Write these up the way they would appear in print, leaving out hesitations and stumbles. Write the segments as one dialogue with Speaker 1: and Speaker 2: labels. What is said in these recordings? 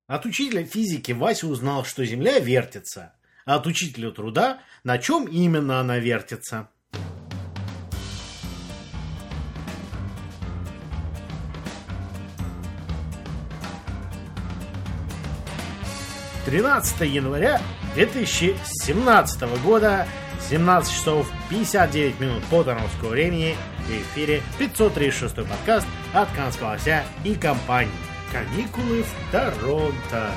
Speaker 1: От учителя физики Вася узнал, что Земля вертится, а от учителя труда, на чем именно она вертится. 13 января 2017 года, 17 часов 59 минут по торонтовскому времени, в эфире 536 подкаст от Канадского лося и компании «Каникулы в Торонто».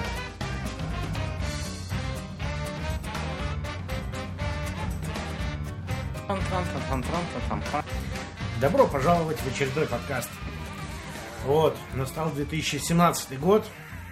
Speaker 1: Добро пожаловать в очередной подкаст. Вот, настал 2017 год.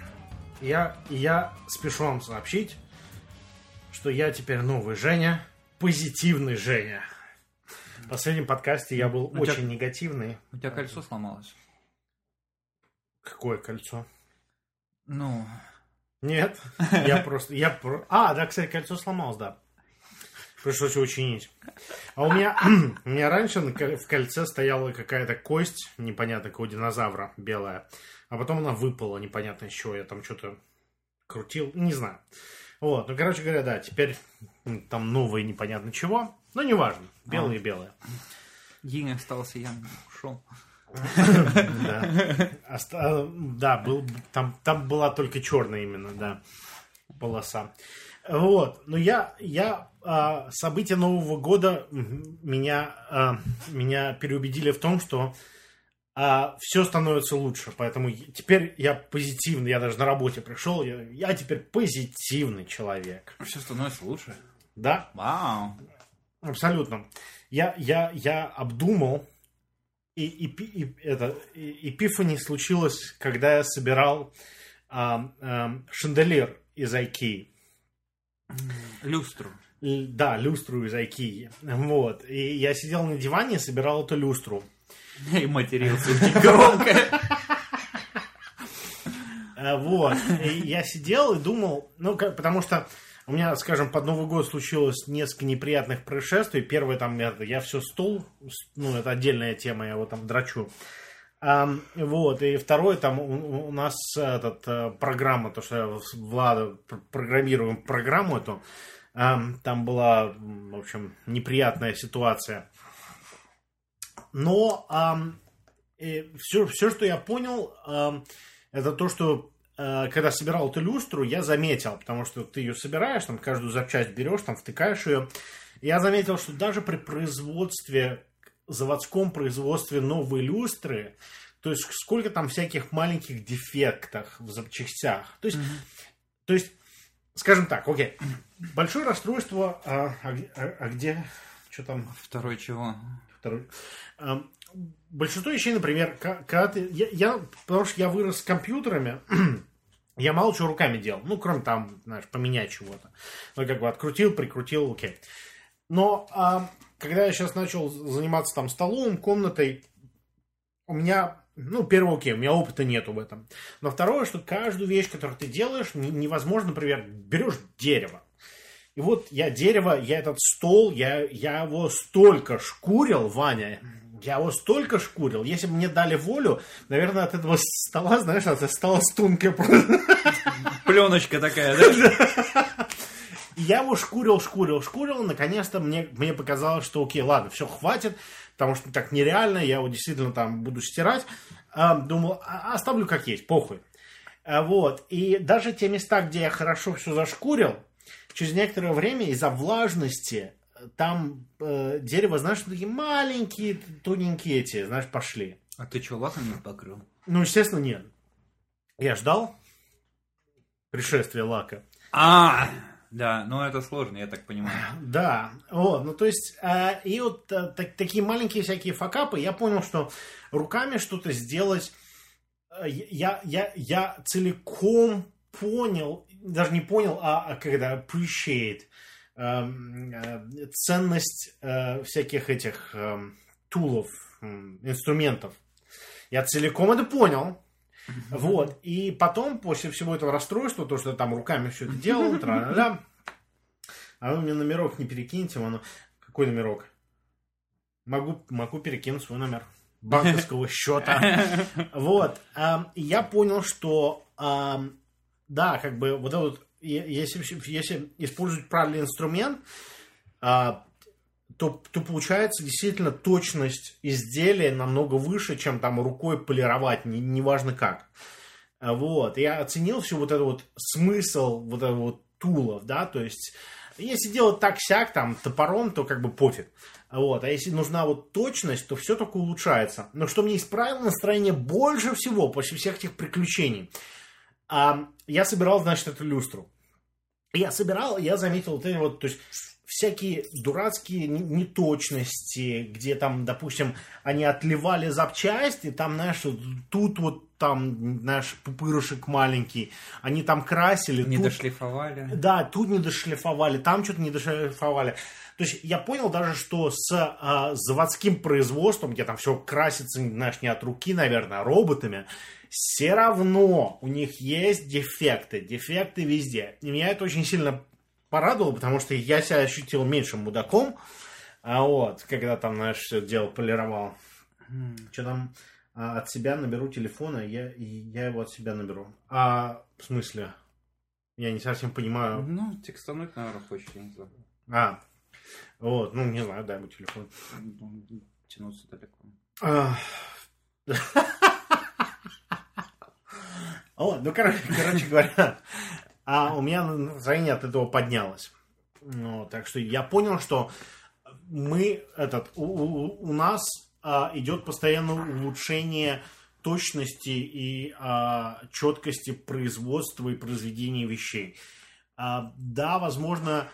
Speaker 1: Я спешу вам сообщить, что я теперь новый Женя, позитивный Женя. В последнем подкасте я был очень негативный.
Speaker 2: У тебя кольцо сломалось?
Speaker 1: Какое кольцо?
Speaker 2: Ну...
Speaker 1: Нет, да, кстати, кольцо сломалось, да. Пришлось его чинить. А у меня раньше в кольце стояла какая-то кость, непонятно какого динозавра, белая. А потом она выпала, непонятно из чего. Я там что-то крутил, не знаю. Вот, ну, короче говоря, да, теперь там новое непонятно чего. Но неважно, белые-белые.
Speaker 2: День остался, я ушел.
Speaker 1: Да, там была только черная именно, да, полоса. Вот, но события Нового года меня переубедили в том, что все становится лучше, поэтому теперь я позитивный, я даже на работе пришел, я теперь позитивный человек.
Speaker 2: Все становится лучше?
Speaker 1: Да.
Speaker 2: Вау.
Speaker 1: Абсолютно. Я обдумал, эпифания случилась, когда я собирал шанделир из IKEA.
Speaker 2: Люстру.
Speaker 1: Да, люстру из IKEA. Вот. И я сидел на диване и собирал эту люстру.
Speaker 2: И матерился громко.
Speaker 1: Вот. И я сидел и думал, потому что у меня, скажем, под Новый год случилось несколько неприятных происшествий. Первое, там, я все стол, это отдельная тема, я его там драчу. Вот, и второе, там у нас программа, то, что я с Владом программируем программу эту, там была, в общем, неприятная ситуация. Но все, что я понял, это то, что когда собирал эту люстру, я заметил, потому что ты ее собираешь, там каждую запчасть берешь, там втыкаешь ее. Я заметил, что даже при заводском производстве новой люстры, то есть сколько там всяких маленьких дефектов в запчастях. То есть, скажем так, окей, большое расстройство, где, что там?
Speaker 2: Второй чего?
Speaker 1: Большинство вещей, например, когда ты... потому что я вырос с компьютерами, я мало чего руками делал. Кроме там, знаешь, поменять чего-то. Открутил, прикрутил, окей. Но когда я сейчас начал заниматься там столом, комнатой, у меня, первое, окей, у меня опыта нету в этом. Но второе, что каждую вещь, которую ты делаешь, невозможно, например, берешь дерево. И вот я этот стол, я его столько шкурил, Ваня, если бы мне дали волю, наверное, от этого стола, знаешь, осталась тонкая
Speaker 2: пленочка такая, да?
Speaker 1: Я его шкурил, наконец-то мне показалось, что окей, ладно, все, хватит, потому что так нереально, я его действительно там буду стирать. Думал, оставлю как есть, похуй. Вот, и даже те места, где я хорошо все зашкурил, через некоторое время из-за влажности там дерево, знаешь, такие маленькие, тоненькие эти, знаешь, пошли.
Speaker 2: А ты что, лаком не покрыл?
Speaker 1: Естественно, нет. Я ждал пришествия лака.
Speaker 2: Да, это сложно, я так понимаю.
Speaker 1: Да, вот, то есть, и вот такие маленькие всякие факапы, я понял, что руками что-то сделать, я целиком понял, даже не понял, когда appreciate ценность всяких этих тулов, инструментов. Я целиком это понял. Вот. И потом, после всего этого расстройства, то, что я там руками все это делал, а вы мне номерок не перекиньте, какой номерок? Могу перекинуть свой номер банковского счета. Вот. И я понял, что да, как бы вот это вот, если использовать правильный инструмент, то получается действительно точность изделия намного выше, чем там рукой полировать, неважно как. Вот. Я оценил всю вот этот вот смысл вот этого вот тулов, да, то есть если делать так-сяк, там, топором, то как бы пофиг. Вот. А если нужна вот точность, то все только улучшается. Но что мне исправило настроение больше всего после всех этих приключений, я собирал, значит, эту люстру. Я заметил вот эти вот, то есть всякие дурацкие неточности, где там, допустим, они отливали запчасти, там, знаешь, тут вот там, знаешь, пупырышек маленький, они там красили.
Speaker 2: Не
Speaker 1: тут,
Speaker 2: дошлифовали.
Speaker 1: Да, тут не дошлифовали, там что-то не дошлифовали. То есть я понял даже, что с заводским производством, где там все красится, знаешь, не от руки, наверное, а роботами, все равно у них есть дефекты везде. И меня это очень сильно порадовало, потому что я себя ощутил меньшим мудаком, вот, когда там, знаешь, все дело полировал. Что там, от себя наберу телефона, я его от себя наберу. В смысле? Я не совсем понимаю.
Speaker 2: Ну, текстануть, наверное, хочешь, я не знаю.
Speaker 1: Вот, ну, не знаю, дай ему телефон.
Speaker 2: Тянуться далеко.
Speaker 1: Вот, ну, короче говоря, у меня настроение от этого поднялось. Ну, так что я понял, что у нас идет постоянное улучшение точности и четкости производства и произведения вещей. Да, возможно,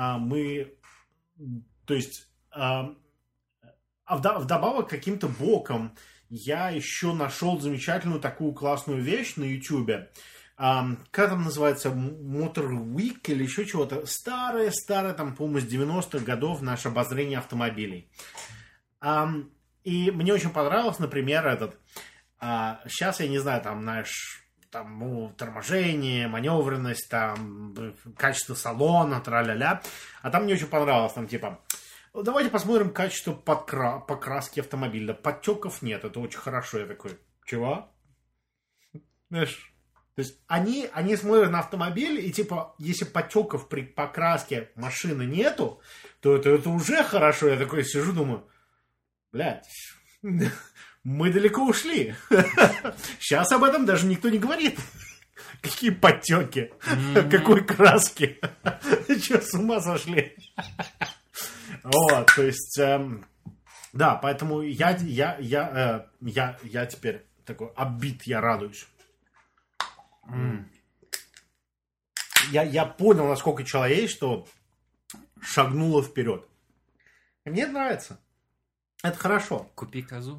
Speaker 1: то есть, вдобавок каким-то боком я еще нашел замечательную такую классную вещь на YouTube. Как там называется, Motor Week или еще чего-то. Старое, там, по-моему, с 90-х годов наше обозрение автомобилей. И мне очень понравилось, например, сейчас, я не знаю, там, знаешь, там, торможение, маневренность, там, качество салона, тра-ля-ля. А там мне очень понравилось, там, типа, давайте посмотрим качество покраски автомобиля. Подтеков нет, это очень хорошо. Я такой, чего? Знаешь, то есть они смотрят на автомобиль, и типа, если подтеков при покраске машины нету, то это уже хорошо. Я такой сижу, думаю, блядь, мы далеко ушли. Сейчас об этом даже никто не говорит. Какие подтеки, какой краски. Че, с ума сошли? Вот, то есть, да, поэтому я теперь такой оббит, я радуюсь. Я понял, насколько человечество шагнуло вперед. Мне нравится. Это хорошо.
Speaker 2: Купи козу.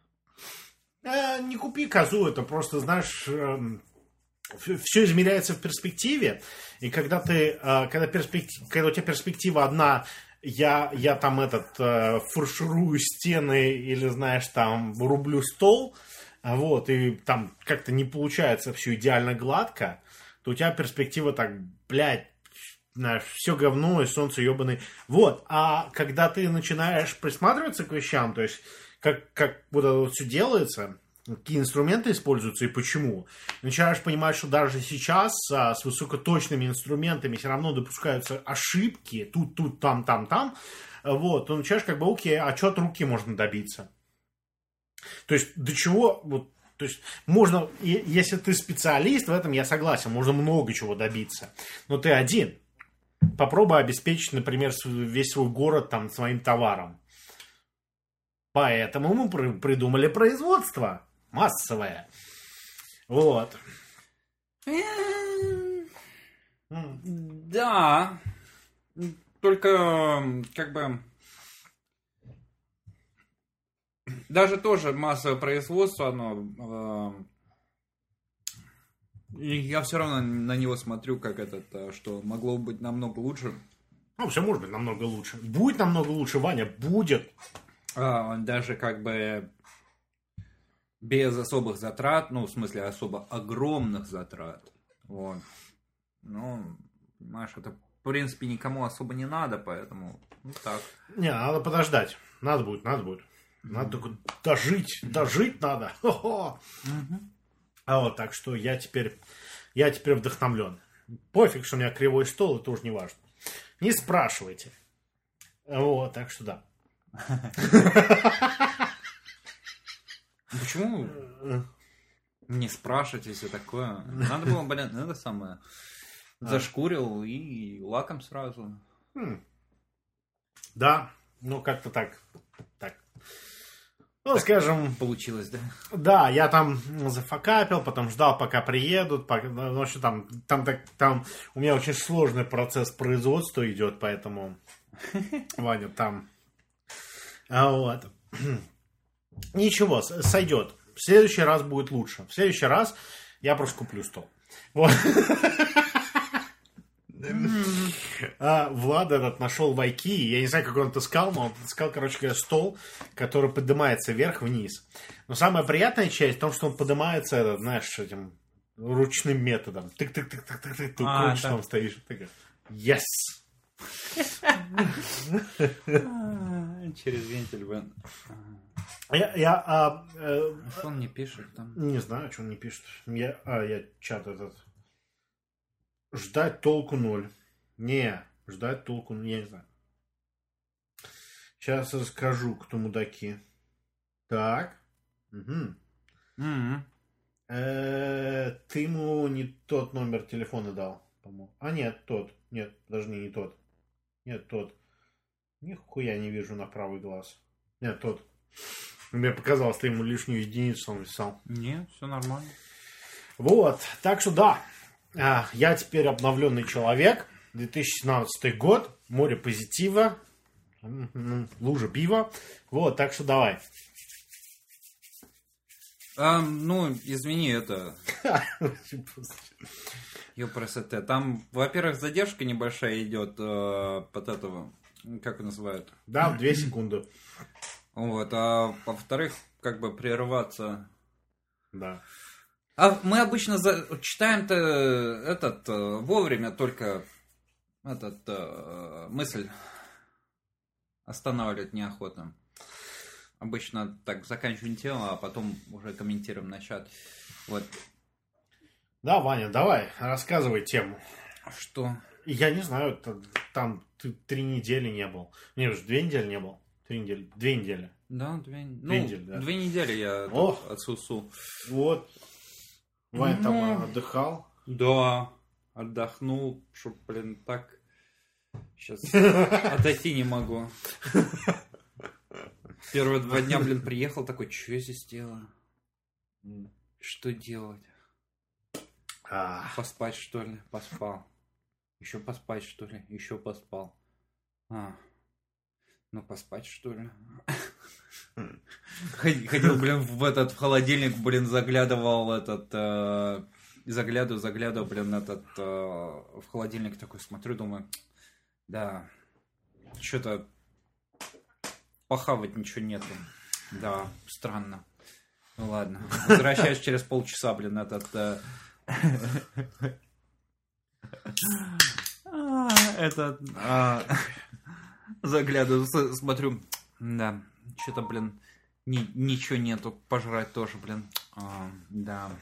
Speaker 1: Не купи козу, это просто, знаешь, все измеряется в перспективе. И когда у тебя перспектива одна, я там фарширую стены или, знаешь, там рублю стол, вот, и там как-то не получается все идеально гладко, то у тебя перспектива так, блядь, знаешь, все говно и солнце ебаный. Вот, а когда ты начинаешь присматриваться к вещам, то есть как вот это вот все делается, какие инструменты используются и почему, начинаешь понимать, что даже сейчас с высокоточными инструментами все равно допускаются ошибки, тут, там, вот, то начинаешь как бы, окей, а что от руки можно добиться? То есть, до чего, вот, то есть, можно, если ты специалист в этом, я согласен, можно много чего добиться, но ты один. Попробуй обеспечить, например, весь свой город там своим товаром. Поэтому мы придумали производство массовое. Вот.
Speaker 2: Да. Только, как бы, даже тоже массовое производство, оно... Я все равно на него смотрю, как что могло быть намного лучше.
Speaker 1: Ну, все может быть намного лучше. Будет намного лучше, Ваня, будет.
Speaker 2: Даже как бы без особых затрат, ну, в смысле, особо огромных затрат. Вот. Ну, понимаешь, это, в принципе, никому особо не надо, поэтому, ну, так.
Speaker 1: Не, надо подождать. Надо будет. Надо только дожить надо. Хо-хо. Вот, так что я теперь я теперь вдохновлен. Пофиг, что у меня кривой стол, это уже не важно. Не спрашивайте. Вот, так что да.
Speaker 2: Почему не спрашивать, если такое? Надо было, блин, это самое. Зашкурил и лаком сразу.
Speaker 1: Да, ну как-то так. Ну, скажем...
Speaker 2: Получилось, да?
Speaker 1: Да, я там зафакапил, потом ждал, пока приедут. Ну, что там у меня очень сложный процесс производства идет, поэтому... Ваня, там... Вот. Ничего, сойдет. В следующий раз будет лучше. В следующий раз я просто куплю стол. Вот. Влад этот нашел в Айкии, я не знаю, как он это искал, но он искал, короче говоря, стол, который поднимается вверх-вниз. Но самая приятная часть в том, что он поднимается, знаешь, этим ручным методом. Тык-тык-тык-тык-тык, ты крутишь, там стоишь. Yes!
Speaker 2: Через вентиль, блин. Что он не пишет там?
Speaker 1: Не знаю, что он не пишет. Я чат этот... Ждать толку ноль. Ждать толку, я не знаю. Сейчас расскажу, кто мудаки. Так. Угу. Ты ему не тот номер телефона дал, по-моему. Нет, тот. Нет, даже не тот. Нет, тот. Нихуя не вижу на правый глаз. Нет, тот. Мне показалось, ты ему лишнюю единицу написал.
Speaker 2: Нет, все нормально.
Speaker 1: Вот, так что да. Я теперь обновленный человек. 2017 год. Море позитива. Лужа пива. Вот, так что давай.
Speaker 2: Ну, извини, это... Ёпрст. Там, во-первых, задержка небольшая идет под этого... Как называют?
Speaker 1: Да, в 2 секунды.
Speaker 2: Вот, а во-вторых, как бы прерываться...
Speaker 1: Да.
Speaker 2: А мы обычно читаем-то вовремя, только мысль останавливать неохота. Обычно так заканчиваем тело, а потом уже комментируем на чат. Вот.
Speaker 1: Да, Ваня, давай, рассказывай тему.
Speaker 2: Что?
Speaker 1: Я не знаю, там ты 3 недели не был. Не, уже 2 недели не был. 3 недели. 2 недели.
Speaker 2: Да, 2
Speaker 1: недели. Да.
Speaker 2: 2 недели я отсутствовал.
Speaker 1: Вот. Ваня там отдыхал?
Speaker 2: Да, отдохнул, чтоб, блин, так... Сейчас отойти не могу. Первые 2 дня, блин, приехал такой, что я здесь делаю? Что делать? Поспать, что ли? Поспал. Еще поспать, что ли? Еще поспал. Ну, поспать, что ли? Ходил, блин, в холодильник, блин, заглядывал заглядываю, блин, в холодильник такой смотрю, думаю, да, что-то похавать ничего нету. Да, странно. Ну ладно. Возвращаюсь через полчаса, блин, заглядываю, смотрю, да, что-то, блин, ничего нету, пожрать тоже, блин. Да,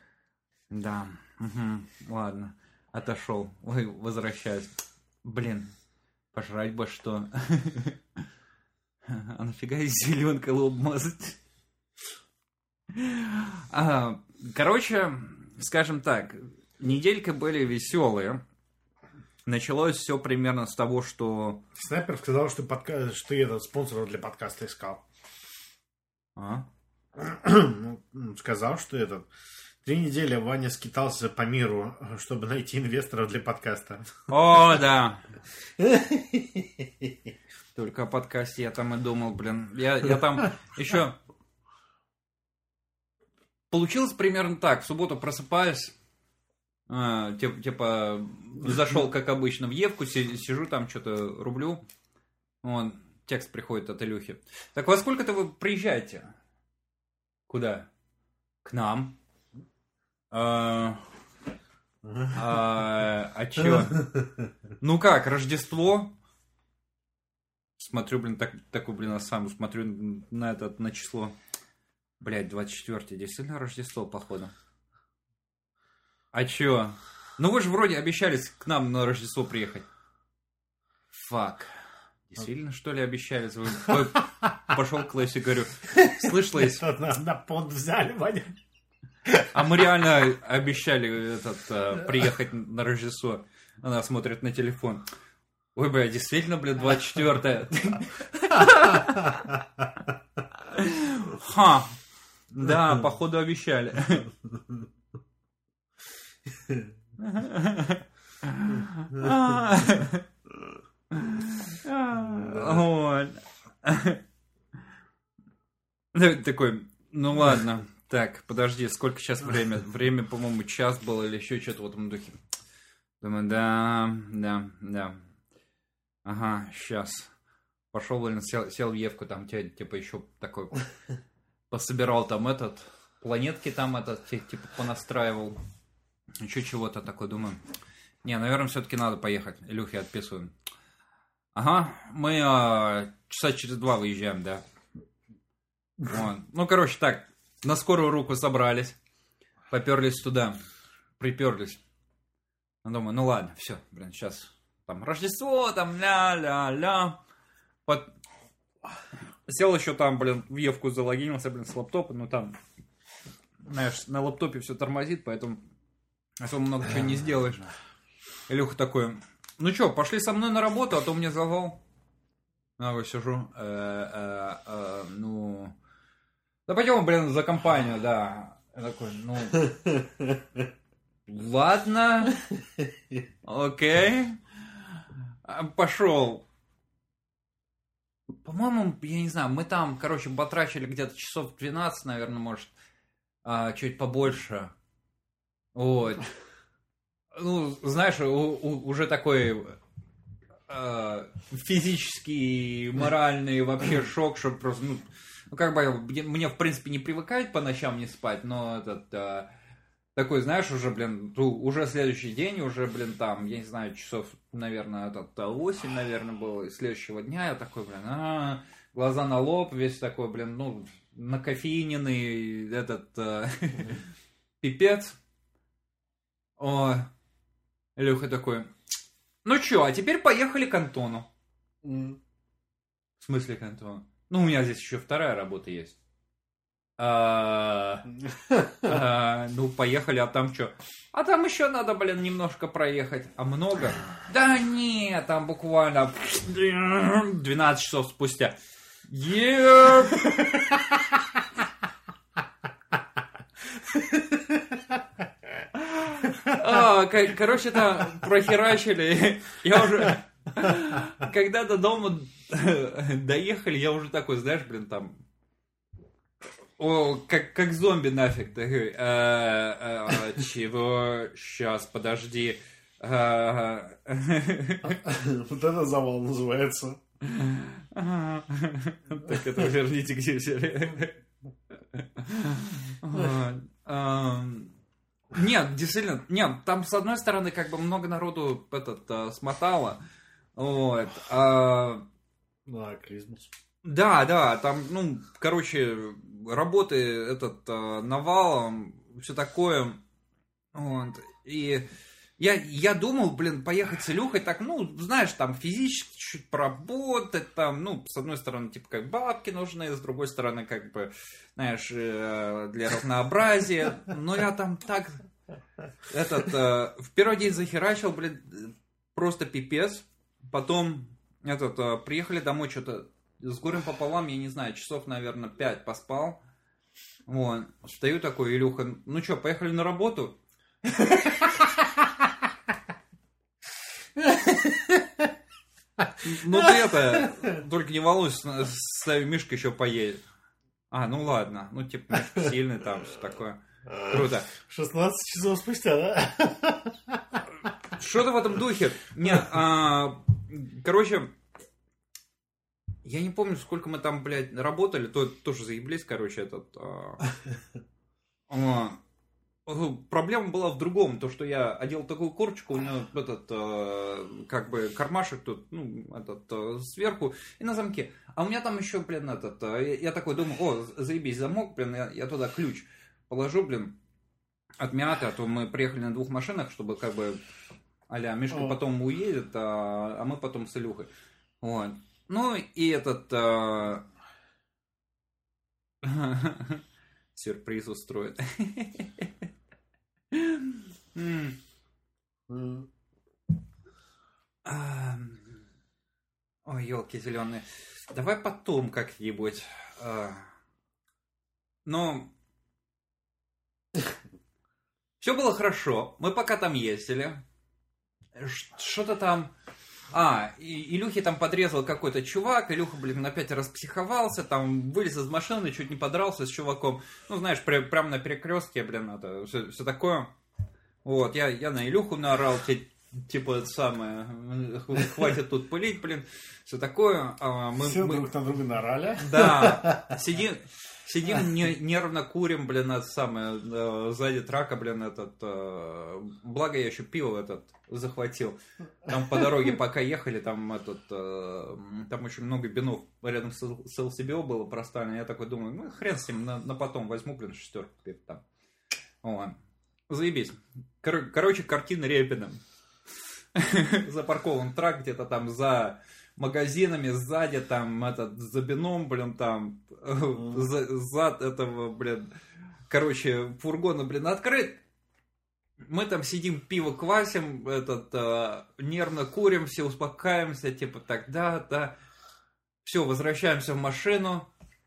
Speaker 2: ладно, отошел, возвращаюсь. Блин, пожрать бы что. А нафига зеленкой лоб мазать? Короче, скажем так, недельки были веселые. Началось все примерно с того, что...
Speaker 1: Снайпер сказал, что ты этот спонсор для подкаста искал. Сказал, что 3 недели Ваня скитался по миру, чтобы найти инвесторов для подкаста.
Speaker 2: О, да. Только о подкасте я там и думал, блин. Я там еще... Получилось примерно так. В субботу просыпаюсь. Типа, зашел, как обычно, в Евку, сижу там, что-то рублю. Вон, текст приходит от Илюхи. Так, во сколько-то вы приезжаете? Куда? К нам. А чё? Ну как, Рождество? Смотрю, блин, такой, блин, сам смотрю на число. Блядь, 24-е. Действительно Рождество, походу. А чё? Ну вы же вроде обещались к нам на Рождество приехать. Фак. Действительно, что ли, обещались? Пошел к Лейсе, говорю, слышь, Лейс?
Speaker 1: На понт взяли, Ваня.
Speaker 2: А мы реально обещали приехать на Рождество. Она смотрит на телефон. Ой, бля, действительно, блин, 24-е. Ха. Да, походу обещали. Вот. Такой, ну ладно. Так, подожди, сколько сейчас время? Время, по-моему, час было или еще что-то в этом духе. Думаю, да. Ага, сейчас. Пошел, блин, сел в Евку, там, типа, еще такой, пособирал там планетки там, типа, понастраивал. Еще чего-то такое, думаю. Не, наверное, все-таки надо поехать. Илюхе отписываем. Ага, мы часа через 2 выезжаем, да. Вот. Ну, короче, так, на скорую руку собрались. Поперлись туда. Приперлись. Думаю, ну ладно, все, блин, сейчас там Рождество, там ля-ля-ля. Сел еще там, блин, в Евку залогинился, блин, с лаптопа, ну там, знаешь, на лаптопе все тормозит, поэтому особо много чего не сделаешь. Илюха такой, ну что, пошли со мной на работу, а то мне завал. А я сижу, ну, да пойдем, блин, за компанию, да. Я такой, ну, ладно, окей, пошел. По-моему, я не знаю, мы там, короче, потрачили где-то часов 12, наверное, может, чуть побольше. Вот. Ну, знаешь, уже такой физический, моральный вообще шок, что просто, ну, как бы, мне, в принципе, не привыкать по ночам не спать, но такой, знаешь, уже, блин, уже следующий день, уже, блин, там, я не знаю, часов, наверное, 8, наверное, было, и следующего дня я такой, блин, глаза на лоб, весь такой, блин, ну, накофеиненный, пипец. О, Илюха такой, ну чё, а теперь поехали к Антону. В смысле к Антону? Ну, у меня здесь еще вторая работа есть. Ну, поехали, а там что? А там еще надо, блин, немножко проехать. А много? Да нет, там буквально 12 часов спустя. Короче, там прохерачили. Я уже... Когда до дома доехали, я уже такой, знаешь, блин, там... О, как зомби нафиг. Такой, чего? Сейчас, подожди.
Speaker 1: Вот это завал называется.
Speaker 2: Так это верните, где взяли. Нет, действительно, нет, там с одной стороны как бы много народу смотало. Вот.
Speaker 1: Да, Крисмас.
Speaker 2: Да, там, ну, короче, работы навалом, все такое. Вот. И я думал, блин, поехать с Илюхой так, ну, знаешь, там физически чуть поработать, там, ну, с одной стороны, типа, как бабки нужны, с другой стороны, как бы, знаешь, для разнообразия. Но я там так, в первый день захерачил, блин, просто пипец. Потом, приехали домой, что-то с горем пополам, я не знаю, часов, наверное, 5 поспал. Вот, встаю такой, Илюха, ну что, поехали на работу? Ну ты только не волнуйся, с Мишка еще поедет. Ну ладно, ну типа Мишка сильный там, все такое. Круто.
Speaker 1: 16 часов спустя, да?
Speaker 2: Что-то в этом духе. Нет, короче, я не помню, сколько мы там, блядь, работали, тоже заеблись, короче, проблема была в другом, то, что я одел такую курточку, у него как бы кармашек тут, ну, сверху и на замке. А у меня там еще, блин, я такой думаю, заебись, замок, блин, я туда ключ положу, блин. отмяты, а то мы приехали на 2 машинах, чтобы как бы а-ля Мишка потом уедет, а мы потом с Илюхой. Вот. Ну и этот сюрприз устроит. Ой, елки зеленые. Давай потом как-нибудь. Но все было хорошо. Мы пока там ездили. Что-то там... Илюхе там подрезал какой-то чувак. Илюха, блин, опять распсиховался. Там вылез из машины, чуть не подрался с чуваком. Ну, знаешь, прямо на перекрестке, блин, это все такое. Вот, я на Илюху наорал, типа, это самое, хватит тут пылить, блин, все такое.
Speaker 1: Все друг на друга наорали.
Speaker 2: Да, сидим нервно курим, блин, это самое, сзади трака, блин, благо я еще пиво захватил. Там по дороге пока ехали, там очень много бинов рядом с LCBO было проставлено. Я такой думаю, ну хрен с ним, на потом возьму, блин, 6 где-то там. Вот. Заебись. Короче, картина Репина. Запаркован трак где-то там за магазинами, сзади там за бином, блин, там зад этого, блин, короче, фургона, блин, открыт. Мы там сидим, пиво квасим, нервно курим, все успокаиваемся, типа так, да. Все, возвращаемся в машину.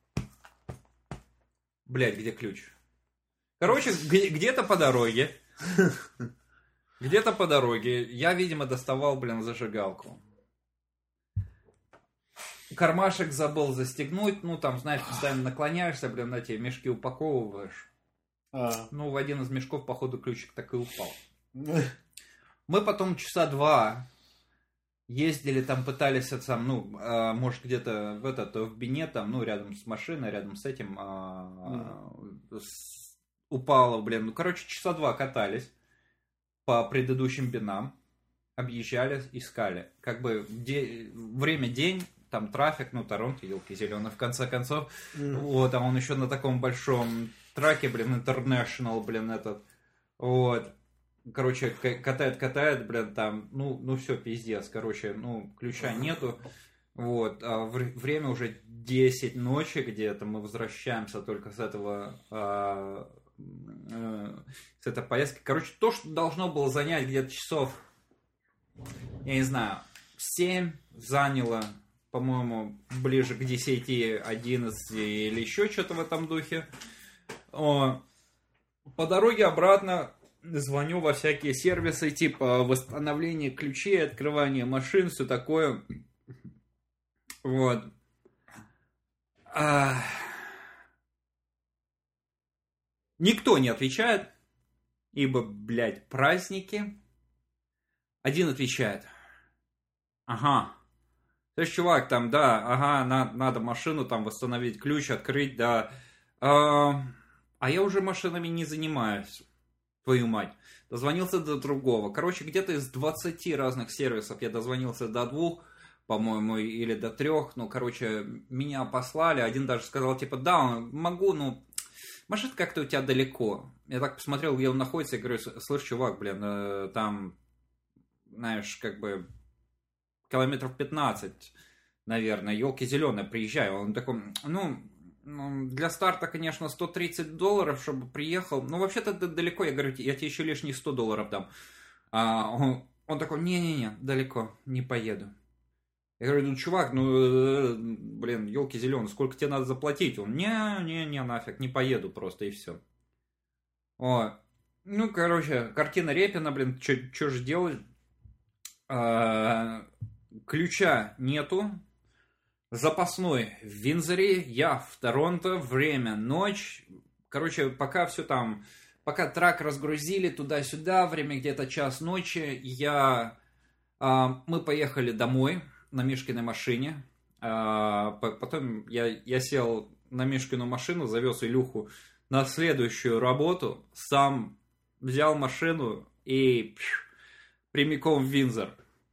Speaker 2: Блядь, где ключ? Короче, где-то по дороге. Где-то по дороге я, видимо, доставал, блин, зажигалку. Кармашек забыл застегнуть. Ну, там, знаешь, постоянно наклоняешься, блин, эти мешки упаковываешь. Ну, в один из мешков, походу, ключик так и упал. Мы потом часа 2 ездили, там пытались, может, где-то в Бине, там, ну, рядом с машиной, рядом с этим, упало, блин. Ну, короче, часа 2 катались по предыдущим бинам, объезжали, искали. Как бы время день, там трафик, ну, Торонто, елки зеленые, в конце концов. Вот, а он еще на таком большом траке, блин, International, блин, вот. Короче, катает, блин, там, ну, все, пиздец, короче, ну, ключа нету. Вот, а время уже 10 ночи где-то, мы возвращаемся только с этой поездки. Короче, то, что должно было занять где-то часов, я не знаю, 7, заняло, по-моему, ближе к 10, 11 или еще что-то в этом духе. По дороге обратно звоню во всякие сервисы, типа восстановление ключей, открывание машин, все такое. Вот. Никто не отвечает, ибо, блядь, праздники. Один отвечает. Ага. То есть, чувак, там, да, ага, надо машину там восстановить, ключ открыть, да. А я уже машинами не занимаюсь, твою мать. Дозвонился до другого. Короче, где-то из 20 разных сервисов я дозвонился до 2, по-моему, или до 3. Ну, короче, меня послали. Один даже сказал, типа, да, могу, ну, машина как-то у тебя далеко. Я так посмотрел, где он находится, и говорю, слышь, чувак, блин, там, знаешь, как бы километров 15, наверное, елки зеленые, приезжаю. Он такой, ну, для старта, конечно, $130, чтобы приехал. Ну, вообще-то далеко. Я говорю, я тебе еще лишних $100 дам. Он такой, не-не-не, далеко, не поеду. Я говорю, ну, чувак, блин, елки зеленые, сколько тебе надо заплатить? Он, не, нафиг, не поеду просто, и все. Ну, короче, картина Репина, блин, что же делать? Ключа нету. Запасной в Виндзоре, я в Торонто, время ночь. Короче, пока все там, пока трак разгрузили туда-сюда, время где-то 1:00 ночи, мы поехали домой на Мишкиной машине. Потом я сел на Мишкину машину, завез Илюху на следующую работу, сам взял машину и прямиком в Виндзор.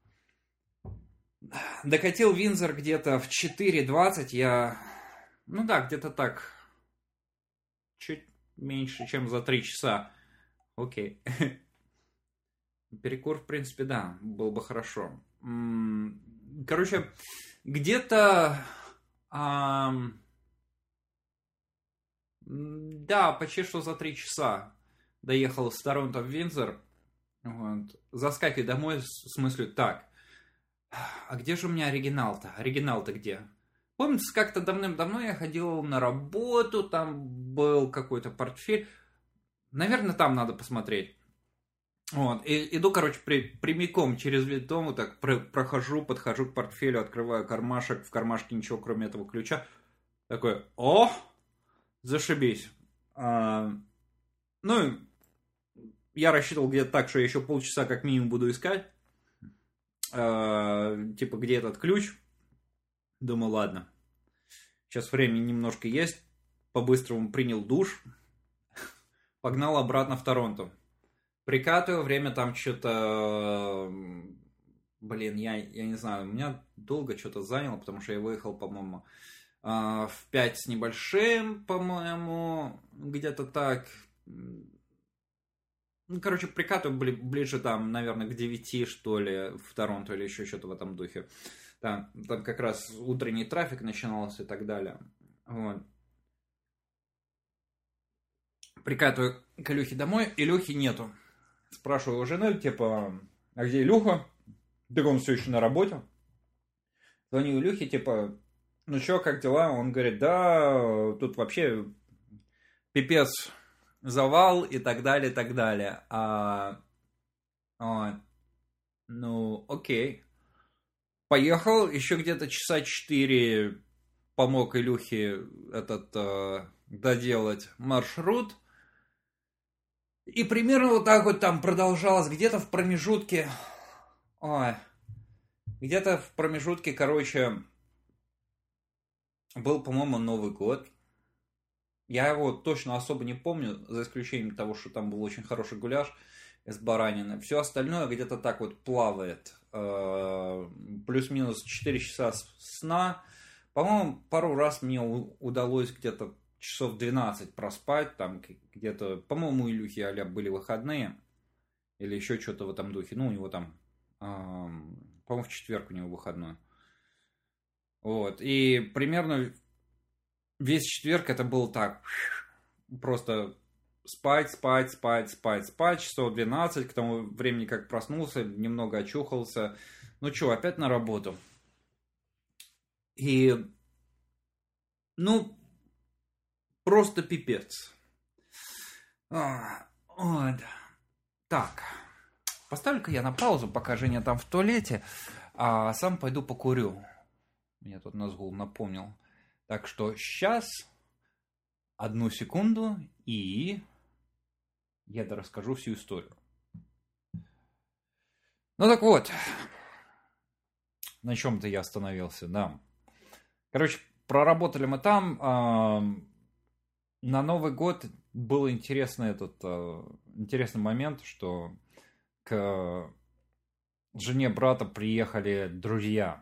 Speaker 2: Докатил Виндзор где-то в 4:20, где-то так, чуть меньше, чем за 3 часа. Окей. Перекур, в принципе, да, был бы хорошо. Короче, где-то... Да, почти что за 3 часа доехал из Торонто в Виндзор. Вот. Заскакиваю домой с мыслью, так, а где же у меня оригинал-то? Оригинал-то где? Помните, как-то давным-давно я ходил на работу, там был какой-то портфель. Наверное, там надо посмотреть. Вот. И иду, короче, прямиком через весь дом, вот так прохожу, подхожу к портфелю, открываю кармашек, в кармашке ничего, кроме этого ключа. Такой, о, зашибись. Ну, я рассчитывал где-то так, что я еще полчаса как минимум буду искать. Типа, где этот ключ? Думаю, ладно. Сейчас времени немножко есть. По-быстрому принял душ. Погнал обратно в Торонто. Прикатываю, время там что-то... Блин, я не знаю. У меня долго что-то заняло, потому что я выехал, по-моему, в 5 с небольшим, по-моему. Где-то так. Ну, короче, прикатываю ближе там, наверное, к 9, что ли, в Торонто или еще что-то в этом духе. Там как раз утренний трафик начинался и так далее. Вот. Прикатываю к Илюхе домой, Илюхи нету. Спрашиваю у жены, типа, а где Илюха? Так он все еще на работе. Звоню Илюхе, типа, ну чё, как дела? Он говорит, да, тут вообще пипец, завал и так далее, и так далее. Ну, окей. Поехал, еще где-то часа 4 помог Илюхе доделать маршрут. И примерно вот так вот там продолжалось где-то в промежутке... Где-то в промежутке, короче, был, по-моему, Новый год. Я его точно особо не помню, за исключением того, что там был очень хороший гуляш из баранины. Все остальное где-то так вот плавает. Плюс-минус 4 часа сна. По-моему, пару раз мне удалось где-то часов 12 проспать. Там где-то, по-моему, у Илюхи а-ля были выходные. Или еще что-то в этом духе. Ну, у него там, по-моему, в четверг у него выходной. Вот. И примерно весь четверг это было так. Просто спать, часов 12. К тому времени, как проснулся, немного очухался. Ну что, опять на работу. И, ну, просто пипец. Вот. Так. Поставлю-ка я на паузу, пока Женя там в туалете, а сам пойду покурю. Меня тут Назгул напомнил. Так что сейчас, 1 секунду, и я расскажу всю историю. Ну так вот, на чем-то я остановился, да. Короче, проработали мы там. На Новый год был интересный момент, что к жене брата приехали друзья.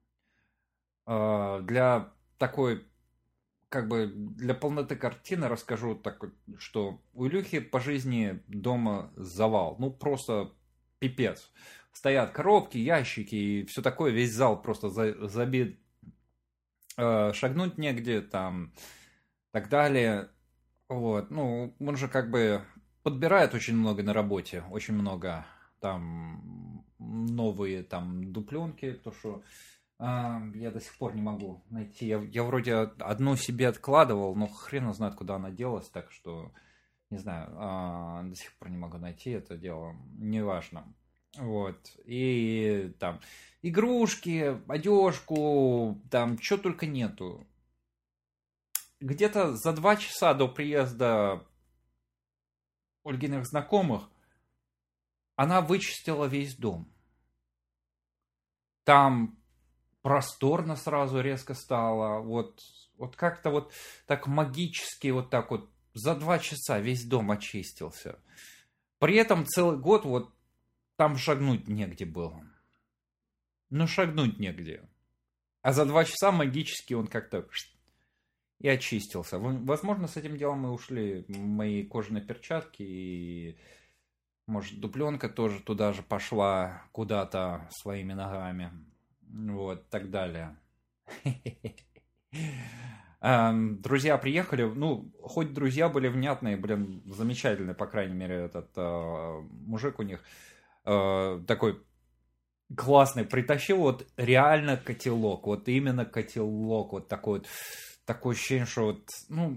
Speaker 2: Для такой, как бы, для полноты картины расскажу так, что у Илюхи по жизни дома завал. Ну, просто пипец. Стоят коробки, ящики и все такое. Весь зал просто забит. Шагнуть негде, там, так далее. Вот. Ну, он же как бы подбирает очень много на работе. Очень много там новые там дупленки. То, что я до сих пор не могу найти. Я вроде одну себе откладывал, но хрен знает, куда она делась. Так что, не знаю, до сих пор не могу найти это дело. Неважно. Вот. И там игрушки, одежку, там что только нету. Где-то за 2 часа до приезда Ольгиных знакомых она вычистила весь дом. Там просторно сразу резко стало. Вот как-то вот так магически вот так вот за 2 часа весь дом очистился. При этом целый год вот там шагнуть негде было. Ну, шагнуть негде. А за 2 часа магически он как-то и очистился. Возможно, с этим делом мы ушли мои кожаные перчатки и Может, дупленка тоже туда же пошла куда-то своими ногами. Вот, так далее. Друзья приехали, ну, хоть друзья были внятные, блин, замечательные, по крайней мере, этот мужик у них такой классный, притащил вот реально котелок, вот именно котелок, вот такой вот, такое ощущение, что вот, ну,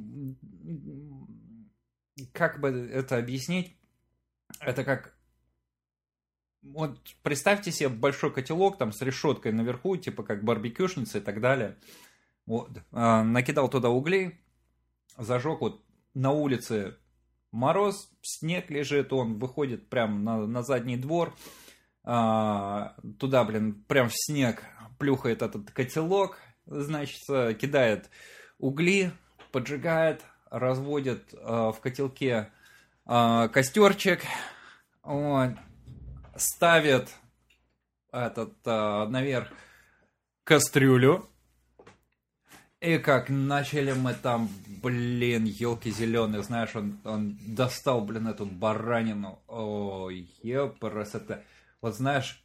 Speaker 2: как бы это объяснить, это как, вот представьте себе большой котелок там с решеткой наверху, типа как барбекюшница и так далее. Вот. Накидал туда углей, зажег, вот на улице мороз, снег лежит, он выходит прям на задний двор, туда, блин, прям в снег плюхает этот котелок, значит, кидает угли, поджигает, разводит в котелке костерчик, вот, ставит этот наверх кастрюлю. И как начали мы там, блин, елки зеленые, знаешь, он достал, блин, эту баранину. Ой, епрс, это... Вот знаешь,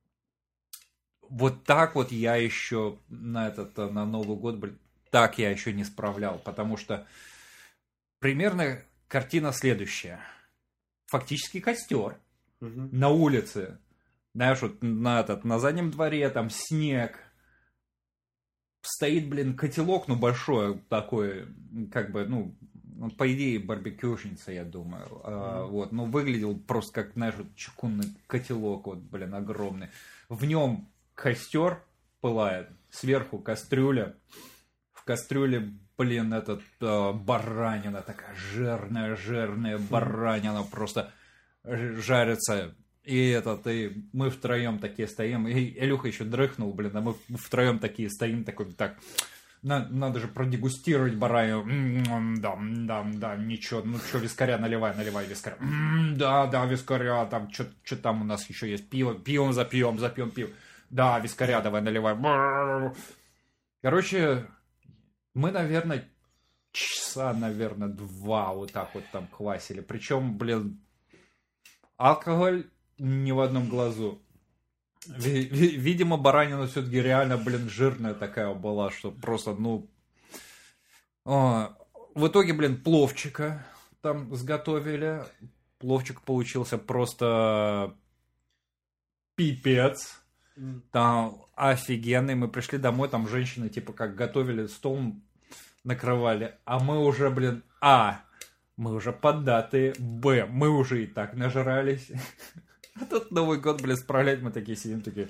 Speaker 2: вот так вот я еще на Новый год, блин, так я еще не справлял. Потому что примерно картина следующая. Фактически костер на улице. Знаешь, вот на заднем дворе там снег. Стоит, блин, котелок, ну, большой такой, как бы, ну, по идее, барбекюшница, я думаю. Вот, ну, выглядел просто как, знаешь, вот чугунный котелок, вот, блин, огромный. В нем костер пылает, сверху кастрюля. В кастрюле, блин, баранина такая жирная баранина просто жарится. И мы втроем такие стоим, и Илюха еще дрыхнул, блин, а мы втроем такие стоим, такой, так, надо же продегустировать баранину, да, ничего, ну что, вискаря наливай вискаря, да, вискаря, там, что там у нас еще есть, пивом запьем пиво, да, вискаря давай наливай, короче, мы, наверное, часа, 2 вот так вот там квасили, причем, блин, алкоголь ни в одном глазу. Видимо, баранина все-таки реально, блин, жирная такая была, что просто, ну... В итоге, блин, пловчика там сготовили. Пловчик получился просто пипец. Там офигенный. Мы пришли домой, там женщины, типа, как готовили, стол накрывали. А мы уже, блин, мы уже поддатые, мы уже и так нажрались. А тут Новый год, блин, справлять мы такие сидим, такие...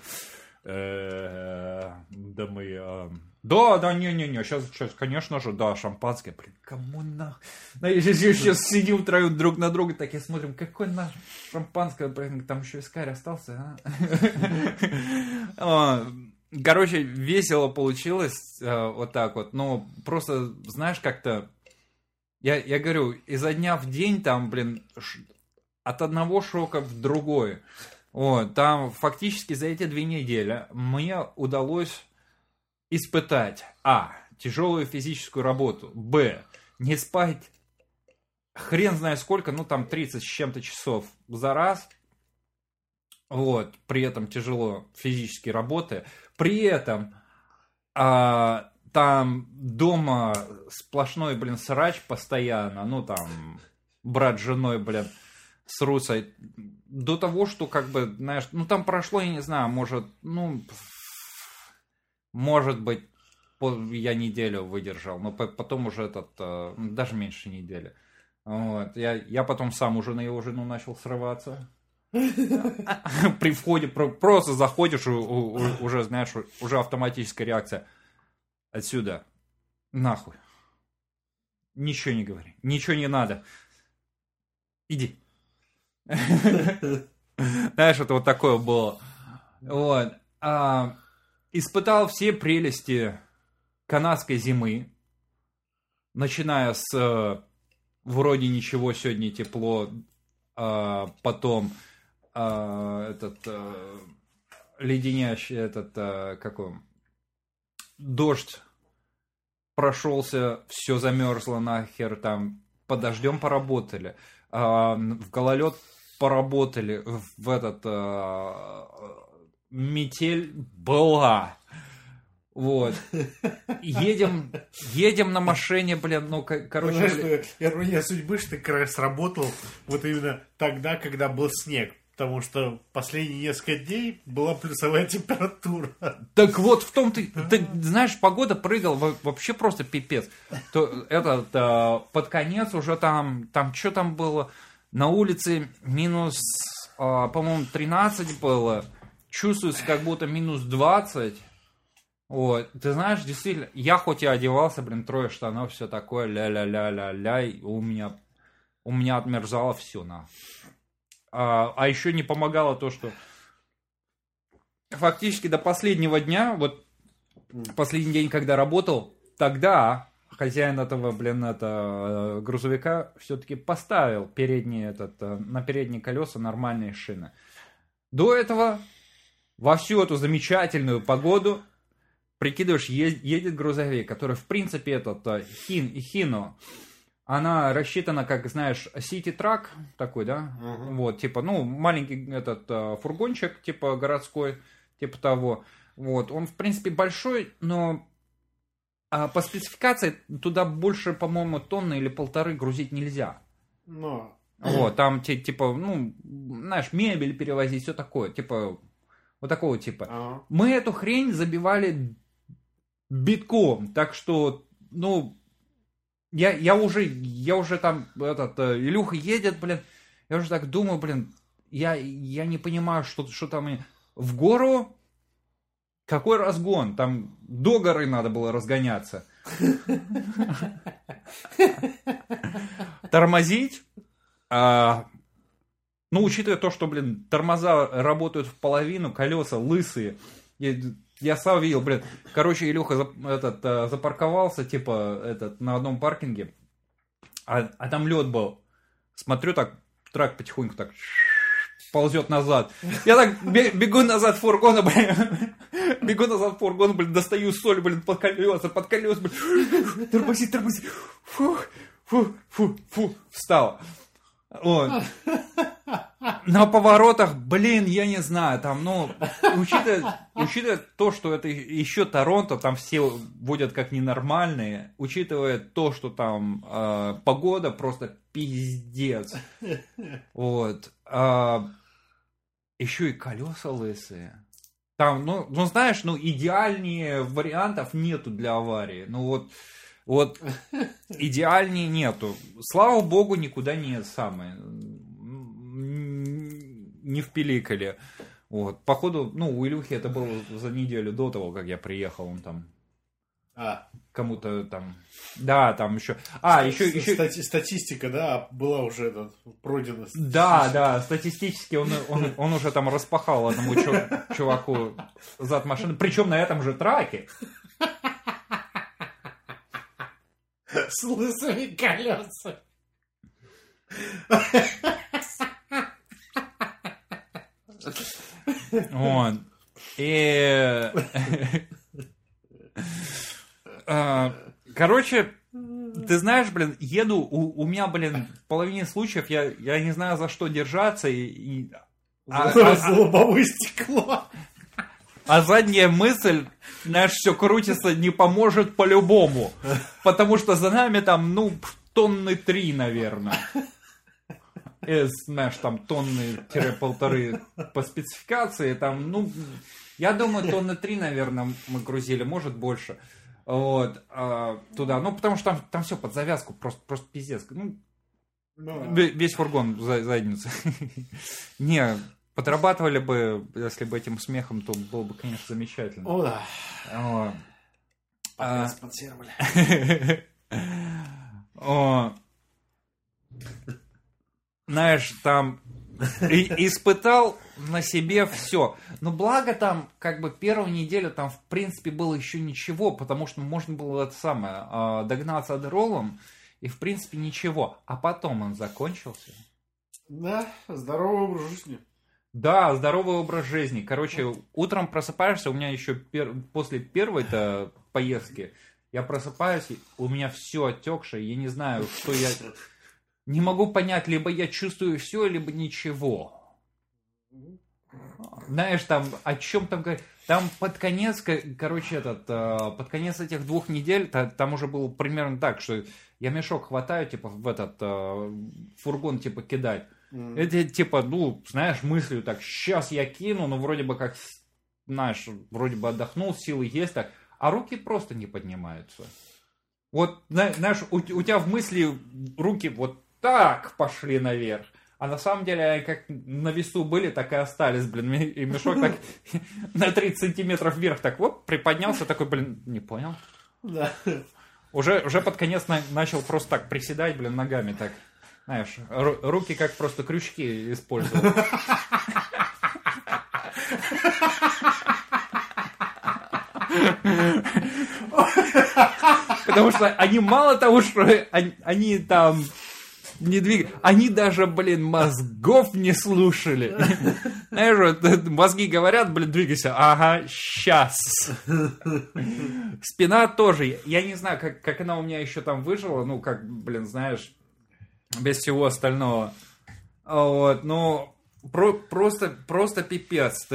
Speaker 2: Да мы... Да, не, сейчас, конечно же, да, шампанское. Блин, кому нахуй? Сейчас сидим втроем друг на друга, такие смотрим, какой наш шампанское, блин, там еще вискарь остался, Короче, весело получилось, вот так вот. Ну, просто, знаешь, как-то... Я говорю, изо дня в день там, блин... От одного шока в другой. Вот, там фактически за эти 2 недели мне удалось испытать тяжелую физическую работу, не спать хрен знает сколько, ну там 30 с чем-то часов за раз. Вот, при этом тяжело физически работая. При этом там дома сплошной, блин, срач постоянно. Ну там брат с женой, блин, срутся до того, что, как бы, знаешь, ну, там прошло, я не знаю, может быть, я неделю выдержал, но потом уже даже меньше недели. Вот. Я потом сам уже на его жену начал срываться. При входе просто заходишь, уже, знаешь, уже автоматическая реакция. Отсюда. Нахуй. Ничего не говори. Ничего не надо. Иди. Знаешь, это вот такое было. Вот. Испытал все прелести канадской зимы. Начиная с вроде ничего, сегодня тепло. Потом леденящий дождь прошелся, все замерзло нахер, там под дождем поработали. В гололед поработали в этот... метель была. Вот. Едем на машине, блин, ну, короче...
Speaker 1: Знаешь, ирония судьбы, что ты как раз работал вот именно тогда, когда был снег. Потому что последние несколько дней была плюсовая температура.
Speaker 2: Так вот, в том ты знаешь, погода прыгала вообще просто пипец. Под конец уже там что там было? На улице минус, по-моему, 13 было. Чувствуется, как будто минус 20. Вот. Ты знаешь, действительно, я хоть и одевался, блин, 3 штанов, все такое, ля-ля-ля-ля-ля, и у меня отмерзало все, на. А еще не помогало то, что фактически до последнего дня, вот последний день, когда работал, тогда хозяин этого, грузовика все-таки поставил на передние колеса нормальные шины. До этого во всю эту замечательную погоду, прикидываешь, едет грузовик, который, в принципе, Хино, она рассчитана, как, знаешь, сити-трак такой, да? Вот, типа, маленький фургончик, типа, городской, типа того. Вот, он, в принципе, большой, но по спецификации туда больше, по-моему, тонны или 1,5 грузить нельзя.
Speaker 1: Но...
Speaker 2: Вот, там, типа, знаешь, мебель перевозить, все такое, типа... Вот такого типа. Мы эту хрень забивали битком. Так что, я уже там, Илюха едет, блин. Я уже так думаю, блин, я не понимаю, что там в гору. Какой разгон? Там до горы надо было разгоняться. Тормозить. Учитывая то, что, блин, тормоза работают в половину, колеса лысые. Я сам видел, блин. Короче, Илюха запарковался, типа, на одном паркинге. А там лед был. Смотрю, так, трак потихоньку так ползет назад. Я так бегу назад фургона, блин. Бегу назад фургона, блин, достаю соль, блин, под колеса, блин. Тормози. Фу. Встал. Вот. На поворотах, блин, я не знаю, там, учитывая то, что это еще Торонто, там все водят как ненормальные, учитывая то, что там погода просто пиздец. Вот. Еще и колеса лысые. Там, знаешь, идеальнее вариантов нету для аварии. Вот идеальнее нету. Слава богу, никуда не впиликали. Вот. Походу, у Илюхи это было за неделю до того, как я приехал, он там кому-то там... Да, там еще... еще...
Speaker 1: Статистика, да, была уже пройдена.
Speaker 2: Да, статистически он уже там распахал одному чуваку зад машины, причем на этом же траке.
Speaker 1: С лысыми колесами.
Speaker 2: Вот. И... Короче, ты знаешь, блин, еду, у меня, блин, в половине случаев я не знаю, за что держаться.
Speaker 1: За лобовое стекло.
Speaker 2: А задняя мысль, знаешь, все крутится, не поможет по-любому. Потому что за нами там, 3 тонны, наверное. Знаешь, там тонны-1,5 по спецификации. Там, я думаю, 3 тонны, наверное, мы грузили, может больше. Вот, туда. Потому что там все под завязку, просто пиздец. Весь фургон задницу. Не, подрабатывали бы, если бы этим смехом, то было бы, конечно, замечательно.
Speaker 1: О, да. Спонсировали.
Speaker 2: Знаешь, там испытал на себе все. Но благо там, первую неделю там, в принципе, было еще ничего, потому что можно было догнаться адероллом, и, в принципе, ничего. А потом он закончился.
Speaker 1: Да, здоровый образ жизни.
Speaker 2: Да, здоровый образ жизни. Короче, утром просыпаешься, у меня еще после первой-то поездки, я просыпаюсь, и у меня все отекшее, я не знаю, что я... не могу понять, либо я чувствую все, либо ничего. Знаешь, там, о чем там говорить? Там под конец, короче, под конец этих 2 недель, там уже было примерно так, что я мешок хватаю, типа, в этот фургон, типа, кидать. Это, типа, ну, знаешь, мыслью так, сейчас я кину, ну, вроде бы как, знаешь, вроде бы отдохнул, силы есть так, а руки просто не поднимаются. Вот, знаешь, у тебя в мысли руки вот так пошли наверх. А на самом деле, как на весу были, так и остались, блин. И мешок так на 30 сантиметров вверх так вот приподнялся, такой, блин, не понял.
Speaker 1: Да.
Speaker 2: Уже под конец начал просто так приседать, блин, ногами так. Знаешь, руки как просто крючки использовал. Потому что они мало того, что они там не двигались, они даже, блин, мозгов не слушали. Знаешь, вот мозги говорят, блин, двигайся, ага, сейчас. Спина тоже, я не знаю, как она у меня еще там выжила, ну, как, блин, знаешь, без всего остального. Вот, ну, просто пипец.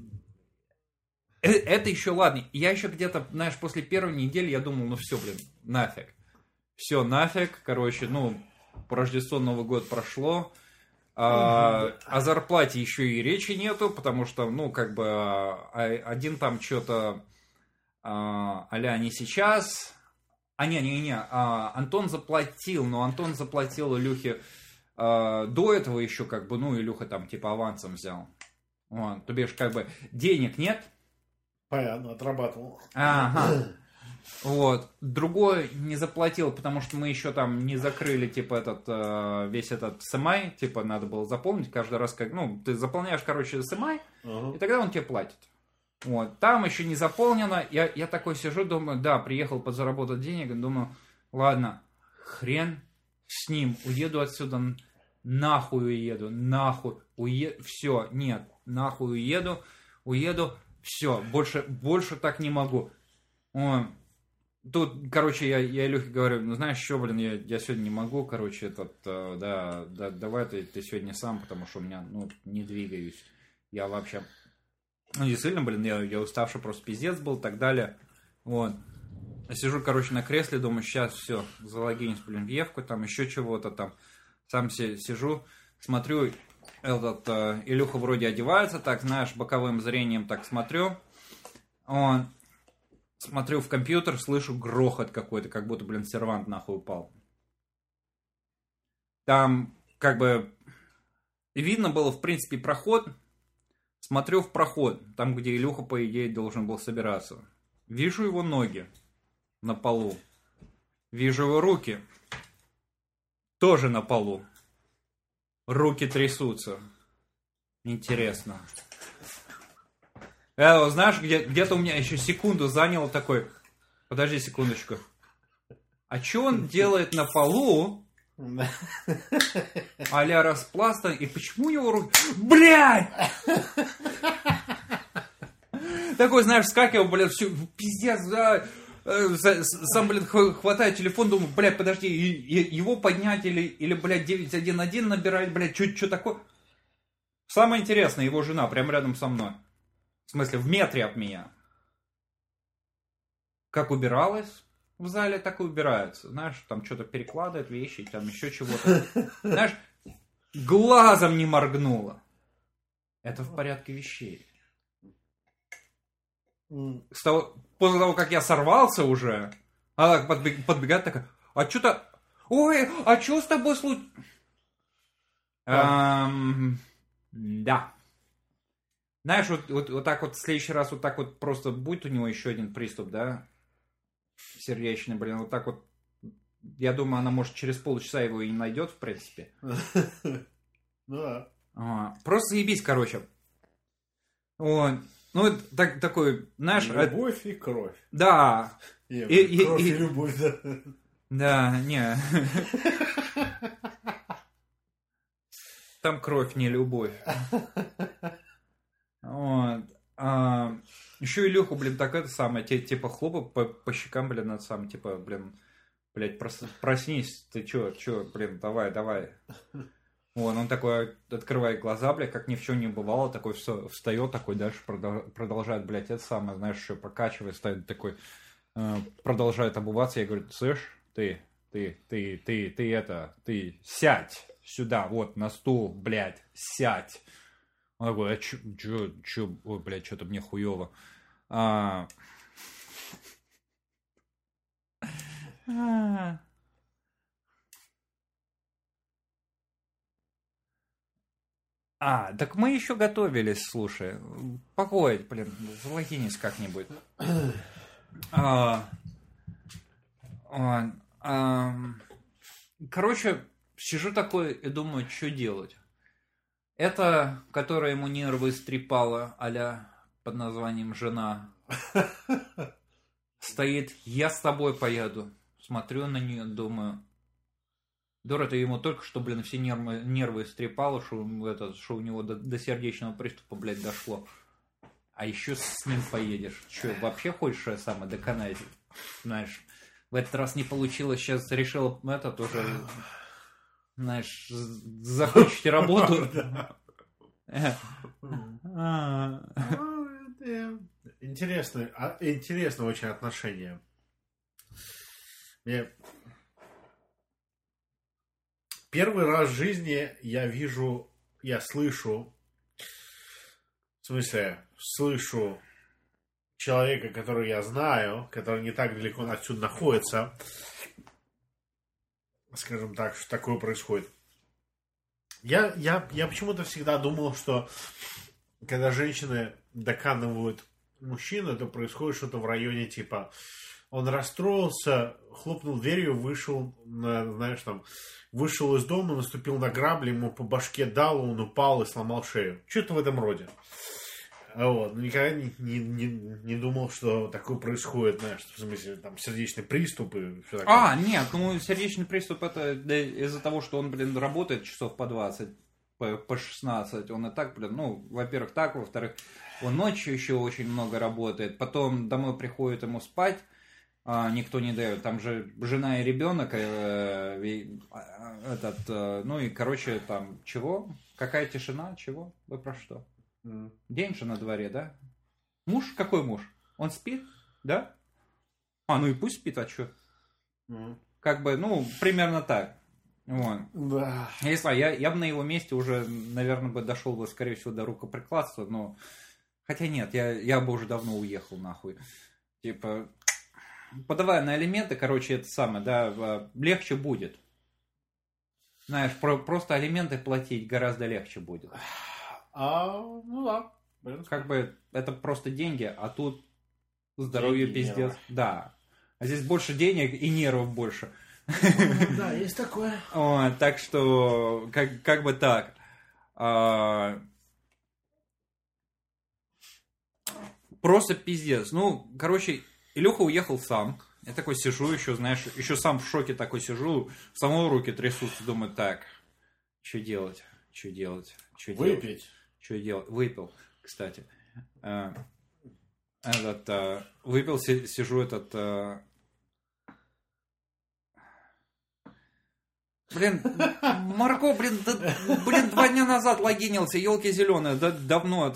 Speaker 2: Это еще ладно. Я еще где-то, знаешь, после первой недели я думал, ну все, блин, нафиг. Все, нафиг, короче, ну, Рождество, Новый год прошло. О зарплате еще и речи нету, потому что, ну, как бы, один там что-то а-ля не сейчас. Антон заплатил, но Антон заплатил Илюхе до этого еще, как бы, ну, Илюха там, типа, авансом взял. Вот, то бишь, как бы, денег нет.
Speaker 1: Понятно, отрабатывал.
Speaker 2: Ага. Вот. Другой не заплатил, потому что мы еще там не закрыли, типа, весь этот СМИ, типа, надо было заполнить каждый раз, как, ну, ты заполняешь, короче, СМИ, и тогда он тебе платит. Вот. Там еще не заполнено, я такой сижу, думаю, да, приехал подзаработать денег, думаю, ладно, хрен с ним, уеду отсюда, нахуй уеду, все, нет, нахуй уеду, все, больше так не могу. Тут, короче, я Илюхе говорю, ну знаешь что, блин, я сегодня не могу, короче, давай ты сегодня сам, потому что у меня, ну, не двигаюсь. Я вообще, ну, действительно, блин, я уставший, просто пиздец был, так далее. Вот. Сижу, короче, на кресле, думаю, сейчас все, залогинюсь, блин, в Евку, там еще чего-то там. Сам сижу, смотрю, Илюха вроде одевается, так, знаешь, боковым зрением так смотрю. Смотрю в компьютер, слышу грохот какой-то, как будто, блин, сервант нахуй упал. Там, как бы, видно было, в принципе, проход. Смотрю в проход, там, где Илюха, по идее, должен был собираться. Вижу его ноги на полу. Вижу его руки. Тоже на полу. Руки трясутся. Интересно. Знаешь, где-то у меня еще секунду заняло такой. Подожди секундочку. А что он делает на полу? А-ля распластан. И почему у него руки... Блядь! Такой, знаешь, вскакивал, блядь, все, пиздец, да. Сам, блядь, хватаю телефон, думаю, блядь, подожди, его поднять или блядь, 911 набирать, блядь, что такое? Самое интересное, его жена прямо рядом со мной. В смысле, в метре от меня. Как убиралась в зале, так и убирается. Знаешь, там что-то перекладывает вещи, там еще чего-то. Знаешь, глазом не моргнула. Это в порядке вещей. После того, как я сорвался уже, она подбегает такая, а что-то... Ой, а что с тобой случилось? Да. Знаешь, вот так вот в следующий раз вот так вот просто будет у него еще один приступ, да? Сердечный, блин, вот так вот. Я думаю, она, может, через полчаса его и не найдет, в принципе.
Speaker 1: Да.
Speaker 2: Просто заебись, короче. Вот. Ну, такой, знаешь...
Speaker 1: Любовь и кровь.
Speaker 2: Да.
Speaker 1: Кровь и любовь, да.
Speaker 2: Да, не. Там кровь, не любовь. Вот. Еще Илюху, блин, так это самое, типа хлопа по щекам, блин, это самое, типа, блин, блядь, проснись, ты чё, блин, давай. Он такой открывает глаза, блядь, как ни в чем не бывало, такой встает, такой дальше продолжает, блядь, это самое, знаешь, еще покачивает, ставит такой, продолжает обуваться. Я говорю, слышь, ты сядь сюда, вот, на стул, блядь, сядь. Он такой, а чё, ой, блядь, что-то мне хуёво. Так мы еще готовились, слушай. Погодь, блин, залогинись как-нибудь. Короче, сижу такой и думаю, что делать. Это, которая ему нервы стрепала, а-ля под названием «Жена», стоит, я с тобой поеду. Смотрю на нее, думаю, Дора-то ему только что, блин, все нервы стрепало, что у него до сердечного приступа, блядь, дошло. А еще с ним поедешь. Че, вообще хочешь самое доконать? Знаешь, в этот раз не получилось, сейчас решил это тоже, знаешь, закончить работу.
Speaker 1: Интересное очень отношение. Первый раз в жизни я слышу человека, которого я знаю, который не так далеко отсюда находится, скажем так, что такое происходит. Я почему-то всегда думал, что когда женщины доканывают мужчину, это происходит что-то в районе типа он расстроился, хлопнул дверью, вышел из дома, наступил на грабли, ему по башке дал, он упал и сломал шею. Что-то в этом роде. Вот. Никогда не думал, что такое происходит, знаешь, в смысле, там, сердечный приступ и все такое.
Speaker 2: Нет, сердечный приступ это из-за того, что он, блин, работает часов по 20, по 16, он и так, блин, во-первых, так, во-вторых, он ночью еще очень много работает, потом домой приходит ему спать, никто не дает, там же жена и ребенок, короче, там, чего? Какая тишина, чего? Вы про что? День же на дворе, да? Муж? Какой муж? Он спит? Да? И пусть спит, а что? Как бы, примерно так. Вот.
Speaker 1: Да.
Speaker 2: Если я бы на его месте уже, наверное, бы дошел бы, скорее всего, до рукоприкладства, но... Хотя нет, я бы уже давно уехал, нахуй. Типа, подавая на алименты, короче, это самое, да, легче будет. Знаешь, просто алименты платить гораздо легче будет.
Speaker 1: Да.
Speaker 2: Как бы это просто деньги, а тут здоровье
Speaker 1: деньги,
Speaker 2: пиздец.
Speaker 1: нервы.
Speaker 2: Да. А здесь больше денег и нервов больше.
Speaker 1: Да, есть такое.
Speaker 2: Так что, как бы так. Просто пиздец. Короче, Илюха уехал сам. Я такой сижу еще, знаешь, еще сам в шоке такой сижу. Самого руки трясутся, думаю, так, что делать?
Speaker 1: Выпить.
Speaker 2: Что делать? Выпил, кстати. Выпил, сижу Блин, Марко, 2 дня назад логинился, елки зеленые, давно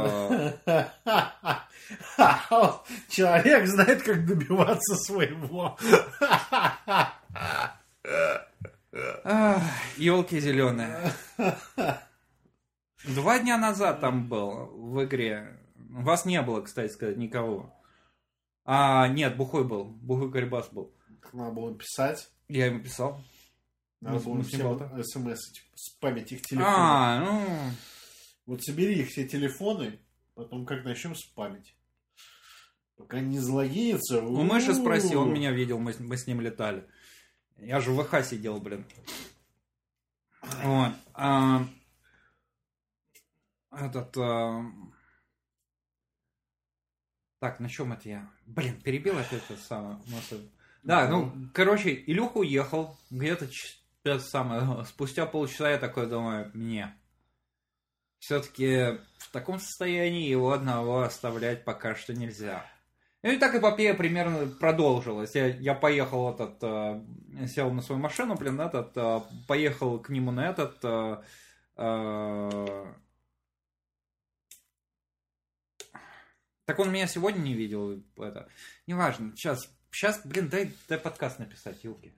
Speaker 1: Человек знает, как добиваться своего.
Speaker 2: Елки зеленые. 2 дня назад там был в игре. Вас не было, кстати сказать, никого. Нет, бухой был. Бухой Карибас был.
Speaker 1: Надо было писать.
Speaker 2: Я ему писал.
Speaker 1: Надо было всем смс спамить их телефоны. Вот собери их все телефоны, потом как начнем спамить. Пока не залогинится.
Speaker 2: У Мыши спроси, он меня видел, мы с ним летали. Я же в ВХ сидел, блин. Вот. Так, на чем это я? Блин, перебил опять это самое. Да, короче, Илюха уехал. Где-то спустя полчаса я такой думаю, мне все-таки в таком состоянии его одного оставлять пока что нельзя. И так эпопея примерно продолжилась. Я поехал сел на свою машину, поехал к нему на Так он меня сегодня не видел. Неважно. Сейчас, блин, дай подкаст написать, елки.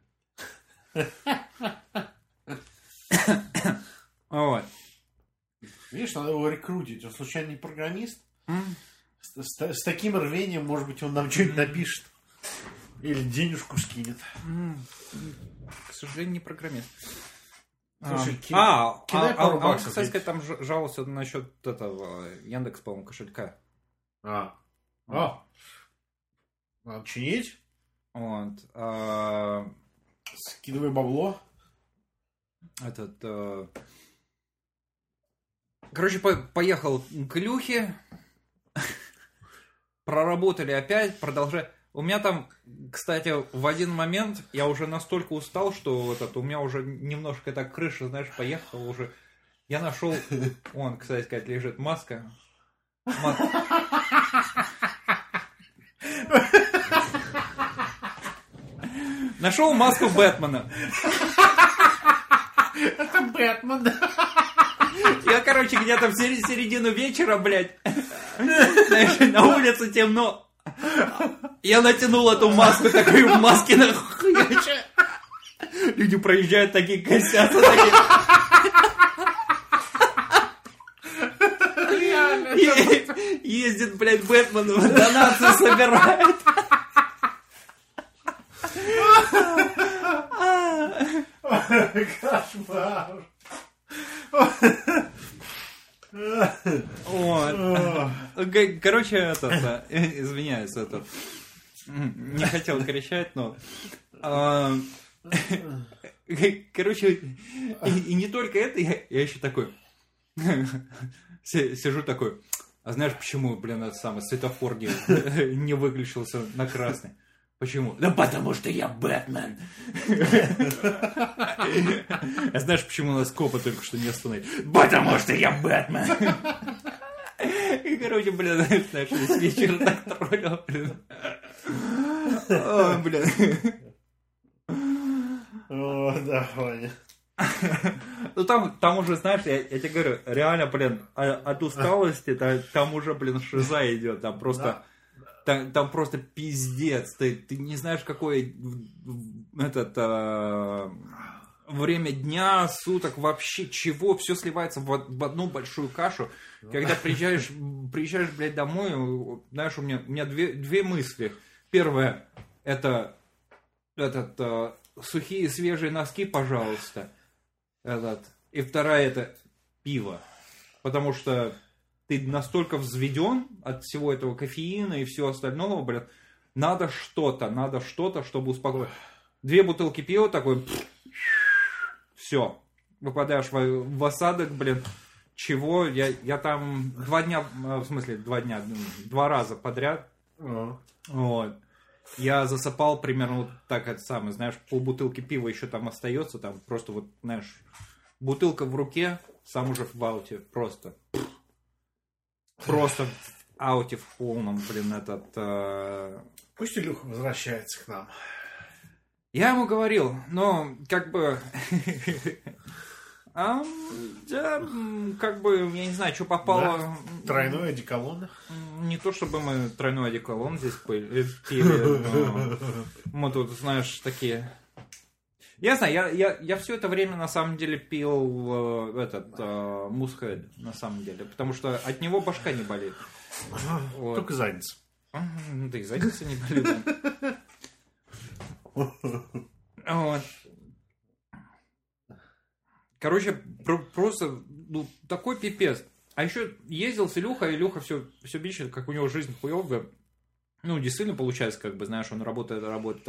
Speaker 2: Вот.
Speaker 1: Видишь, надо его рекрутить. Он случайно не программист? С таким рвением, может быть, он нам что-нибудь напишет. Или денежку скинет.
Speaker 2: К сожалению, не программист.
Speaker 1: Слушай,
Speaker 2: кстати сказать, там жаловался насчет этого Яндекс, по-моему, кошелька.
Speaker 1: Надо чинить.
Speaker 2: Вот.
Speaker 1: Скидывай бабло.
Speaker 2: Короче, поехал к Илюхе. Проработали опять, продолжаем. У меня там, кстати, в один момент я уже настолько устал, что у меня уже немножко так крыша, знаешь, поехала уже. Я нашел, кстати сказать, лежит маска. Нашел маску Бэтмена.
Speaker 1: Это Бэтмен.
Speaker 2: Я, короче, где-то в середину вечера, блядь, знаешь, на улице темно. Я натянул эту маску, такой в маске нахуй. Люди проезжают, такие косятся, такие. Ездит, блядь, Бэтмен, донации собирает.
Speaker 1: Кошмар.
Speaker 2: Вот. Короче, извиняюсь, не хотел кричать, но... Короче, и не только это, я еще такой... Сижу такой... А знаешь, почему, блин, этот самый светофор не выключился на красный? Почему? Да потому что я Бэтмен. А знаешь, почему нас копы только что не остановили? Потому что я Бэтмен. И, короче, блин, знаешь, весь вечер так троллил, блин. О, блин.
Speaker 1: О, да, Ваня.
Speaker 2: Ну, там уже, знаешь, я тебе говорю, реально, блин, от усталости там уже, блин, шиза идет, там просто... Там просто пиздец. Ты не знаешь, какое время дня, суток, вообще чего. Все сливается в одну большую кашу. Когда приезжаешь, блядь, домой, знаешь, у меня две мысли. Первое, это сухие свежие носки, пожалуйста. И вторая, это пиво. Потому что ты настолько взведен от всего этого кофеина и всего остального, блин, надо что-то, чтобы успокоить. 2 бутылки пива такой, все, выпадаешь в осадок, блин, чего, я там 2 раза подряд, вот, я засыпал примерно вот так, это самое, знаешь, полбутылки пива еще там остается, там просто вот, знаешь, бутылка в руке, сам уже в ауте, просто в ауте в полном, блин,
Speaker 1: Пусть Илюха возвращается к нам.
Speaker 2: Я ему говорил, но как бы... Да, как бы, я не знаю, что попало...
Speaker 1: Да? Тройной одеколон?
Speaker 2: Не то, чтобы мы тройной одеколон здесь пили, но мы тут, знаешь, такие... Я знаю, я все это время на самом деле пил Мусхед, на самом деле, потому что от него башка не болит. Вот.
Speaker 1: Только задница.
Speaker 2: Да и задница не болит. Вот. Короче, просто такой пипец. А еще ездил с Илюха, Илюха все бичит, как у него жизнь хуёвая. Ну, действительно получается, как бы, знаешь, он работает.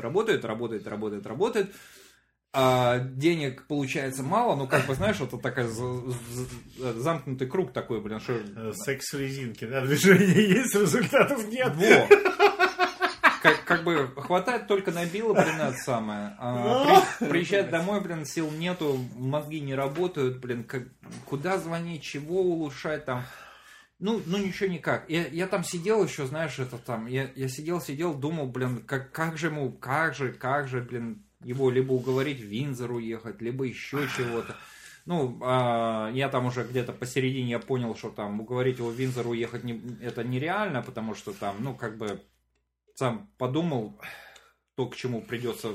Speaker 2: А денег получается мало, ну, как бы, знаешь, это такой замкнутый круг такой, блин, что...
Speaker 1: Секс-резинки, да, движения есть, результатов нет.
Speaker 2: Во. Как бы хватает только на било, блин, это самое. Приезжает домой, блин, сил нету, мозги не работают, блин, куда звонить, чего улучшать там. Ну, ничего никак. Я там сидел еще, знаешь, это там, я сидел, думал, блин, как же, блин, его либо уговорить в Виндзор уехать, либо еще чего-то. Ну, я там уже где-то посередине я понял, что там уговорить его в Виндзор уехать это нереально, потому что там, ну, как бы, сам подумал, то, к чему придется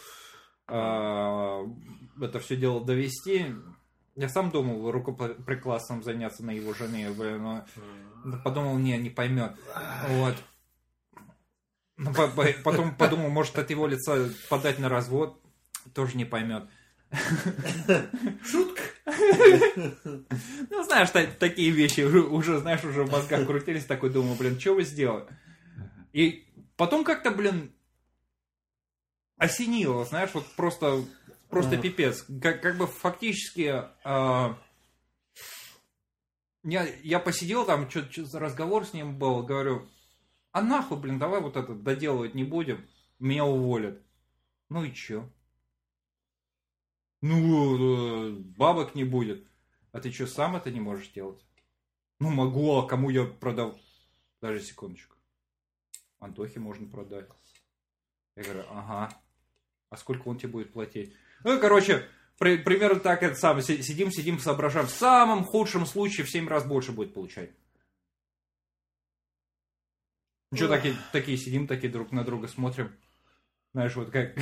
Speaker 2: это все дело довести. Я сам думал рукоприкладством заняться на его жене, но подумал, не поймет. Вот. Потом подумал, может от его лица подать на развод, тоже не поймет.
Speaker 1: Шутка.
Speaker 2: Ну, знаешь, такие вещи уже, знаешь, уже в мозгах крутились, такой думаю, блин, что вы сделали? И потом как-то, блин, осенило, знаешь, вот просто пипец. Как бы фактически я посидел там, что за разговор с ним был, говорю, а нахуй, блин, давай вот это доделывать не будем, меня уволят. Ну и чё? Ну, бабок не будет. А ты что, сам это не можешь делать? Ну, могу, а кому я продал? Даже секундочку. Антохе можно продать. Я говорю, ага. А сколько он тебе будет платить? Ну, короче, примерно так это самое. Сидим, соображаем. В самом худшем случае в 7 раз больше будет получать. Что такие сидим, такие друг на друга смотрим. Знаешь, вот как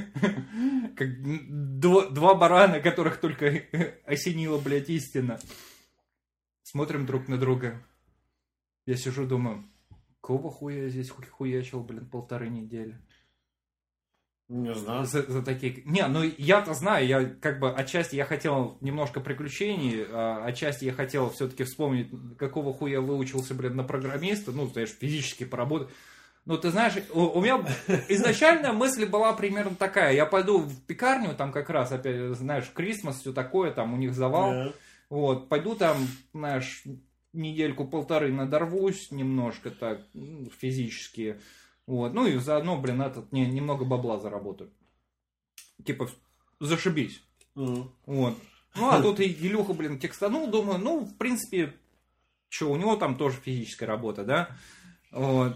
Speaker 2: два барана, которых только осенило, блядь, истина. Смотрим друг на друга. Я сижу, думаю, какого хуя я здесь хуячил, блин, 1,5 недели.
Speaker 1: Не знаю.
Speaker 2: За такие... Не, ну я-то знаю, я как бы отчасти я хотел немножко приключений, а отчасти я хотел все-таки вспомнить, какого хуя я выучился, блин, на программиста, ну, знаешь, физически поработать. Ну, ты знаешь, у меня изначально мысль была примерно такая. Я пойду в пекарню, там как раз, опять, знаешь, Крисмас, все такое, там у них завал. Yeah. Вот, пойду там, знаешь, недельку-полторы надорвусь немножко так, физически. Вот, ну и заодно, блин, немного бабла заработаю. Типа, зашибись. Вот. Ну, а тут и Илюха, блин, текстанул, думаю, ну, в принципе, что, у него там тоже физическая работа, да? Вот.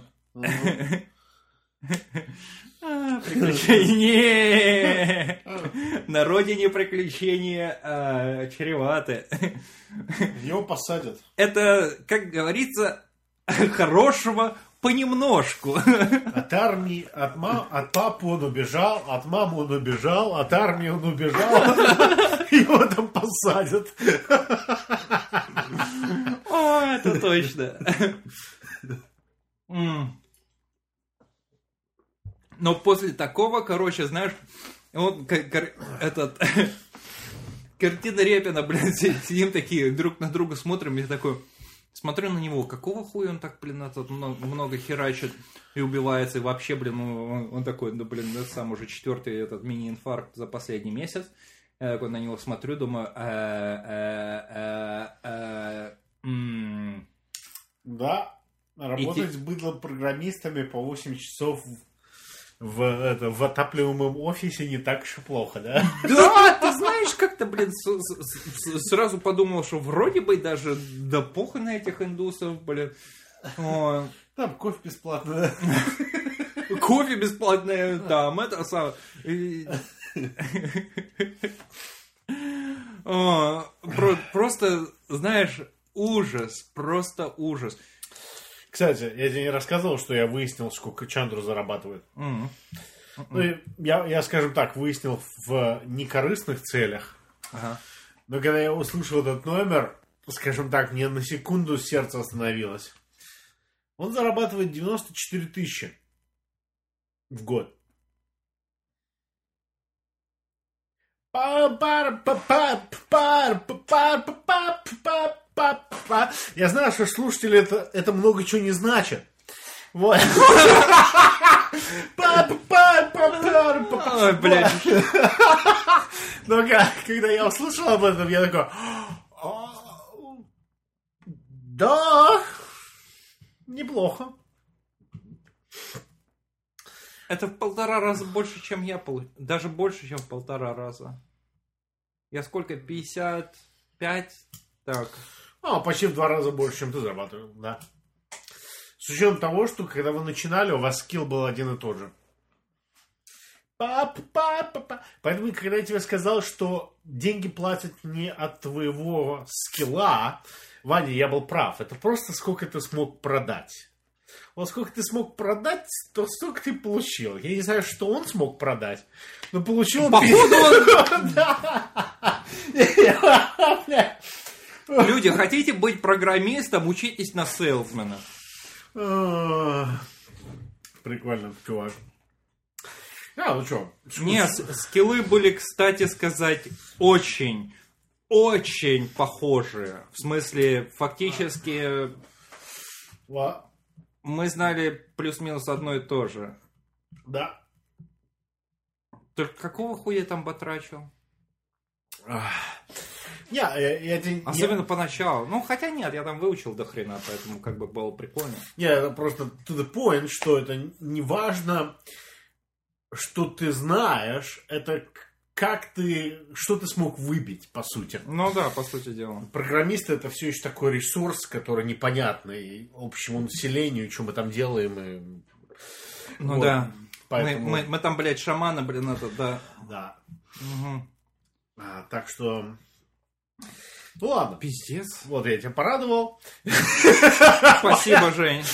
Speaker 2: Приключения. На родине приключения чреваты.
Speaker 1: Его посадят.
Speaker 2: Это, как говорится, хорошего понемножку.
Speaker 1: От армии, от папы он убежал, от мамы он убежал, от армии он убежал. Его там посадят.
Speaker 2: О, это точно. Но после такого, короче, знаешь, вот картина Репина, блин, сидим такие, друг на друга смотрим, я такой, смотрю на него, какого хуя он так, блин, много херачит и убивается, и вообще, блин, он такой, ну, блин, это сам уже 4-й этот мини-инфаркт за последний месяц. Я такой на него смотрю, думаю,
Speaker 1: Да, работать с быдлом-программистами по 8 часов в отапливаемом офисе не так уж и плохо, да?
Speaker 2: Да, ты знаешь, как-то, блин, сразу подумал, что вроде бы даже да похуй на этих индусов, блин.
Speaker 1: Там кофе бесплатно.
Speaker 2: Кофе бесплатное, там, это самое. Просто, знаешь, ужас, просто ужас.
Speaker 1: Кстати, я тебе не рассказывал, что я выяснил, сколько Чандру зарабатывает. Ну, я, скажем так, выяснил в некорыстных целях.
Speaker 2: Ага.
Speaker 1: Но когда я услышал этот номер, скажем так, мне на секунду сердце остановилось. Он зарабатывает 94 тысячи в год. Я знаю, что слушатели это много чего не значит. Вот.
Speaker 2: Ой, блядь.
Speaker 1: Но когда я услышал об этом, я такой... Да, неплохо.
Speaker 2: Это в 1,5 раза больше, чем я получил. Даже больше, чем в 1,5 раза. Я сколько? 55? Так.
Speaker 1: Почти в 2 раза больше, чем ты зарабатывал, да. С учетом того, что когда вы начинали, у вас скилл был один и тот же. Поэтому, когда я тебе сказал, что деньги платят не от твоего скилла, Ваня, я был прав. Это просто сколько ты смог продать. Вот сколько ты смог продать, то столько ты получил. Я не знаю, что он смог продать, но получил он...
Speaker 2: Походу он... Люди, хотите быть программистом, учитесь на сейлсмена.
Speaker 1: Прикольно, чувак. Ну что?
Speaker 2: Нет, скиллы были, кстати сказать, очень похожие. В смысле, фактически мы знали плюс-минус одно и то же.
Speaker 1: Да.
Speaker 2: Только какого хуя я там батрачил?
Speaker 1: Особенно
Speaker 2: поначалу. Ну, хотя нет, я там выучил до хрена, поэтому как бы было прикольно.
Speaker 1: Это просто to the point, что это не важно, что ты знаешь, это что ты смог выбить, по сути.
Speaker 2: Ну да, по сути дела.
Speaker 1: Программисты — это все еще такой ресурс, который непонятный общему населению, что мы там делаем.
Speaker 2: Ну вот. Да. Поэтому... Мы там, блядь, шамана, да.
Speaker 1: Да.
Speaker 2: Угу.
Speaker 1: Так что... Ну ладно.
Speaker 2: Пиздец.
Speaker 1: Вот я тебя порадовал.
Speaker 2: Спасибо, Жень.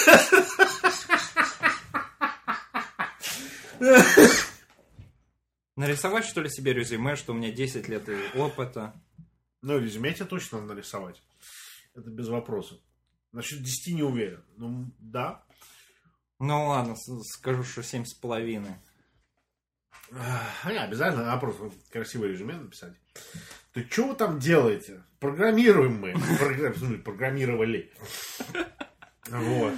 Speaker 2: Нарисовать, что ли, себе резюме, что у меня 10 лет опыта?
Speaker 1: Ну, резюме тебе точно надо нарисовать. Это без вопросов. Насчет 10 не уверен. Ну, да.
Speaker 2: Ну, ладно, скажу, что 7,5.
Speaker 1: Обязательно просто красивое резюме написать. То что вы там делаете? Программируем мы. Программировали. Вот.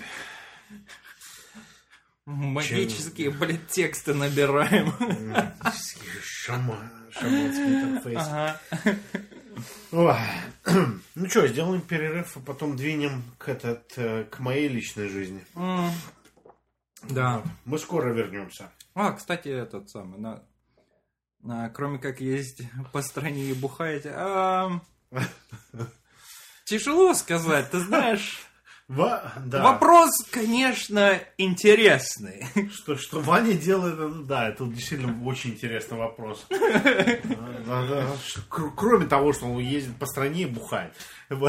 Speaker 2: Магические, блядь, тексты набираем.
Speaker 1: Шаманский интерфейс. Ага. Ну что, сделаем перерыв, а потом двинем к моей личной жизни.
Speaker 2: Да.
Speaker 1: Мы скоро вернемся.
Speaker 2: Кстати, этот самый, кроме как ездить по стране и бухать, тяжело сказать, ты знаешь.
Speaker 1: Да.
Speaker 2: Вопрос, конечно, интересный.
Speaker 1: Что Ваня делает, да, это действительно очень интересный вопрос. Кроме того, что он ездит по стране и бухает.
Speaker 2: Ну,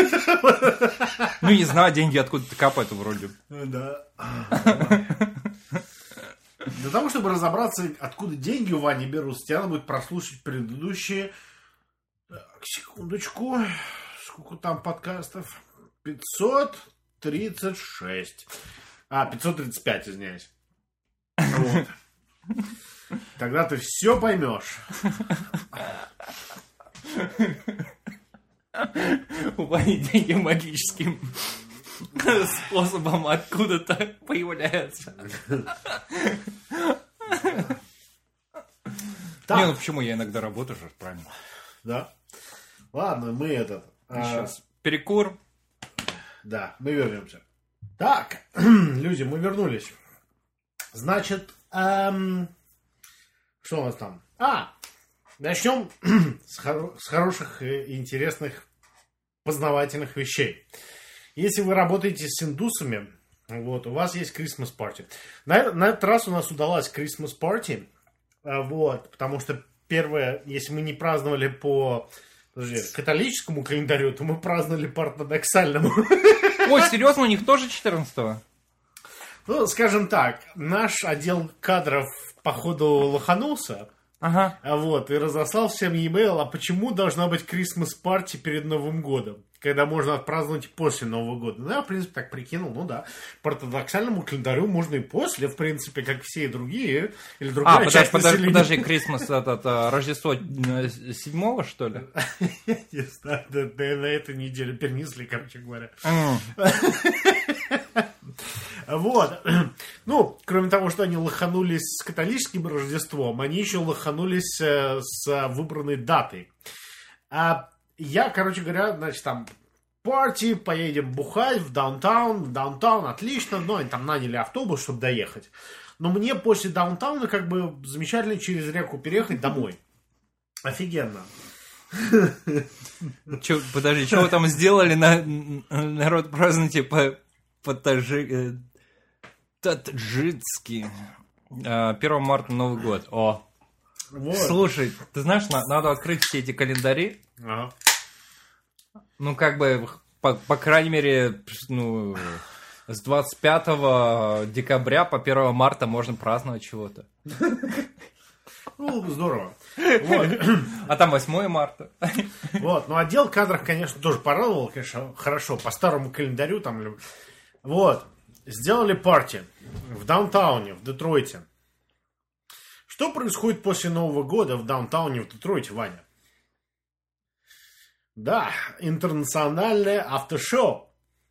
Speaker 2: не знаю, деньги откуда-то капают вроде.
Speaker 1: Да. Для того, чтобы разобраться, откуда деньги у Вани берутся, тебе надо будет прослушать предыдущие... Секундочку. Сколько там подкастов? 536. 535, извиняюсь. Вот. Тогда ты все поймешь.
Speaker 2: У Вани деньги магическим способом откуда-то появляются. Не, ну почему? Я иногда работаю же, правильно.
Speaker 1: Да. Ладно, мы
Speaker 2: Сейчас. Перекур.
Speaker 1: Да, мы вернемся. Так, люди, мы вернулись. Значит, что у нас там? Начнем с хороших и интересных познавательных вещей. Если вы работаете с индусами, вот, у вас есть Christmas Party. На этот раз у нас удалась Christmas Party, вот, потому что первое, если мы не праздновали по католическому календарю, то мы праздновали по ортодоксальному.
Speaker 2: Ой, серьезно, у них тоже 14-го?
Speaker 1: Ну, скажем так, наш отдел кадров, походу, лоханулся.
Speaker 2: Ага.
Speaker 1: Вот, и разослал всем e-mail, а почему должна быть Christmas Party перед Новым годом, когда можно отпраздновать после Нового года. Ну, я, в принципе, так прикинул, ну да, по ортодоксальному календарю можно и после, в принципе, как все и другие, или другая часть населения.
Speaker 2: Подожди, Christmas, Рождество 7-го, что ли?
Speaker 1: Я не знаю, на этой неделе перенесли, короче говоря. Вот. Ну, кроме того, что они лоханулись с католическим Рождеством, они еще лоханулись с выбранной датой. Я, короче говоря, значит, там парти, поедем бухать в даунтаун, отлично, но они там наняли автобус, чтобы доехать. Но мне после даунтауна как бы замечательно через реку переехать домой. Офигенно.
Speaker 2: Подожди, что вы там сделали на народ празднуете по-таджикски? 1 марта Новый год. О.
Speaker 1: Вот.
Speaker 2: Слушай, ты знаешь, надо открыть все эти календари.
Speaker 1: Ага.
Speaker 2: Ну, как бы, по крайней мере, ну, с 25 декабря по 1 марта можно праздновать чего-то.
Speaker 1: Ну, здорово. Вот.
Speaker 2: А там 8 марта.
Speaker 1: Вот, ну отдел кадров, конечно, тоже порадовал, конечно, хорошо, по старому календарю там. Вот, сделали парти в даунтауне, в Детройте. Что происходит после Нового года в даунтауне в Детройте, Ваня? Да, интернациональное автошоу.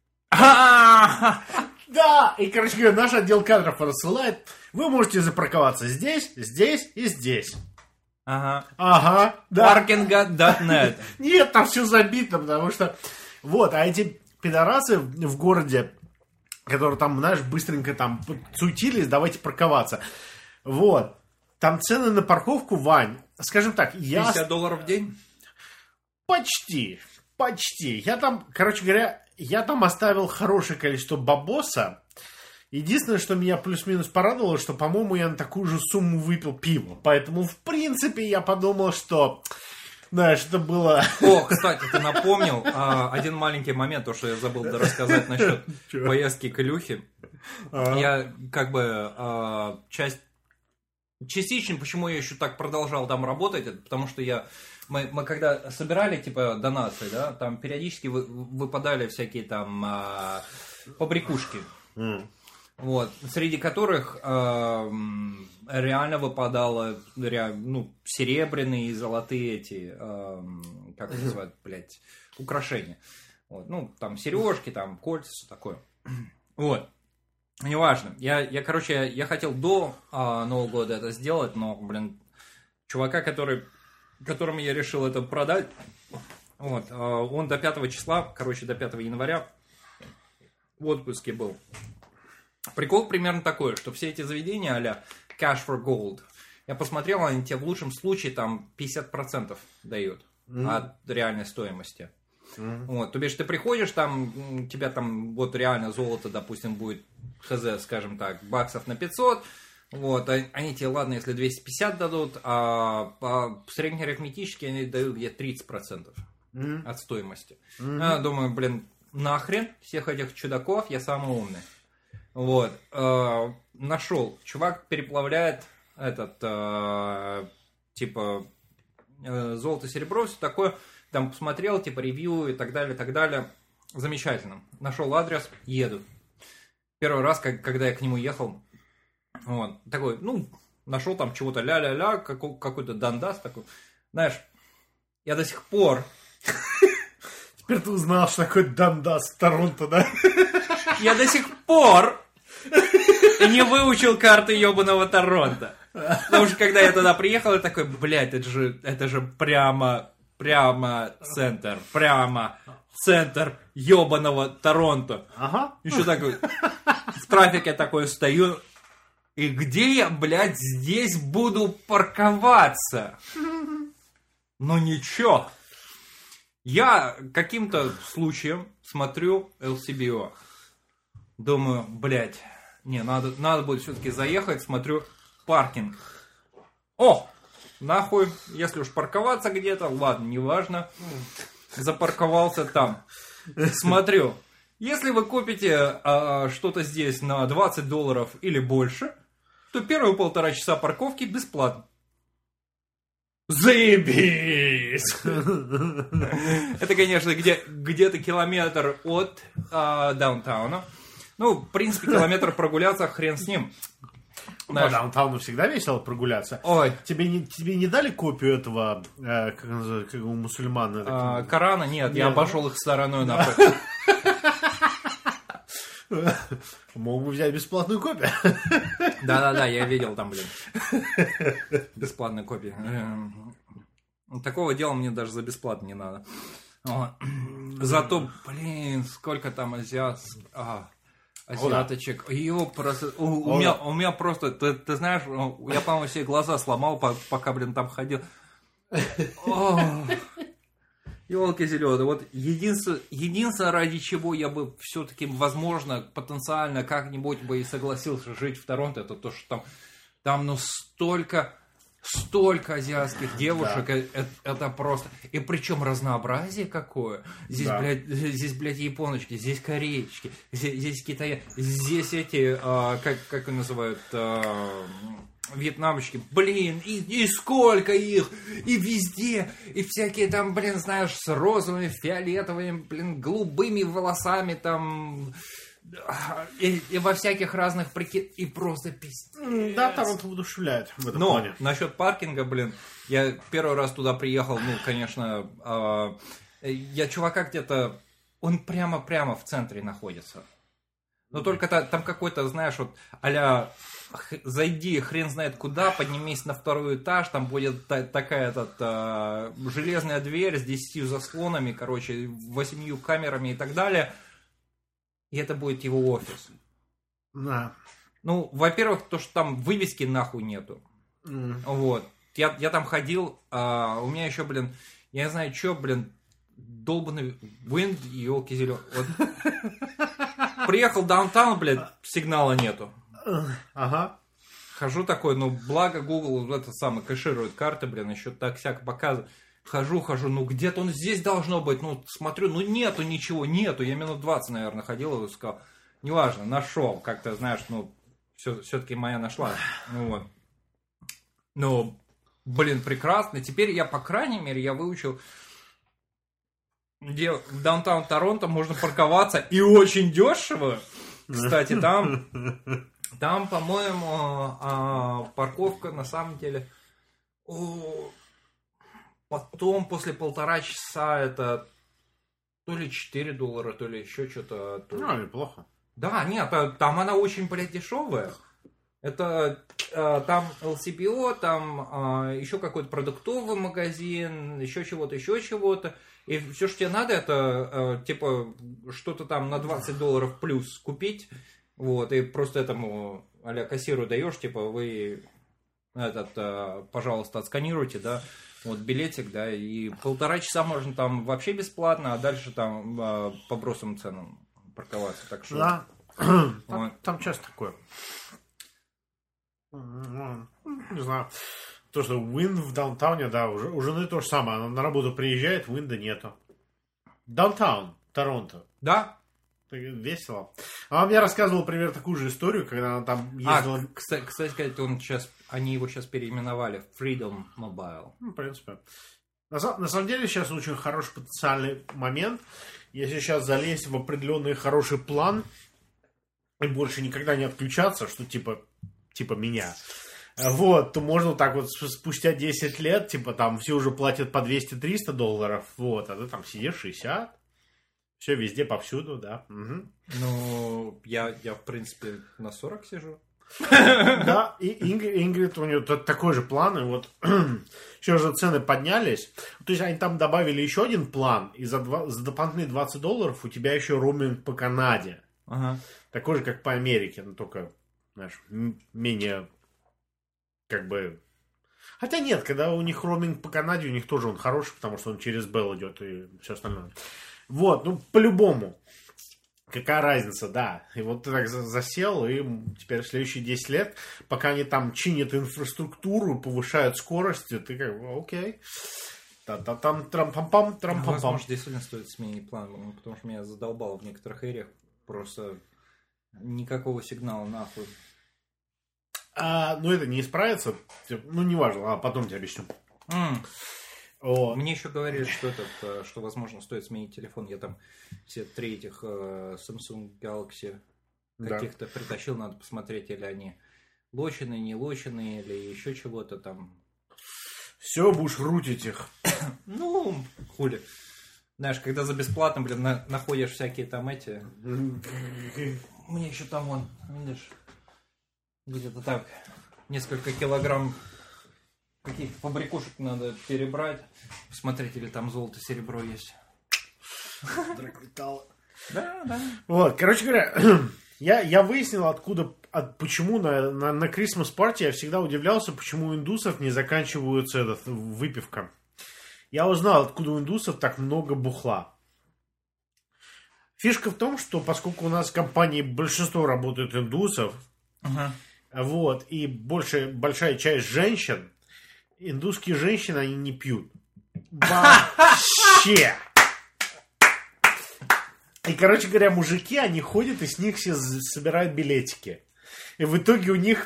Speaker 1: Да, и, короче говоря, наш отдел кадров рассылает. Вы можете запарковаться здесь, здесь и здесь.
Speaker 2: Ага.
Speaker 1: Ага, да.
Speaker 2: Parkinga.net.
Speaker 1: Нет, там все забито, потому что... Вот, а эти пидорасы в городе, которые там, знаешь, быстренько там суетились, давайте парковаться. Вот. Там цены на парковку, Вань, скажем так, я...
Speaker 2: $50 в день?
Speaker 1: Почти. Я там, короче говоря, я там оставил хорошее количество бабоса. Единственное, что меня плюс-минус порадовало, что, по-моему, я на такую же сумму выпил пиво. Поэтому, в принципе, я подумал, что... Знаешь, это было...
Speaker 2: О, кстати, ты напомнил один маленький момент, то, что я забыл рассказать насчет поездки к Илюхе. Я как бы частично, почему я еще так продолжал там работать, это потому что мы когда собирали, типа, донации, да, там периодически выпадали всякие там побрякушки. Вот, среди которых реально выпадало серебряные и золотые эти, как это называют, блядь, украшения. Вот, ну, там сережки, там кольца, все такое. Вот. Неважно. Я хотел до Нового года это сделать, но, блин, чувака, которому я решил это продать, вот, он до 5 числа, короче, до 5 января в отпуске был. Прикол примерно такой, что все эти заведения а-ля Cash for Gold, я посмотрел, они тебе в лучшем случае там 50% дают от реальной стоимости. Вот, то бишь ты приходишь, там, у тебя там вот реально золото, допустим, будет, хз, скажем так, баксов на 500, вот, они тебе, ладно, если 250 дадут, а среднеарифметически они дают где-то 30% от стоимости. Я думаю, блин, нахрен всех этих чудаков, я самый умный. Вот, нашел, чувак переплавляет типа, золото, серебро, все такое, там посмотрел, типа, ревью и так далее, замечательно, нашел адрес, еду. Первый раз, когда я к нему ехал, вот, такой, ну, нашел там чего-то ля-ля-ля, какой-то дандас такой, знаешь, я до сих пор...
Speaker 1: Теперь ты узнал, что такое дандас в Торонто, да?
Speaker 2: Я до сих пор не выучил карты ебаного Торонто. Потому что когда я туда приехал, я такой, блядь, это же прямо центр ебаного Торонто.
Speaker 1: Ага.
Speaker 2: Еще такой, в трафике такой стою, и где я, блядь, здесь буду парковаться? Ну ничего. Я каким-то случаем смотрю LCBO. Думаю, блядь, надо будет все-таки заехать, смотрю, паркинг. О, нахуй, если уж парковаться где-то, ладно, неважно, запарковался там. Смотрю, если вы купите что-то здесь на $20 или больше, то первые 1,5 часа парковки бесплатно. Заебись! Это, конечно, где-то километр от даунтауна. Ну, в принципе, километр прогуляться, хрен с ним.
Speaker 1: По даунтауну всегда весело прогуляться.
Speaker 2: Ой.
Speaker 1: Тебе не дали копию этого, как у мусульман?
Speaker 2: Корана? Нет, я обошел их стороной нахуй.
Speaker 1: Мог бы взять бесплатную копию.
Speaker 2: Да, я видел там, блин. Бесплатная копия. Такого дела мне даже за бесплатно не надо. Зато, блин, сколько там азиаточек. Ее просто... У меня просто... Ты знаешь, я, по-моему, все глаза сломал, пока, блин, там ходил. Ёлки зеленые. Вот единственное, ради чего я бы все-таки, возможно, потенциально как-нибудь бы и согласился жить в Торонто, это то, что там ну, столько азиатских девушек, да. Это просто... И причем разнообразие какое. Здесь, да. Блядь, японочки, здесь кореечки, здесь китайцы, здесь эти, как называют... вьетнамочки, блин, и сколько их, и везде, и всякие там, блин, знаешь, с розовыми, фиолетовыми, блин, голубыми волосами там, и во всяких разных и просто пиздец.
Speaker 1: Да, там он воодушевляет в этом плане.
Speaker 2: Насчет паркинга, блин, я первый раз туда приехал, ну, конечно, я чувака где-то, он прямо в центре находится. Но только там какой-то, знаешь, вот а-ля зайди хрен знает куда, поднимись на второй этаж, там будет такая железная дверь с 10 заслонами, короче, 8 камерами и так далее. И это будет его офис.
Speaker 1: Да.
Speaker 2: Ну, во-первых, то, что там вывески нахуй нету. Вот. Я там ходил, у меня еще, блин, я не знаю, что, блин, долбанный Wind, елки зеленые. Вот. Приехал в даунтаун, блядь, сигнала нету.
Speaker 1: Ага.
Speaker 2: Хожу такой, ну, благо Google этот самый кэширует карты, блин, еще так всяко показывает. Хожу, ну, где-то он здесь должно быть, ну, смотрю, ну, нету ничего, нету. Я минут 20, наверное, ходил и сказал, неважно, нашел, как-то, знаешь, ну, все-таки моя нашла. Ну, вот. Ну, блин, прекрасно. Теперь я, по крайней мере, я выучил... где в даунтаун Торонто можно парковаться и очень дешево. Кстати, там, по-моему, парковка на самом деле потом после 1,5 часа это то ли $4, то ли еще что-то.
Speaker 1: Неплохо.
Speaker 2: Да, нет, там она очень, блядь, дешевая. Это там LCBO, там еще какой-то продуктовый магазин, еще чего-то. И все, что тебе надо, это типа что-то там на $20 плюс купить. Вот, и просто этому а-ля кассиру даешь, типа, вы пожалуйста, отсканируйте, да, вот билетик, да, и 1,5 часа можно там вообще бесплатно, а дальше там по бросовым ценам парковаться. Так что...
Speaker 1: Да,
Speaker 2: вот.
Speaker 1: там часто такое. Не знаю. То, что Wind в даунтауне, да, уже не то же самое. Она на работу приезжает, Винда нету. Даунтаун, Торонто.
Speaker 2: Да.
Speaker 1: Весело. Она мне рассказывала, например, такую же историю, когда она там ездила...
Speaker 2: Кстати сказать, они его сейчас переименовали в Freedom Mobile.
Speaker 1: Ну, в принципе. На самом деле, сейчас очень хороший потенциальный момент. Если сейчас залезть в определенный хороший план и больше никогда не отключаться, что типа меня... Вот, то можно так вот спустя 10 лет, типа там все уже платят по $200-300, вот, а ты там сидишь 60, все везде, повсюду, да. Угу.
Speaker 2: Ну, я в принципе на 40 сижу.
Speaker 1: Да, и Ингрид, у нее такой же план, и вот еще же цены поднялись, то есть они там добавили еще один план, и за дополнительные $20 у тебя еще роуминг по Канаде.
Speaker 2: Ага.
Speaker 1: Такой же, как по Америке, но только, знаешь, менее... как бы... Хотя нет, когда у них роуминг по Канаде, у них тоже он хороший, потому что он через Bell идет и все остальное. Вот, ну, по-любому. Какая разница, да. И вот ты так засел, и теперь в следующие 10 лет, пока они там чинят инфраструктуру, повышают скорости, ты как бы, окей. Там трам-пам-пам, трам-пам-пам.
Speaker 2: Возможно, действительно стоит сменить план, потому что меня задолбало в некоторых эриях. Просто никакого сигнала нахуй.
Speaker 1: Ну, это не исправится. Ну, неважно, потом тебе объясню.
Speaker 2: Мне еще говорили, что, возможно, стоит сменить телефон. Я там все 3 этих Samsung Galaxy каких-то притащил. Надо посмотреть, или они лоченые, не лоченые, или еще чего-то там.
Speaker 1: Все, будешь рутить их.
Speaker 2: Ну, хули. Знаешь, когда за бесплатно, блин, находишь всякие там эти... Мне еще там вон, видишь... Где-то так, несколько килограмм каких-то фабрикушек надо перебрать. Посмотреть, или там золото, серебро есть.
Speaker 1: Драгметалл.
Speaker 2: Да.
Speaker 1: Вот, короче говоря, я выяснил, почему на Christmas Party я всегда удивлялся, почему у индусов не заканчивается выпивка. я узнал, откуда у индусов так много бухла. Фишка в том, что поскольку у нас в компании большинство работают индусов, вот, и большая часть женщин, индусские женщины, они не пьют. Вообще! И, короче говоря, мужики, они ходят и с них все собирают билетики. И в итоге у них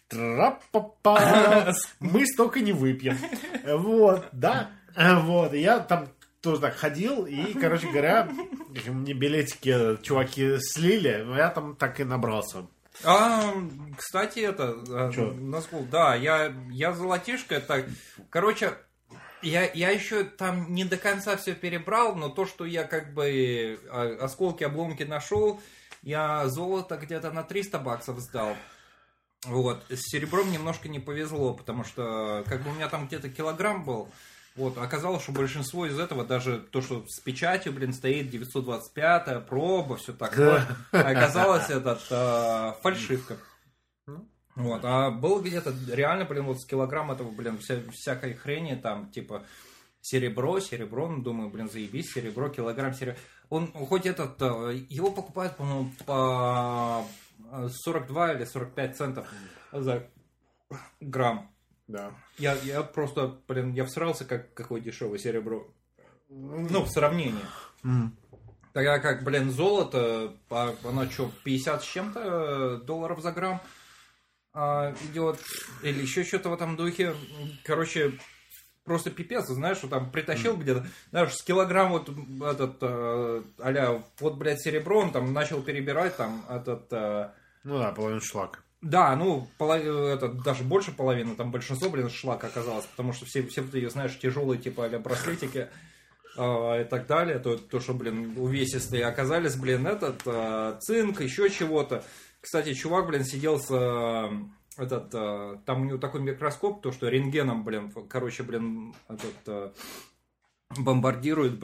Speaker 1: мы столько не выпьем. Вот, да. Вот, и я там тоже так ходил, и, короче говоря, мне билетики чуваки слили, но я там так и набрался.
Speaker 2: Кстати, да, я золотишко, так, короче, я еще там не до конца все перебрал, но то, что я как бы осколки, обломки нашел, я золото где-то на $300 сдал. Вот, с серебром немножко не повезло, потому что как бы у меня там где-то килограмм был. Вот, оказалось, что большинство из этого, даже то, что с печатью, стоит 925-я, проба, все такое, оказалось фальшивка. Вот, а было где-то реально, вот с килограмм этого, всякой хрени, там, типа, серебро, ну, думаю, заебись, серебро, килограмм серебра. Он, хоть его покупают, по-моему, по 42 или 45 центов за грамм.
Speaker 1: Да.
Speaker 2: Я просто, я всрался, какое дешевое серебро. Ну, в сравнении. Тогда как, золото, оно что, 50 с чем-то $, за грамм идет. Или еще что-то в этом духе. Короче, просто пипец, знаешь, что там притащил где-то, знаешь, с килограмм вот этот, а-ля, вот, серебро, он там начал перебирать, там,
Speaker 1: ну да, половину шлака.
Speaker 2: Да, ну, даже больше половины, там большинство, шлак оказалось, потому что все такие, знаешь, тяжелые, типа, а-ля браслетики и так далее, то, что, увесистые оказались, цинк, еще чего-то. Кстати, чувак, сидел с, там у него такой микроскоп, то, что рентгеном, короче, бомбардирует,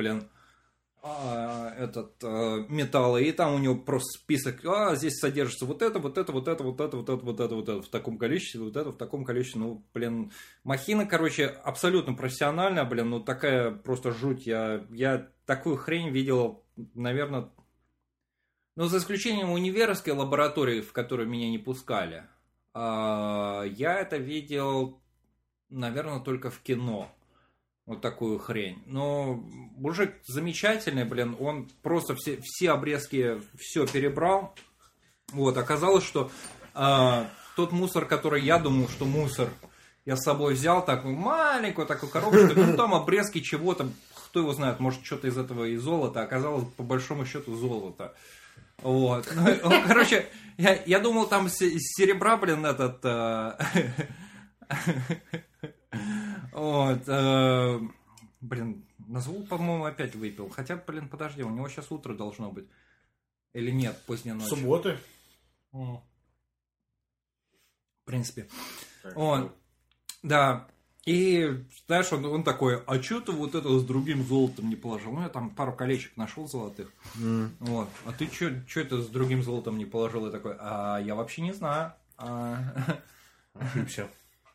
Speaker 2: металлы, и там у него просто список, здесь содержится вот это, в таком количестве, вот это в таком количестве, ну, махина, короче, абсолютно профессиональная, ну, такая просто жуть, я такую хрень видел, наверное, ну, за исключением универской лаборатории, в которую меня не пускали, я это видел, наверное, только в кино. Вот такую хрень. Но мужик замечательный, он просто все обрезки все перебрал. Вот, оказалось, что тот мусор, который я думал, что мусор, я с собой взял такую маленькую такую коробочку, ну там обрезки чего-то, кто его знает, может что-то из этого и золото, оказалось по большому счету золото. Вот. Ну, короче, я думал там с серебра, вот, назвал, по-моему, опять выпил. Хотя, подожди, у него сейчас утро должно быть. Или нет, поздняя ночь.
Speaker 1: Субботы.
Speaker 2: В принципе. Он, да. И, знаешь, он такой, а что ты вот это с другим золотом не положил? Ну, я там пару колечек нашел золотых. Вот. А ты что это с другим золотом не положил? Я такой, я вообще не знаю.
Speaker 1: Ошибся.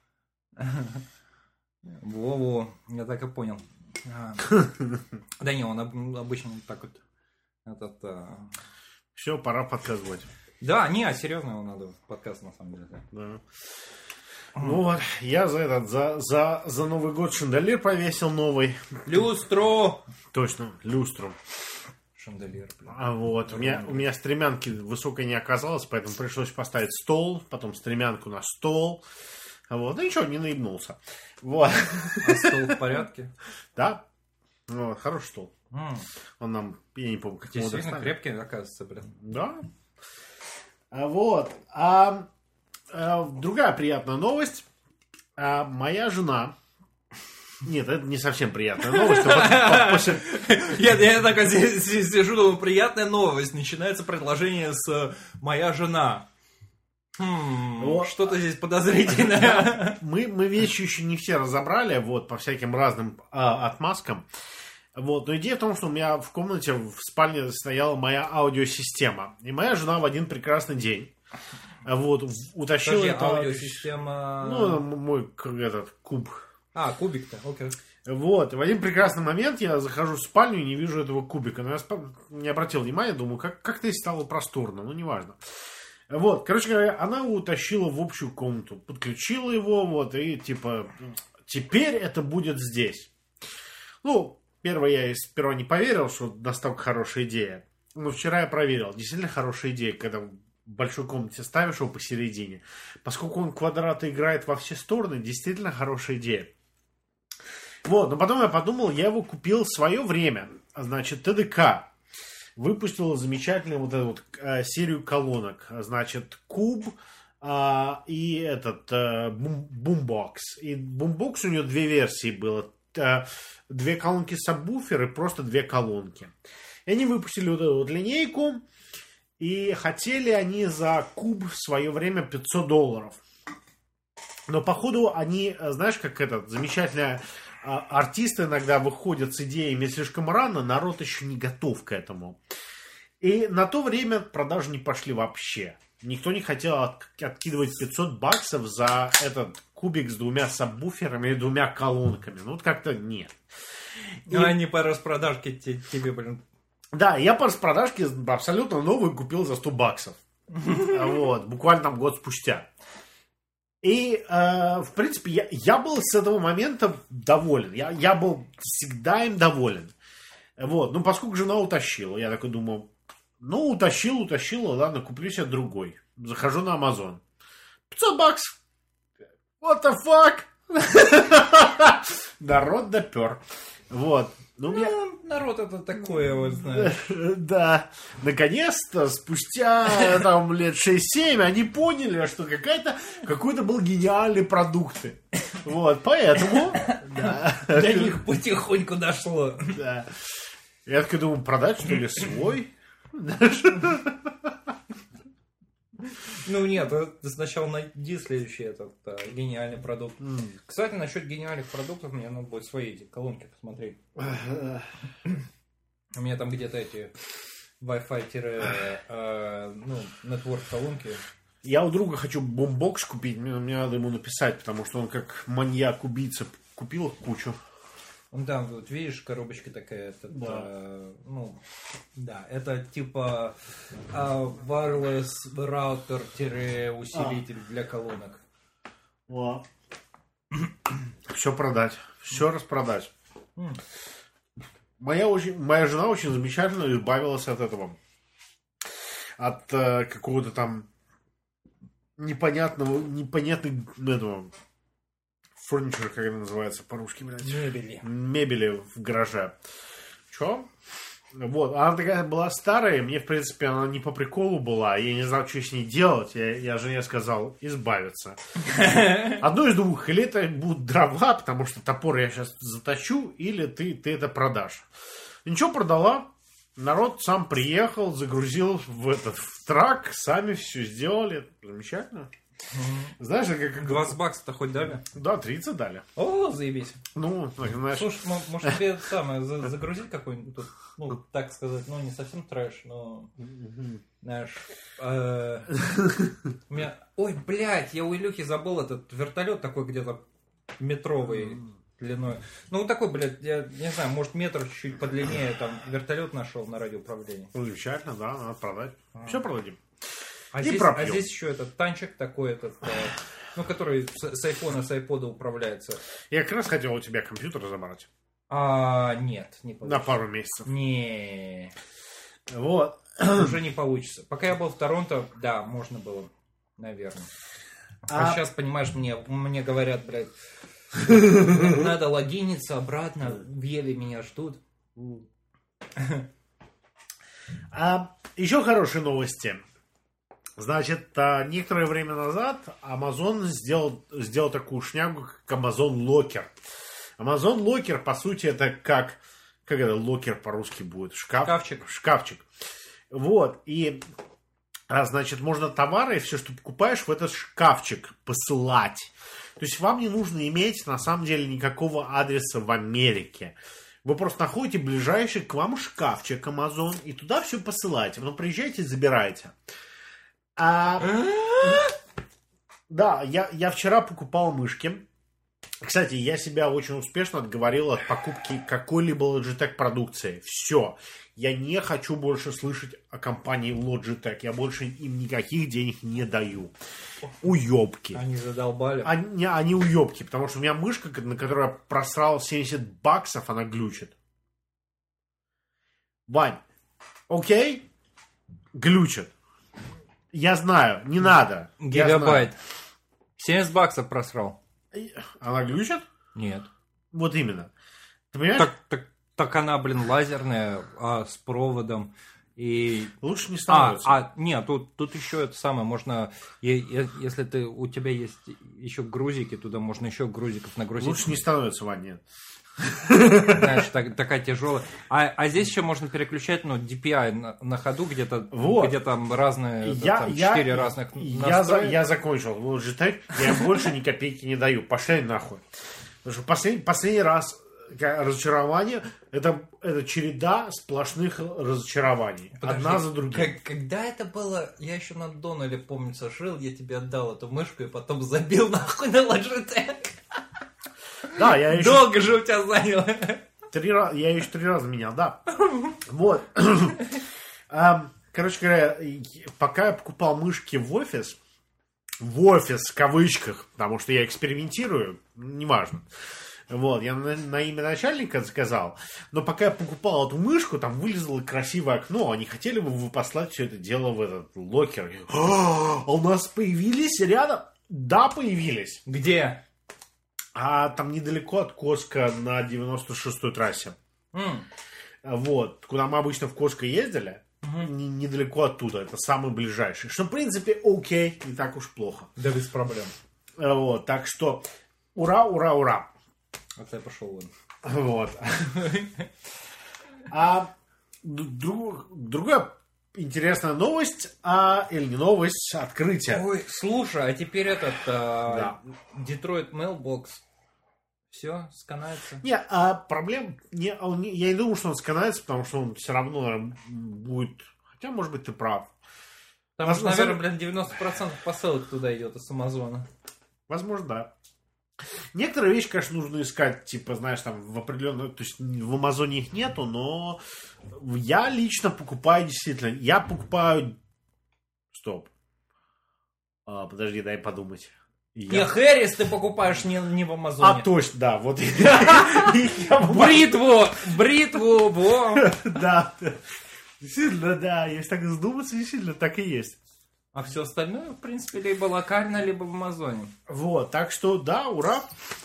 Speaker 2: Во-во, я так и понял. Да не, он обычно так вот
Speaker 1: Все, пора подсказывать.
Speaker 2: Да, серьезно, его надо подкаст на самом деле.
Speaker 1: Да. Ну вот, я за Новый год шандалер повесил новый.
Speaker 2: Люстру!
Speaker 1: Точно, люстру.
Speaker 2: Шандалер,
Speaker 1: вот, у меня стремянки высокой не оказалось, поэтому пришлось поставить стол, потом стремянку на стол. Вот, ну ничего, не наебнулся. Вот.
Speaker 2: А стол в порядке?
Speaker 1: Да. Вот, хороший стол. Он нам, я не помню, как его доставили.
Speaker 2: Действительно крепкий, оказывается,
Speaker 1: Да. Вот. Другая приятная новость. Моя жена... Нет, это не совсем приятная новость.
Speaker 2: Я такой сижу, думаю, приятная новость. Начинается предложение с «моя жена». Что-то здесь подозрительное.
Speaker 1: Мы вещи еще не все разобрали, вот, по всяким разным отмазкам. Вот, но идея в том, что у меня в комнате, в спальне стояла моя аудиосистема. И моя жена в один прекрасный день вот, утащила
Speaker 2: аудиосистема...
Speaker 1: Ну, мой куб.
Speaker 2: Кубик-то, окей.
Speaker 1: Вот, в один прекрасный момент я захожу в спальню и не вижу этого кубика. Но я не обратил внимания, думаю, как-то стало просторно, ну, неважно. Вот, короче говоря, она его утащила в общую комнату, подключила его, вот, и типа, теперь это будет здесь. Ну, первое, я сперва не поверил, что настолько хорошая идея. Но вчера я проверил, действительно хорошая идея, когда в большой комнате ставишь его посередине. Поскольку он квадраты играет во все стороны, действительно хорошая идея. Вот, но потом я подумал, я его купил в свое время. Значит, ТДК выпустила замечательную вот эту вот серию колонок. Значит, куб и этот бумбокс. И бумбокс у нее две версии было. Две колонки сабвуфер и просто две колонки. И они выпустили вот эту вот линейку. И хотели они за куб в свое время $500. Но походу они, знаешь, как этот замечательный... Артисты иногда выходят с идеями слишком рано, народ еще не готов к этому. И на то время продажи не пошли вообще. Никто не хотел откидывать $500 за этот кубик с двумя сабвуферами и двумя колонками. Ну, вот как-то нет.
Speaker 2: И... они по распродажке тебе, блин.
Speaker 1: Да, я по распродажке абсолютно новый купил за $100. Вот, буквально там год спустя. И, в принципе, я был с этого момента доволен. Я был всегда им доволен. Вот. Ну, поскольку жена утащила, я такой думал, ну, утащила, ладно, куплю себе другой. Захожу на Amazon. $500. What the fuck? Народ допер. Вот. Ну,
Speaker 2: народ это такое, вот, знаешь.
Speaker 1: Да. Наконец-то, спустя там лет 6-7, они поняли, что какой-то был гениальный продукт. Вот, поэтому...
Speaker 2: До них потихоньку дошло.
Speaker 1: Да. Я такой думаю, продать, что ли, свой?
Speaker 2: Ну нет, ты сначала найди следующий этот гениальный продукт. Кстати, насчет гениальных продуктов мне надо будет свои эти колонки посмотреть. У меня там где-то эти Wi-Fi нетворк колонки.
Speaker 1: Я у друга хочу бомбокс купить, мне надо ему написать, потому что он как маньяк-убийца купил кучу.
Speaker 2: Да, вот видишь, коробочка такая, это типа wireless роутер-усилитель для колонок.
Speaker 1: О. Все продать, все распродать. Моя жена очень замечательно избавилась от этого, от какого-то там непонятного этого. Фурничер, как это называется по-русски, блядь. Мебели в гараже. Чё? Вот. Она такая была старая, мне, в принципе, она не по приколу была. Я не знал, что с ней делать. Я жене сказал избавиться. Одно из двух. Или это будут дрова, потому что топор я сейчас заточу, или ты это продашь. Ничего, продала. Народ сам приехал, загрузил в трак, сами все сделали. Замечательно. Знаешь, как...
Speaker 2: $20-то хоть дали?
Speaker 1: Да, 30 дали.
Speaker 2: О, заебись.
Speaker 1: Ну, знаешь...
Speaker 2: Слушай, может тебе загрузить какой-нибудь тут, ну, так сказать, ну, не совсем трэш, но... Знаешь... У меня... Ой, блядь, я у Илюхи забыл этот вертолет такой где-то метровый длиной. Ну, вот такой, блядь, я не знаю, может, метр чуть-чуть подлиннее, там, вертолет нашел на радиоуправлении.
Speaker 1: Замечательно, да, надо продать. Все продадим.
Speaker 2: А здесь еще этот танчик такой, который с айфона, с айпода управляется.
Speaker 1: Я как раз хотел у тебя компьютер забрать.
Speaker 2: Нет, не получится.
Speaker 1: На пару месяцев.
Speaker 2: Не.
Speaker 1: Вот.
Speaker 2: Уже не получится. Пока я был в Торонто, да, можно было, наверное. А сейчас, понимаешь, мне говорят, блядь, надо логиниться обратно, в Еле меня ждут.
Speaker 1: Еще хорошие новости. Значит, некоторое время назад Amazon сделал такую шнягу, как Amazon Locker. Amazon Locker, по сути, это как это локер по-русски будет? Шкафчик. Вот. И, значит, можно товары и все, что покупаешь, в этот шкафчик посылать. То есть вам не нужно иметь, на самом деле, никакого адреса в Америке. Вы просто находите ближайший к вам шкафчик Amazon и туда все посылаете. Потом приезжаете и забираете. Да, я вчера покупал мышки. Кстати, я себя очень успешно отговорил от покупки какой-либо Logitech продукции. Все. Я не хочу больше слышать о компании Logitech. Я больше им никаких денег не даю. Уёбки.
Speaker 2: Они задолбали.
Speaker 1: Они уёбки, потому что у меня мышка, на которую я просрал $70, она глючит. Вань, окей? Глючит. Я знаю, не надо.
Speaker 2: Гигабайт. $70 просрал.
Speaker 1: Она глючит?
Speaker 2: Нет.
Speaker 1: Вот именно. Ты понимаешь?
Speaker 2: Так она, блин, лазерная, с проводом. И...
Speaker 1: Лучше не становится.
Speaker 2: Нет, тут еще это самое, можно, если у тебя есть еще грузики, туда можно еще грузиков нагрузить.
Speaker 1: Лучше не становится, Вань, нет.
Speaker 2: Знаешь, такая тяжелая. А здесь еще можно переключать, DPI на ходу, где-то,
Speaker 1: вот.
Speaker 2: где там разные, 4 разных настроек.
Speaker 1: Я закончил Logitech, я больше ни копейки не даю. Пошли нахуй. Потому что последний раз разочарование это череда сплошных разочарований.
Speaker 2: Подожди,
Speaker 1: одна за другой.
Speaker 2: Когда это было? Я еще на Донале, помнится, жил, я тебе отдал эту мышку и потом забил нахуй на Logitech.
Speaker 1: Да, я еще...
Speaker 2: Долго же у тебя заняло.
Speaker 1: Я еще 3 раза менял, да. Вот. Короче говоря, пока я покупал мышки в офис в кавычках, потому что я экспериментирую, неважно. Вот, я на имя начальника заказал, но пока я покупал эту мышку, там вылезло красивое окно, они хотели бы вы послать все это дело в этот локер. У нас появились рядом? Да, появились.
Speaker 2: Где?
Speaker 1: Там недалеко от Коска на 96-й трассе. Вот, куда мы обычно в Коско ездили, недалеко оттуда, это самый ближайший. Что, в принципе, окей, не так уж плохо.
Speaker 2: Да, без проблем.
Speaker 1: Вот, так что, ура, ура, ура.
Speaker 2: Вот я пошел вон.
Speaker 1: Вот. Другая интересная новость, или не новость, открытие.
Speaker 2: Ой, слушай, а теперь Detroit Mailbox. Все, сканается.
Speaker 1: Не, проблем... я не думаю, что он сканается, потому что он все равно, наверное, будет... Хотя, может быть, ты прав.
Speaker 2: Потому что, наверное, 90% посылок туда идет из Амазона.
Speaker 1: Возможно, да. Некоторые вещи, конечно, нужно искать, типа, знаешь, там, в определенном... То есть, в Амазоне их нету, но я лично покупаю, действительно. Я покупаю... Стоп. Подожди, дай подумать.
Speaker 2: Хэрис ты покупаешь не в Амазоне.
Speaker 1: Точно, да, вот.
Speaker 2: Бритву, во.
Speaker 1: Да, действительно, да, если так задуматься, действительно, так и есть.
Speaker 2: А все остальное, в принципе, либо локально, либо в Амазоне.
Speaker 1: Вот, так что, да, ура.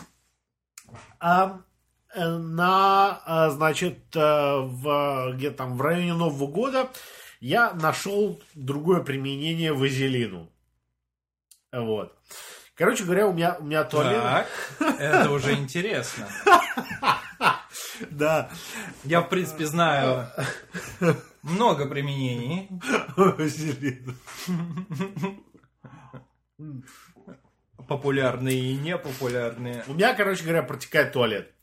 Speaker 1: Значит, где там в районе Нового года я нашел другое применение вазелину. Вот. Короче говоря, у меня туалет.
Speaker 2: Так, это уже интересно.
Speaker 1: Да.
Speaker 2: Я, в принципе, знаю много применений.
Speaker 1: Вазелину.
Speaker 2: Популярные и непопулярные.
Speaker 1: У меня, короче говоря, протекает туалет.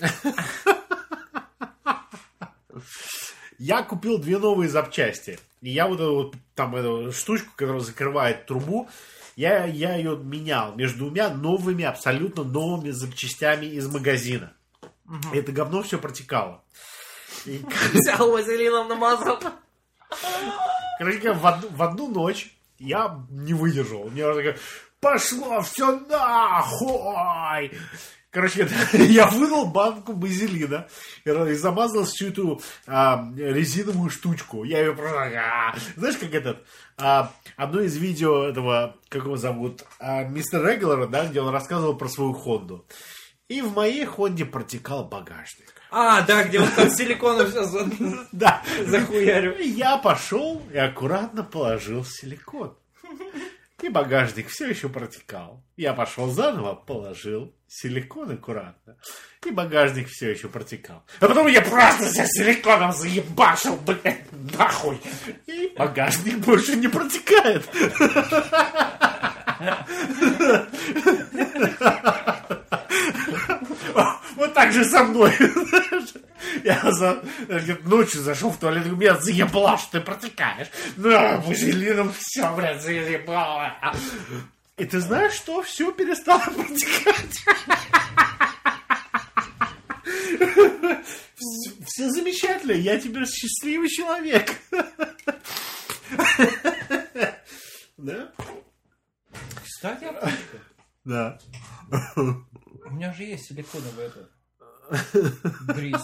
Speaker 1: Я купил 2 новые запчасти. И я вот эту штучку, которая закрывает трубу, я ее менял между 2 новыми, абсолютно новыми запчастями из магазина. И это говно все протекало.
Speaker 2: Взял вазелином намазал.
Speaker 1: Короче, в одну ночь я не выдержал. У меня такая, пошло все нахуй! Короче, я вынул банку вазелина и замазал всю эту резиновую штучку. Я ее просто... Знаешь, как одно из видео этого, как его зовут, мистер Регулара, да, где он рассказывал про свою Хонду. И в моей Хонде протекал багажник.
Speaker 2: Да, где он там силиконом все захуярил.
Speaker 1: Я пошел и аккуратно положил силикон. И багажник все еще протекал. Я пошел заново, положил силикон аккуратно. И багажник все еще протекал. А потом я просто себя силиконом заебашил, блядь, нахуй. И багажник больше не протекает. Вот так же со мной. Я ночью зашел в туалет, и меня заебало, что ты протекаешь. Вазелином все, блядь, заебало. И ты знаешь, что все перестало протекать. Все замечательно, я теперь счастливый человек. Да?
Speaker 2: Кстати, аптечка.
Speaker 1: Да.
Speaker 2: У меня же есть силиконовый этот грис.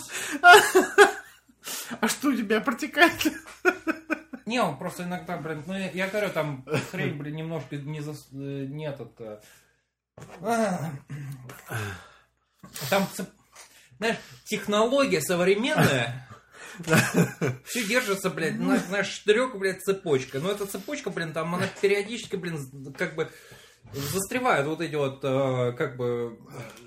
Speaker 1: А что у тебя протекает?
Speaker 2: Не, он просто иногда, блин, ну я говорю, там хрень, блин, немножко не этот. Там, знаешь, технология современная. Все держится, блядь, на штырек, блядь, цепочка. Но эта цепочка, блин, там она периодически, блин, как бы застревает вот эти вот, как бы,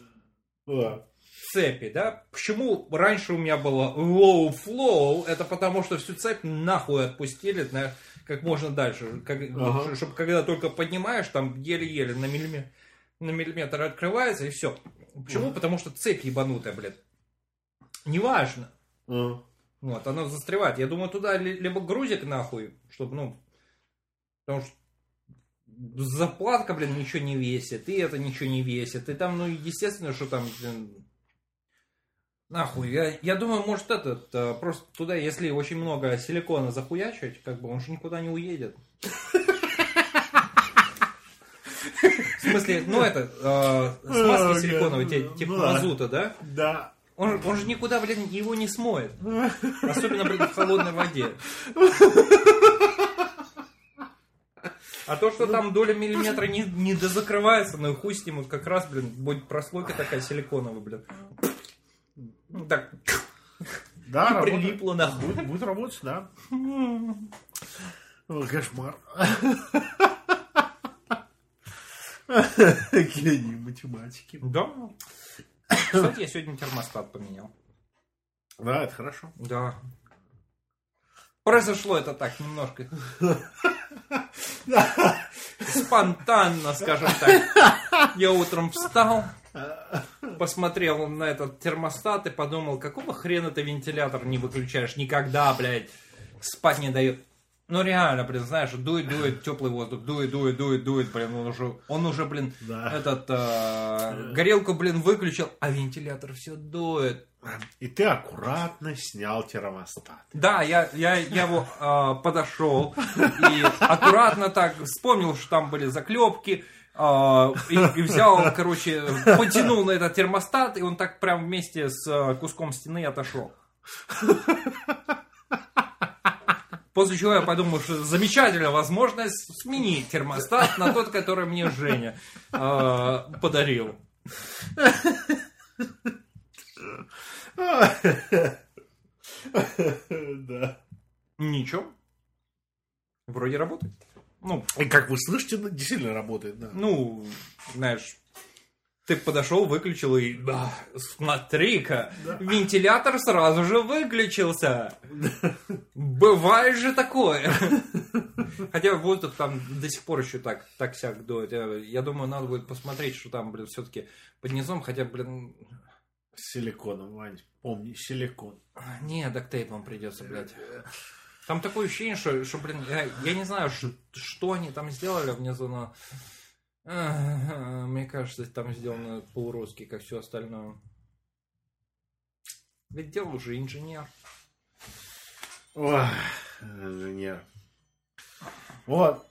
Speaker 2: цепи, да? Почему раньше у меня было low flow? Это потому, что всю цепь нахуй отпустили, как можно дальше. Чтобы когда только поднимаешь, там еле-еле на миллиметр открывается и все. Почему? Потому что цепь ебанутая, блядь. Неважно. Вот, оно застревает. Я думаю, туда либо грузик нахуй, чтобы, ну, потому что заплатка, блин, ничего не весит, и это ничего не весит, и там, ну, естественно, что там, блин, нахуй. Я думаю, может, просто туда, если очень много силикона захуячивать, как бы, он же никуда не уедет. В смысле, ну, смазки силиконовой, типа мазута, да?
Speaker 1: Да.
Speaker 2: Он же никуда, блин, его не смоет. Особенно, блин, в холодной воде. А то, что там доля миллиметра не дозакрывается, ну и хуй с ним, вот как раз, блин, будет прослойка такая силиконовая, блин. Ну так,
Speaker 1: да,
Speaker 2: прилипло нахуй.
Speaker 1: Будет работать, да. О, кошмар. Гений математики.
Speaker 2: Да. Кстати, я сегодня термостат поменял.
Speaker 1: Да, это хорошо.
Speaker 2: Да. Произошло это так немножко. Спонтанно, скажем так. Я утром встал, посмотрел на этот термостат и подумал, какого хрена ты вентилятор не выключаешь никогда, блядь, спать не дает. Ну реально, блин, знаешь, дует теплый воздух, дует, блин, он уже, блин,
Speaker 1: да.
Speaker 2: Горелку, блин, выключил, а вентилятор все дует.
Speaker 1: И ты аккуратно снял термостат.
Speaker 2: Да, я его подошел и аккуратно так вспомнил, что там были заклепки, и взял, короче, потянул на этот термостат, и он так прям вместе с куском стены отошел. После чего я подумал, что замечательная возможность сменить термостат на тот, который мне Женя подарил.
Speaker 1: Да.
Speaker 2: Ничего. Вроде работает. Ну,
Speaker 1: и как вы слышите, действительно работает, да.
Speaker 2: Ну, знаешь, ты подошел, выключил и... смотри-ка, да. Вентилятор сразу же выключился. Бывает же такое. Хотя воздух там до сих пор еще так-сяк дует. Я думаю, надо будет посмотреть, что там, блин, все-таки под низом. Хотя, блин...
Speaker 1: С силиконом, Вань, помни, силикон.
Speaker 2: Не, дактейпом придется, блядь. Там такое ощущение, что блин, я не знаю, что они там сделали внизу, но... Мне кажется, там сделано по-русски, как все остальное. Ведь делал уже инженер.
Speaker 1: Ой, инженер. Вот.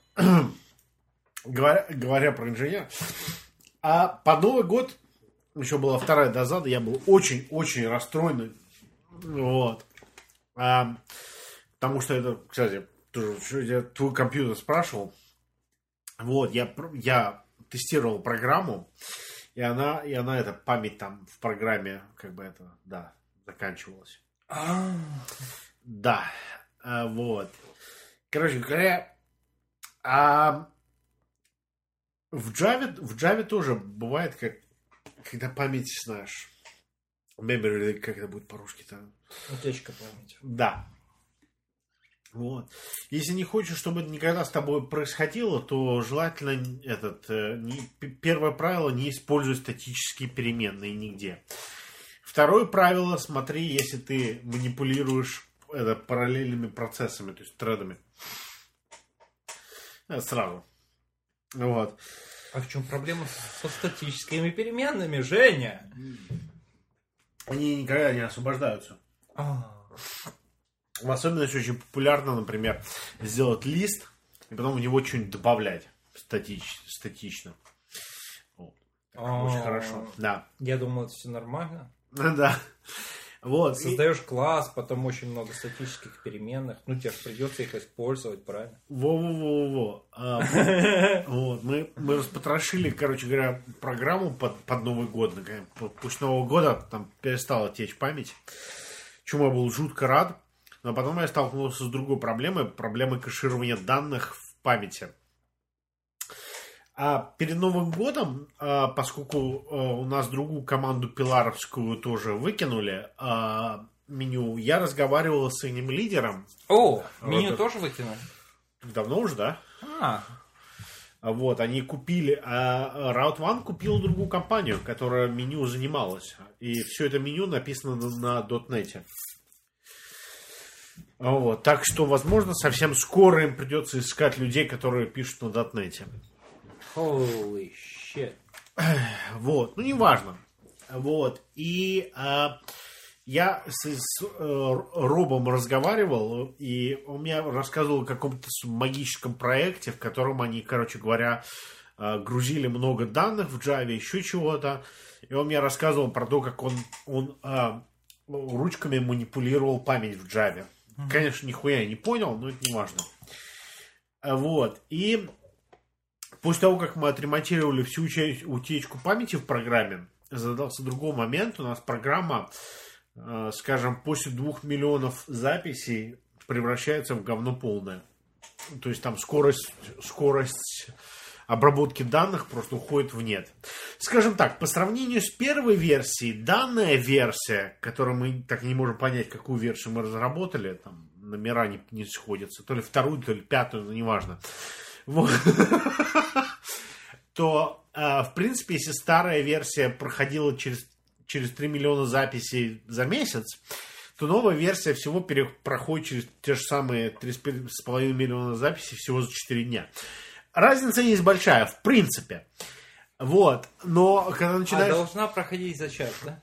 Speaker 1: Говоря про инженера. А под Новый год, еще была вторая дозада, я был очень-очень расстроенный. Вот. Потому что это, кстати, тоже, я твой компьютер спрашивал. Вот, я тестировал программу, и она эта память там в программе, как бы это, да, заканчивалась. Да, вот. Короче говоря, в Java тоже бывает, когда память, знаешь, memory, как это будет по-русски-то?
Speaker 2: Утечка памяти.
Speaker 1: Да. Вот. Если не хочешь, чтобы это никогда с тобой происходило, то желательно первое правило: не используй статические переменные нигде. Второе правило: смотри, если ты манипулируешь параллельными процессами, то есть тредами. Сразу. Вот.
Speaker 2: А в чем проблема со статическими переменными, Женя?
Speaker 1: Они никогда не освобождаются. В особенности очень популярно, например, сделать лист и потом в него что-нибудь добавлять статично. Вот. Очень хорошо. Да.
Speaker 2: Я думал, это все нормально.
Speaker 1: Да. Вот.
Speaker 2: Создаешь класс, потом очень много статических переменных. Ну, тебе же придется их использовать, правильно?
Speaker 1: Во-во-во-во. Вот. Мы распотрошили, короче говоря, программу под Новый год. После Нового года там перестала течь память. Чему я был жутко рад. Но потом я столкнулся с другой проблемой кэширования данных в памяти. А перед Новым годом, поскольку у нас другую команду пиларовскую тоже выкинули меню, я разговаривал с своим лидером.
Speaker 2: О, меню тоже выкинули?
Speaker 1: Давно уже, да? Вот, они купили, Route One купил другую компанию, которая меню занималась. И все это меню написано на .NET. Вот, так что, возможно, совсем скоро им придется искать людей, которые пишут на .NET.
Speaker 2: Holy shit.
Speaker 1: Вот, ну неважно. Вот, и я с Робом разговаривал, и он мне рассказывал о каком-то магическом проекте, в котором они, короче говоря, грузили много данных в Java, еще чего-то. И он мне рассказывал про то, как он ручками манипулировал память в Java. Конечно, нихуя я не понял, но это не важно. Вот. И после того, как мы отремонтировали всю утечку памяти в программе, задался другой момент. У нас программа, скажем, после 2 миллионов записей превращается в говно полное. То есть там скорость обработки данных просто уходит в нет. Скажем так, по сравнению с первой версией, данная версия, которую мы так и не можем понять, какую версию мы разработали, там номера не сходятся, то ли вторую, то ли пятую, но неважно. Вот. То, в принципе, если старая версия проходила через 3 миллиона записей за месяц, то новая версия всего проходит через те же самые 3,5 миллиона записей всего за 4 дня. Разница есть большая, в принципе. Вот. Но когда начинаешь...
Speaker 2: должна проходить за час, да?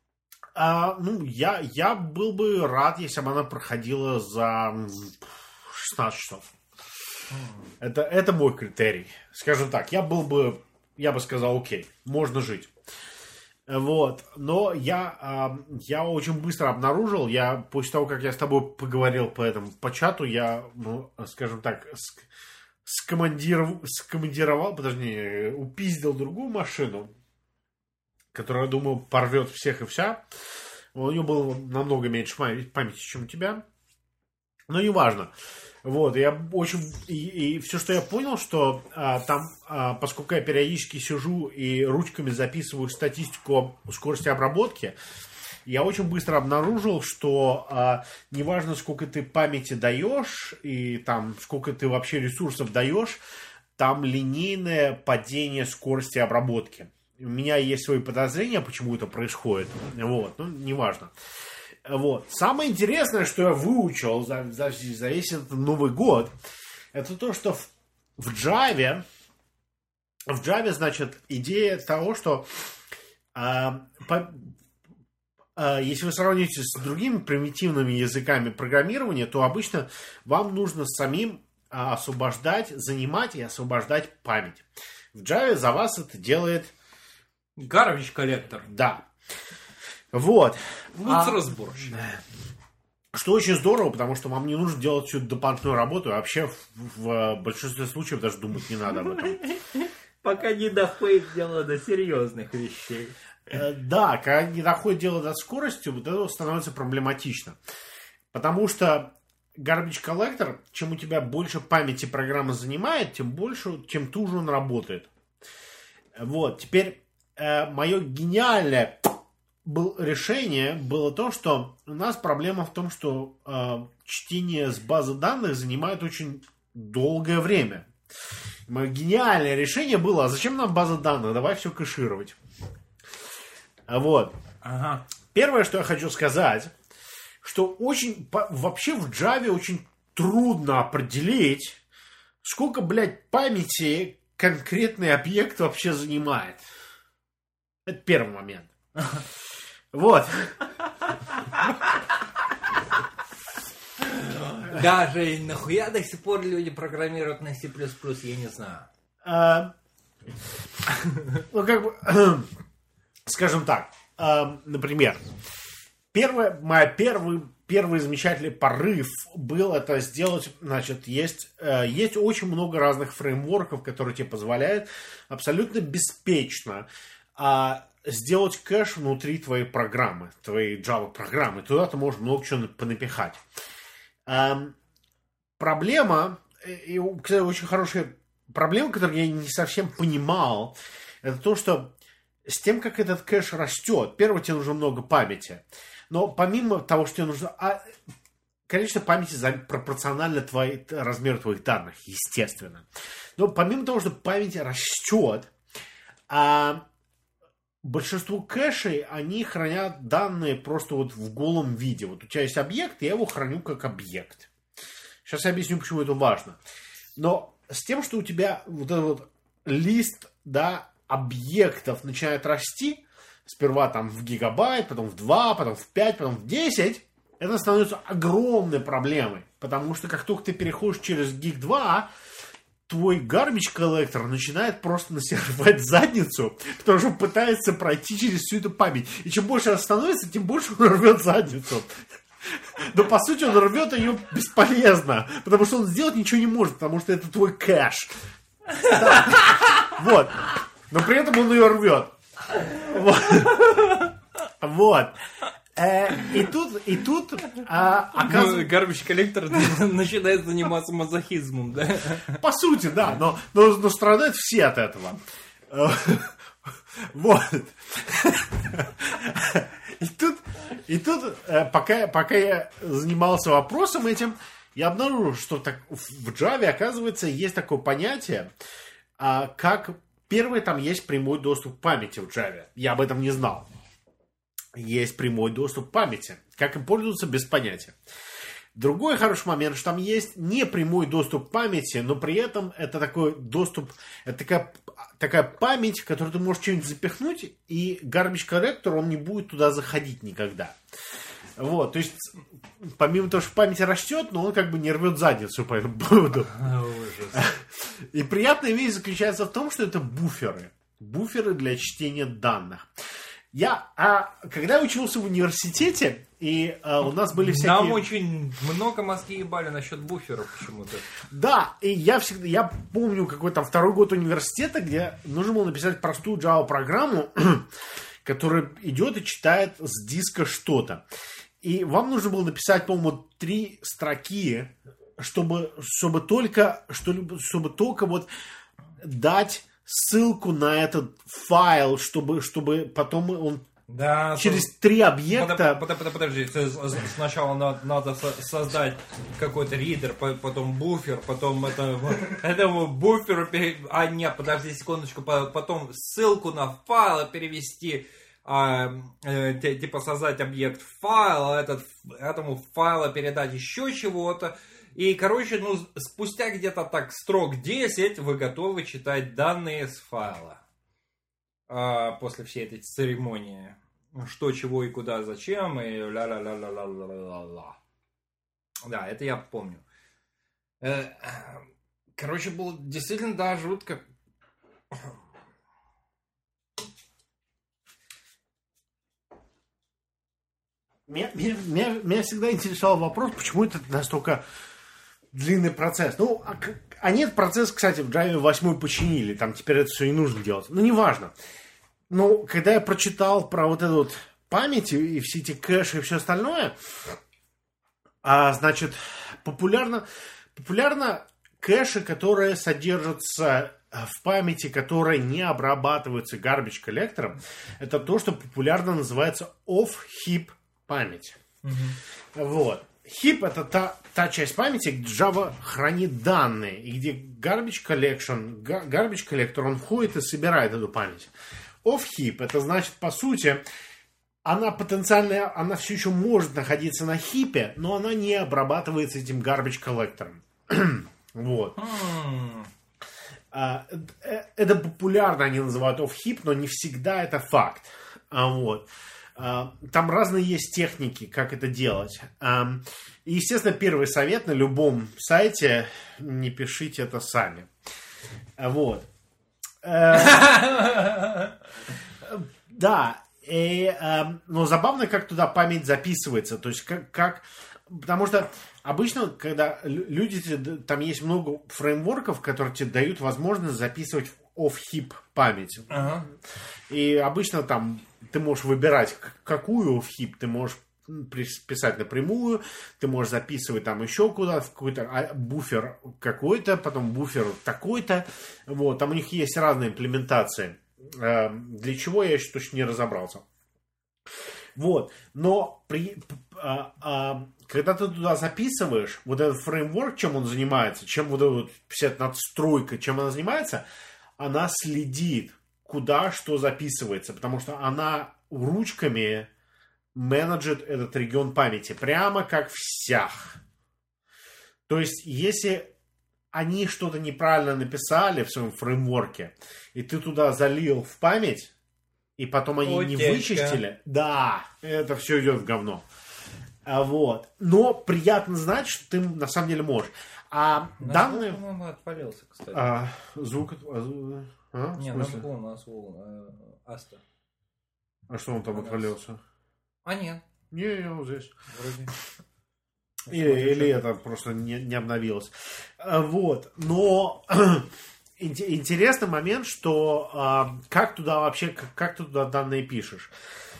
Speaker 1: Я был бы рад, если бы она проходила за 16 часов. Это мой критерий. Скажем так, я бы сказал, окей, можно жить. Вот. Но я очень быстро обнаружил, после того, как я с тобой поговорил по чату, я, скажем так, упиздил другую машину, которая, я думаю, порвет всех и вся. У нее было намного меньше памяти, чем у тебя. Но неважно. Вот, и все, что я понял, что там, поскольку я периодически сижу и ручками записываю статистику скорости обработки, я очень быстро обнаружил, что неважно, сколько ты памяти даешь и там сколько ты вообще ресурсов даешь, там линейное падение скорости обработки. У меня есть свои подозрения, почему это происходит. Вот, неважно. Вот. Самое интересное, что я выучил за весь этот Новый год, это то, что в Java, значит, идея того, что если вы сравните с другими примитивными языками программирования, то обычно вам нужно самим занимать и освобождать память. В Java за вас это делает...
Speaker 2: Garbage коллектор.
Speaker 1: Да. Вот.
Speaker 2: Мусоросборщик.
Speaker 1: Что очень здорово, потому что вам не нужно делать всю дополнительную работу. Вообще, в большинстве случаев даже думать не надо об этом.
Speaker 2: Пока не доходит дело до серьезных вещей.
Speaker 1: Да, когда не доходит дело до скорости, вот это становится проблематично. Потому что Garbage Collector, чем у тебя больше памяти программа занимает, тем туже он работает. Вот, теперь мое гениальное решение было то, что у нас проблема в том, что чтение с базы данных занимает очень долгое время. Мое гениальное решение было, а зачем нам база данных? Давай все кэшировать. Вот.
Speaker 2: Ага.
Speaker 1: Первое, что я хочу сказать, что вообще в Java очень трудно определить, сколько, блядь, памяти конкретный объект вообще занимает. Это первый момент. Вот.
Speaker 2: Даже нахуя до сих пор люди программируют на C++, я не знаю.
Speaker 1: Ну, как бы, скажем так, например, первый замечательный порыв был это сделать, значит, есть очень много разных фреймворков, которые тебе позволяют абсолютно беспечно сделать кэш внутри твоей программы, твоей Java-программы. Туда ты можешь много чего понапихать. Проблема, и, кстати, очень хорошая проблема, которую я не совсем понимал, это то, что с тем, как этот кэш растет, первое, тебе нужно много памяти. Но помимо того, что тебе нужно... количество памяти пропорционально размеру твоих данных, естественно. Но помимо того, что память растет, большинство кэшей, они хранят данные просто вот в голом виде. Вот у тебя есть объект, я его храню как объект. Сейчас я объясню, почему это важно. Но с тем, что у тебя вот этот вот лист, да, объектов начинает расти, сперва там в гигабайт, потом в 2, потом в 5, потом в 10, это становится огромной проблемой. Потому что как только ты переходишь через гиг 2, твой garbage collector начинает просто на себя рвать задницу, потому что пытается пройти через всю эту память. И чем больше она становится, тем больше он рвет задницу. Но по сути он рвет ее бесполезно, потому что он сделать ничего не может, потому что это твой кэш. Вот. Но при этом он ее рвет. Вот. И тут оказывается...
Speaker 2: Garbage коллектор начинает заниматься мазохизмом, да?
Speaker 1: По сути, да, но страдают все от этого. Вот. И тут пока я занимался вопросом этим, я обнаружил, что в Java, оказывается, есть такое понятие, как... Первое, там есть прямой доступ к памяти в Java. Я об этом не знал. Есть прямой доступ к памяти. Как им пользоваться, без понятия. Другой хороший момент, что там есть не прямой доступ к памяти, но при этом это такой доступ, это такая память, в которую ты можешь что-нибудь запихнуть, и garbage collector, он не будет туда заходить никогда. Вот, то есть, помимо того, что память растет, но он как бы не рвет задницу по этому поводу. И приятная вещь заключается в том, что это буферы. Буферы для чтения данных. Когда я учился в университете, и у нас были всякие...
Speaker 2: Нам очень много мозги ебали насчет буферов почему-то.
Speaker 1: Да, и я помню какой-то второй год университета, где нужно было написать простую Java-программу, которая идет и читает с диска что-то. И вам нужно было написать, по-моему, 3 строки, чтобы только вот дать ссылку на этот файл, чтобы потом он через 3 объекта...
Speaker 2: Подожди, сначала надо создать какой-то ридер, потом буфер, потом этому буферу... нет, подожди секундочку, потом ссылку на файл перевести... типа создать объект файла, этому файлу передать еще чего-то. И, короче, спустя где-то так строк 10 вы готовы читать данные с файла. После всей этой церемонии. Что, чего и куда, зачем, и ла-ла-ла-ла-ла-ла-ла-ла. Да, это я помню. Короче, было действительно, да, жутко.
Speaker 1: Меня всегда интересовал вопрос, почему это настолько длинный процесс. Они этот процесс, кстати, в Java 8 починили, там теперь это все не нужно делать. Но неважно. Но когда я прочитал про вот эту вот память и все эти кэши и все остальное, значит, популярно кэши, которые содержатся в памяти, которые не обрабатываются garbage коллектором, это то, что популярно называется off-heap память. Вот. Heap — это та часть памяти, где Java хранит данные, и где garbage collector, он входит и собирает эту память. Off-heap — это значит, по сути, она все еще может находиться на хипе, но она не обрабатывается этим garbage collector. Вот. это популярно они называют off-heap, но не всегда это факт. Вот. Там разные есть техники, как это делать. И, естественно, первый совет на любом сайте: не пишите это сами. Вот. Да. Но забавно, как туда память записывается. То есть, потому что обычно, когда люди, там есть много фреймворков, которые тебе дают возможность записывать в off-heap память. И обычно там ты можешь выбирать, какую off-heap. Ты можешь писать напрямую, ты можешь записывать там еще куда-то, в какой-то буфер какой-то, потом буфер такой-то. Вот, там у них есть разные имплементации. Для чего я еще точно не разобрался. Вот, но когда ты туда записываешь, вот этот фреймворк, чем он занимается, чем вот эта 50 надстройка, чем она занимается, она следит, куда что записывается, потому что она ручками менеджит этот регион памяти, прямо как в сях. То есть, если они что-то неправильно написали в своем фреймворке, и ты туда залил в память, и потом они не вычистили, да, это все идет в говно. Вот. Но приятно знать, что ты на самом деле можешь. А данные...
Speaker 2: Звук, по-моему, отвалился, кстати.
Speaker 1: Звук...
Speaker 2: Не, у нас Аста.
Speaker 1: А что он там отвалился?
Speaker 2: Нет.
Speaker 1: Не, я вот здесь.
Speaker 2: Вроде.
Speaker 1: Или это просто не обновилось. Вот. Но интересный момент, что как туда вообще, как ты туда данные пишешь.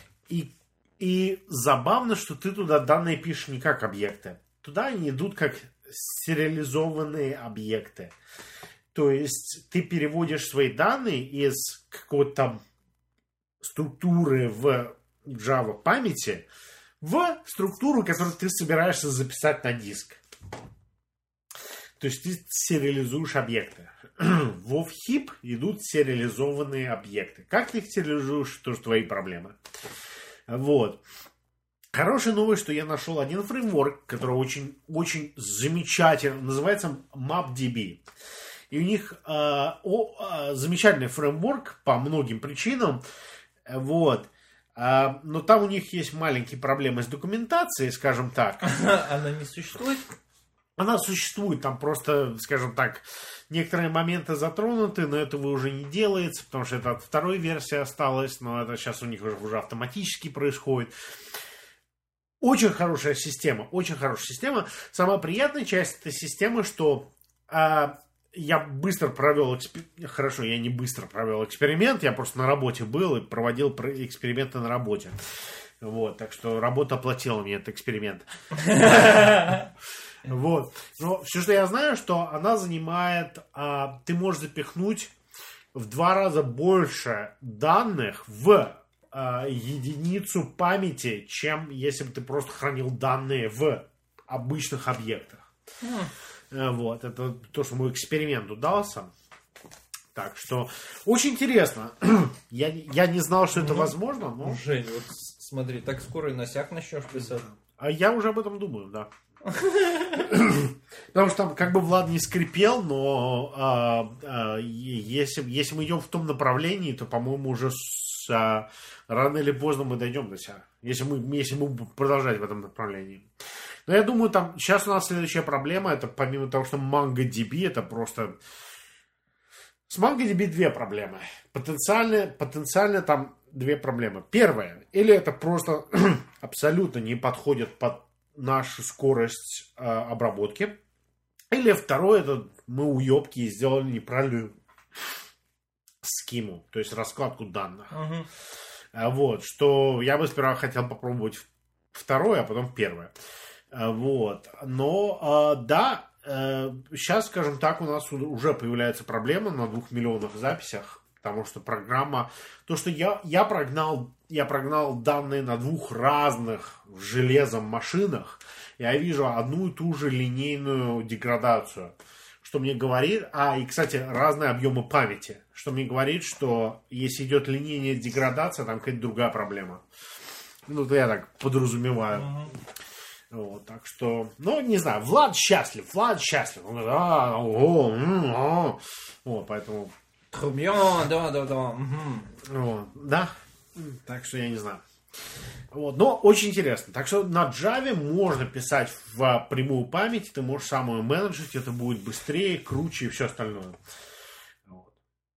Speaker 1: И забавно, что ты туда данные пишешь не как объекты. Туда они идут как сериализованные объекты. То есть ты переводишь свои данные из какой-то там структуры в Java памяти в структуру, которую ты собираешься записать на диск. То есть ты сериализуешь объекты. В off-heap идут сериализованные объекты. Как ты их сериализуешь, тоже твои проблемы. Вот. Хорошая новость, что я нашел один фреймворк, который очень, очень замечательный. Называется MapDB. И у них замечательный фреймворк по многим причинам. Вот. Но там у них есть маленькие проблемы с документацией, скажем так.
Speaker 2: Она не существует?
Speaker 1: Она существует, там просто, скажем так, некоторые моменты затронуты, но этого уже не делается, потому что это от второй версии осталось, но это сейчас у них уже автоматически происходит. Очень хорошая система, очень хорошая система. Самая приятная часть этой системы, что я быстро провел эксперимент. Хорошо, я не быстро провел эксперимент, я просто на работе был и проводил эксперименты на работе. Вот, так что работа оплатила мне этот эксперимент. Вот. Но все, что я знаю, что она занимает... ты можешь запихнуть в 2 раза больше данных в единицу памяти, чем если бы ты просто хранил данные в обычных объектах. Вот. Это то, что мой эксперимент удался. Так что очень интересно. Я не знал, что это возможно, но...
Speaker 2: Жень, вот смотри, так скоро и на сяк начнешь писать.
Speaker 1: А я уже об этом думаю, да. Потому что там как бы Влад не скрипел, но если мы идем в том направлении, то, по-моему, уже рано или поздно мы дойдем до себя. Если мы будем продолжать в этом направлении. Но я думаю, там сейчас у нас следующая проблема, это помимо того, что MongoDB, это просто... С MongoDB 2 проблемы. Потенциально там 2 проблемы. Первая, или это просто абсолютно не подходит под нашу скорость обработки. Или второе, это мы уебки и сделали неправильную схему, то есть раскладку данных. Вот, что я бы сперва хотел попробовать второе, а потом первое. Вот, но да, сейчас, скажем так, у нас уже появляется проблема на 2 миллионах записях, потому что программа, то, что я прогнал данные на 2 разных железом машинах, я вижу одну и ту же линейную деградацию, что мне говорит, и, кстати, разные объемы памяти, что мне говорит, что если идет линейная деградация, там какая-то другая проблема. Ну, это я так подразумеваю. Вот, так что, ну, не знаю, Влад счастлив. Он говорит, вот, поэтому...
Speaker 2: Да.
Speaker 1: Вот, да, так что я не знаю. Вот, но очень интересно. Так что на Java можно писать в прямую память, ты можешь сам ее менеджить, это будет быстрее, круче и все остальное. Вот.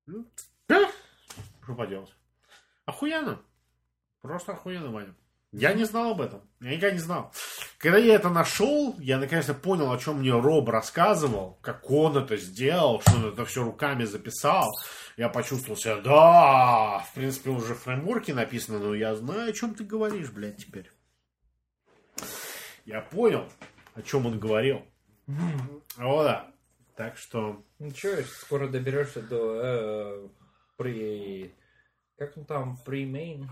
Speaker 1: Что поделать? Охуенно. Просто охуенно, Ваня. Я не знал об этом. Я никогда не знал. Когда я это нашел, я наконец-то понял, о чем мне Роб рассказывал, как он это сделал, что он это все руками записал. Я почувствовал себя, да, в принципе, уже в фреймворке написано, но я знаю, о чем ты говоришь, блядь, теперь. Я понял, о чем он говорил. Вот, да. Так что...
Speaker 2: Ну что, скоро доберешься до как он там, pre-main.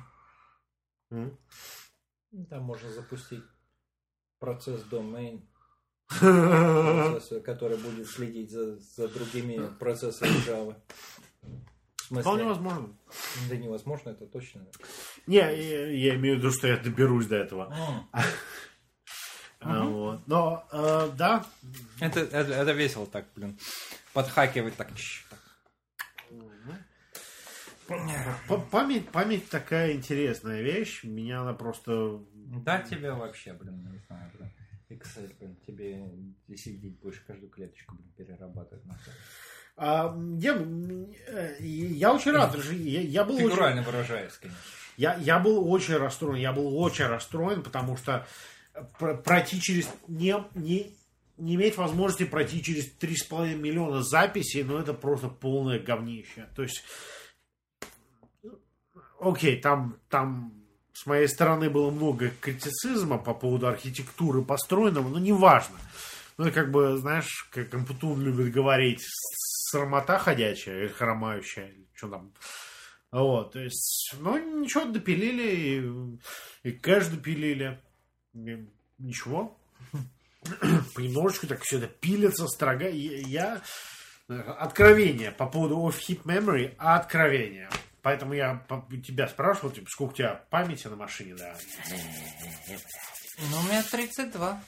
Speaker 2: Там можно запустить процесс domain, процесс, который будет следить за другими процессами Java. В смысле,
Speaker 1: вполне возможно.
Speaker 2: Да невозможно, это точно.
Speaker 1: Не, я имею в виду, что я доберусь до этого. Вот. Но, да.
Speaker 2: Это весело так, блин. Подхакивать так.
Speaker 1: Память такая интересная вещь. Меня она просто...
Speaker 2: Да, тебе вообще, блин, не знаю, блин. Excel, блин, тебе сидеть будешь каждую клеточку, блин, перерабатывать.
Speaker 1: Я очень рад. Я был
Speaker 2: фигурально выражаясь, конечно.
Speaker 1: Я был очень расстроен. Потому что пройти через... Не иметь возможности пройти через 3,5 миллиона записей, но это просто полное говнище. То есть... Окей, там с моей стороны было много критицизма по поводу архитектуры построенного, но неважно. Ну, и как бы, знаешь, как Ампутун любит говорить, срамота ходячая, или хромающая, или что там. Вот, то есть, ну, ничего, допилили, и кэш допилили. И ничего. Понемножечку так все это пилится, строго. Откровение по поводу off-heap memory, откровение. Поэтому я тебя спрашивал, типа, сколько у тебя памяти на машине, да?
Speaker 2: Ну, у меня 32.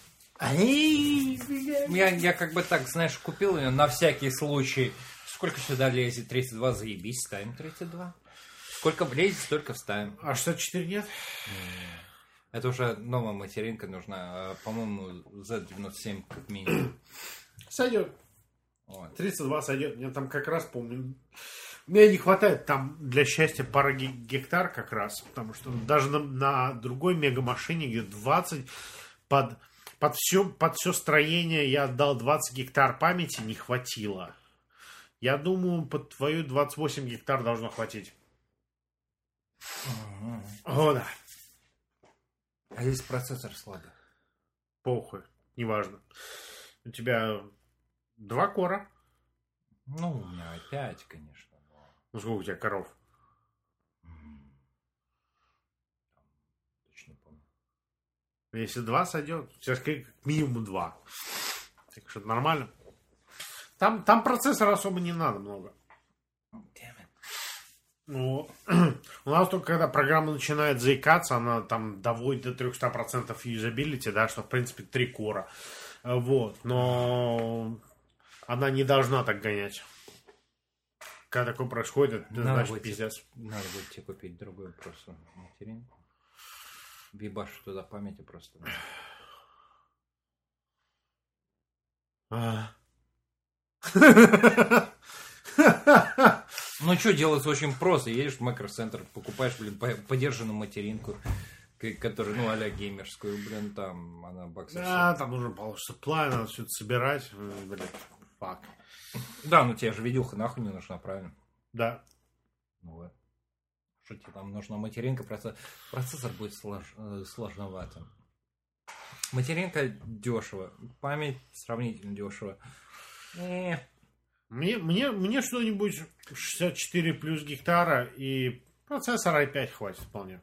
Speaker 2: Я как бы так, знаешь, купил ее на всякий случай. Сколько сюда лезет? 32, заебись, ставим 32. Сколько влезет, столько вставим.
Speaker 1: А 64 нет?
Speaker 2: Это уже новая материнка нужна. По-моему, Z97 как минимум.
Speaker 1: Сойдет.
Speaker 2: Вот.
Speaker 1: 32 сойдет. Я там как раз помню... Мне не хватает там для счастья пары гектар как раз, потому что даже на другой мегамашине, где 20, под все строение я отдал 20 гектар памяти, не хватило. Я думаю, под твою 28 гектар должно хватить. О, да.
Speaker 2: А здесь процессор слабый.
Speaker 1: Похуй, неважно. У тебя 2 кора.
Speaker 2: Ну, у меня 5, конечно.
Speaker 1: Ну, сколько у тебя коров?
Speaker 2: Точно помню.
Speaker 1: Если 2 сойдет, сейчас как минимум 2. Так что нормально. Там процессора особо не надо много. Ну, у нас только когда программа начинает заикаться, она там доводит до 300% юзабилити, да, что в принципе 3 кора. Вот, но она не должна так гонять. Когда такое происходит, это значит пиздец.
Speaker 2: Надо будет тебе купить другую просто материнку. Вибашу туда памяти просто. Ну что, делается очень просто. Едешь в макроцентр, покупаешь, блин, подержанную материнку, которую, ну, а-ля геймерскую, блин, там она баксов.
Speaker 1: Да, там нужно power supply, надо все это собирать. Блин, фак.
Speaker 2: Да, ну тебе же видюха нахуй не нужна, правильно?
Speaker 1: Да.
Speaker 2: Ну вот. Что тебе там нужна материнка, процессор будет сложноватым. Материнка дешево, память сравнительно дешево.
Speaker 1: Мне что-нибудь 64 плюс гектара и процессора i5 хватит вполне.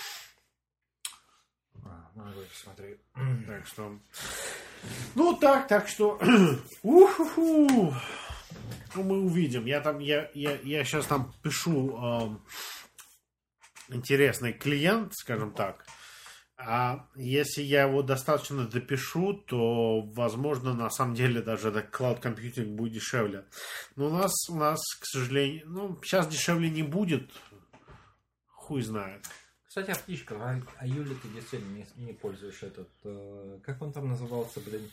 Speaker 2: Ну, смотри.
Speaker 1: Так что... Ну, так что... Ну, мы увидим. Я сейчас там пишу интересный клиент, скажем так. А если я его достаточно допишу, то, возможно, на самом деле даже этот cloud computing будет дешевле. Но у нас, к сожалению, сейчас дешевле не будет. Хуй знает.
Speaker 2: Кстати, о птичках. А Юли ты действительно не пользуешь этот... как он там назывался, блин?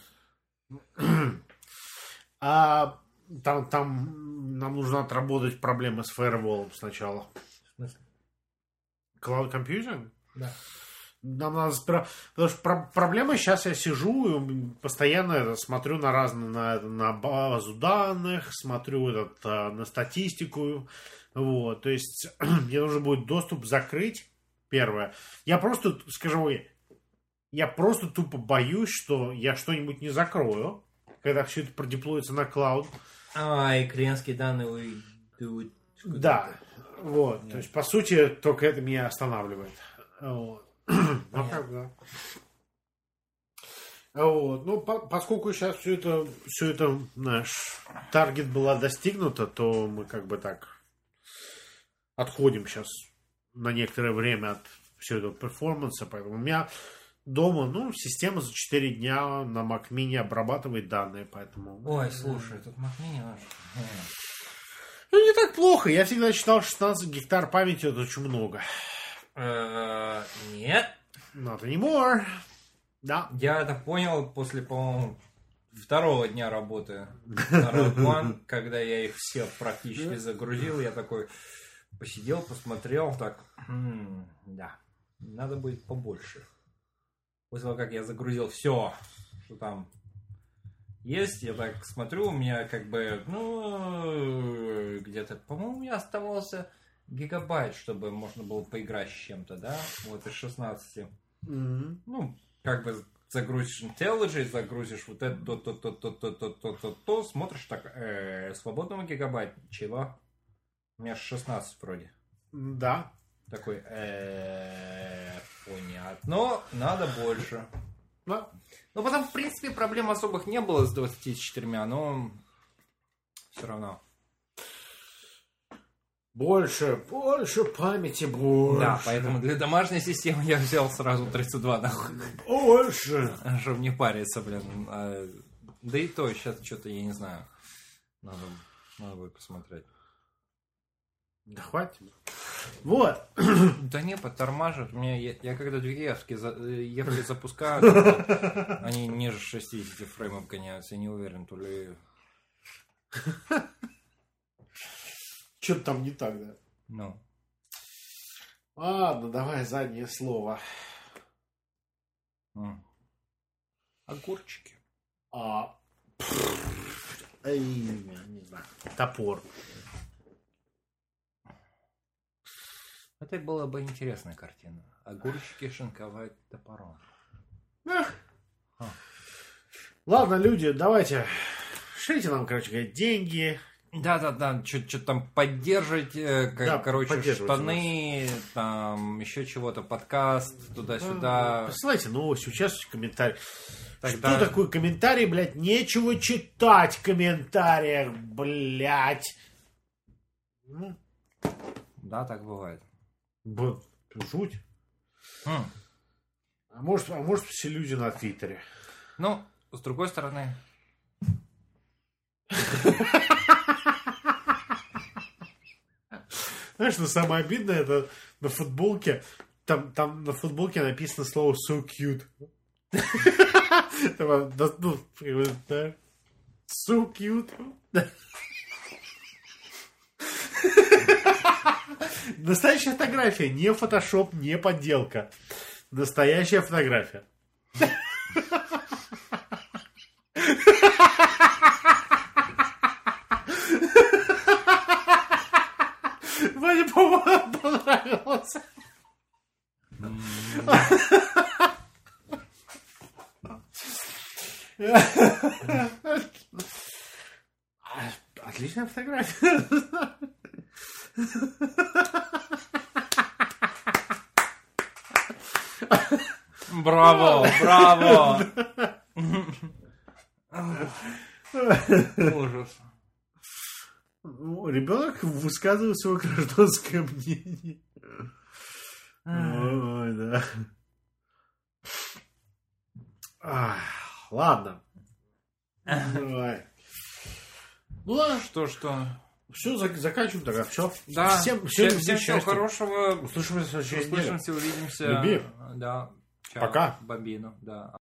Speaker 1: Там нам нужно отработать проблемы с фаерволом сначала.
Speaker 2: В смысле?
Speaker 1: Cloud computing?
Speaker 2: Да.
Speaker 1: Нам надо... Потому что проблема, сейчас я сижу и постоянно смотрю на разные, на базу данных, смотрю на статистику. Вот, то есть мне нужно будет доступ закрыть. Первое. Я просто, скажу, я просто тупо боюсь, что я что-нибудь не закрою, когда все это продеплоится на клауд.
Speaker 2: И клиентские данные уйдут.
Speaker 1: Да, вот. То есть, по сути, только это меня останавливает. Вот. Ну, как, да. Вот. Ну, поскольку сейчас все это наш таргет была достигнута, то мы как бы так отходим сейчас на некоторое время от всего этого перформанса. Поэтому у меня дома, система за 4 дня на Mac Mini обрабатывает данные, поэтому...
Speaker 2: Ой, слушай, тут Mac Mini наш...
Speaker 1: не так плохо. Я всегда считал, 16 гектар памяти это очень много.
Speaker 2: Нет.
Speaker 1: Not anymore. Да.
Speaker 2: Я это понял после, по-моему, 2-го дня работы на Road One, когда я их все практически загрузил. Я такой посидел, посмотрел, так, да, надо будет побольше. После того, как я загрузил все, что там есть, я так смотрю, у меня как бы, где-то, по-моему, у меня оставался гигабайт, чтобы можно было поиграть с чем-то, да, вот из 16.
Speaker 1: Mm-hmm.
Speaker 2: Как бы загрузишь IntelliJ, загрузишь вот это, то, смотришь так, свободного гигабайта, чего? У меня 16 вроде.
Speaker 1: Да.
Speaker 2: Такой, понятно, надо больше.
Speaker 1: Да.
Speaker 2: Ну, потом, в принципе, проблем особых не было с 24, но все равно.
Speaker 1: Больше памяти, больше.
Speaker 2: Да, поэтому для домашней системы я взял сразу 32, нахуй.
Speaker 1: Больше.
Speaker 2: Чтобы не париться, блин. Да и то, сейчас что-то, я не знаю. Надо будет посмотреть.
Speaker 1: Да хватит. Вот.
Speaker 2: Да не, подтормаживает. Я когда двигатель ехали запускаю, они ниже 60 фреймов гоняются. Я не уверен, то ли...
Speaker 1: Что-то там не так, да?
Speaker 2: Ну.
Speaker 1: Ладно, давай заднее слово.
Speaker 2: Огурчики.
Speaker 1: Не знаю. Топор.
Speaker 2: Это была бы интересная картина. Огурчики шинковать топором.
Speaker 1: Ладно, люди, давайте. Шлите нам, короче говоря, деньги.
Speaker 2: Да, что-то там поддерживать, штаны, там еще чего-то, подкаст, туда-сюда.
Speaker 1: Посылайте новости, участвуйте в комментариях.
Speaker 2: Тогда...
Speaker 1: Что такое комментарий, блядь? Нечего читать в комментариях, блядь.
Speaker 2: Да, так бывает.
Speaker 1: Жуть. А может все люди на Твиттере.
Speaker 2: Ну, с другой стороны...
Speaker 1: Знаешь, что самое обидное, это на футболке, там на футболке написано слово so cute. So cute. Настоящая фотография, не фотошоп, не подделка. Настоящая фотография. Ваня, по-моему, понравилось. Отличная фотография.
Speaker 2: Браво, браво. Ужас.
Speaker 1: Ребенок высказывает свое гражданское мнение. Ой, да. Ладно. Давай. Ну ладно.
Speaker 2: Что?
Speaker 1: Все, заканчиваем тогда. Все.
Speaker 2: Да.
Speaker 1: Всем
Speaker 2: всего хорошего.
Speaker 1: Услышимся в следующей неделе.
Speaker 2: Услышимся, увидимся.
Speaker 1: Люби.
Speaker 2: Да. Чао.
Speaker 1: Пока.
Speaker 2: Бомбино. Да.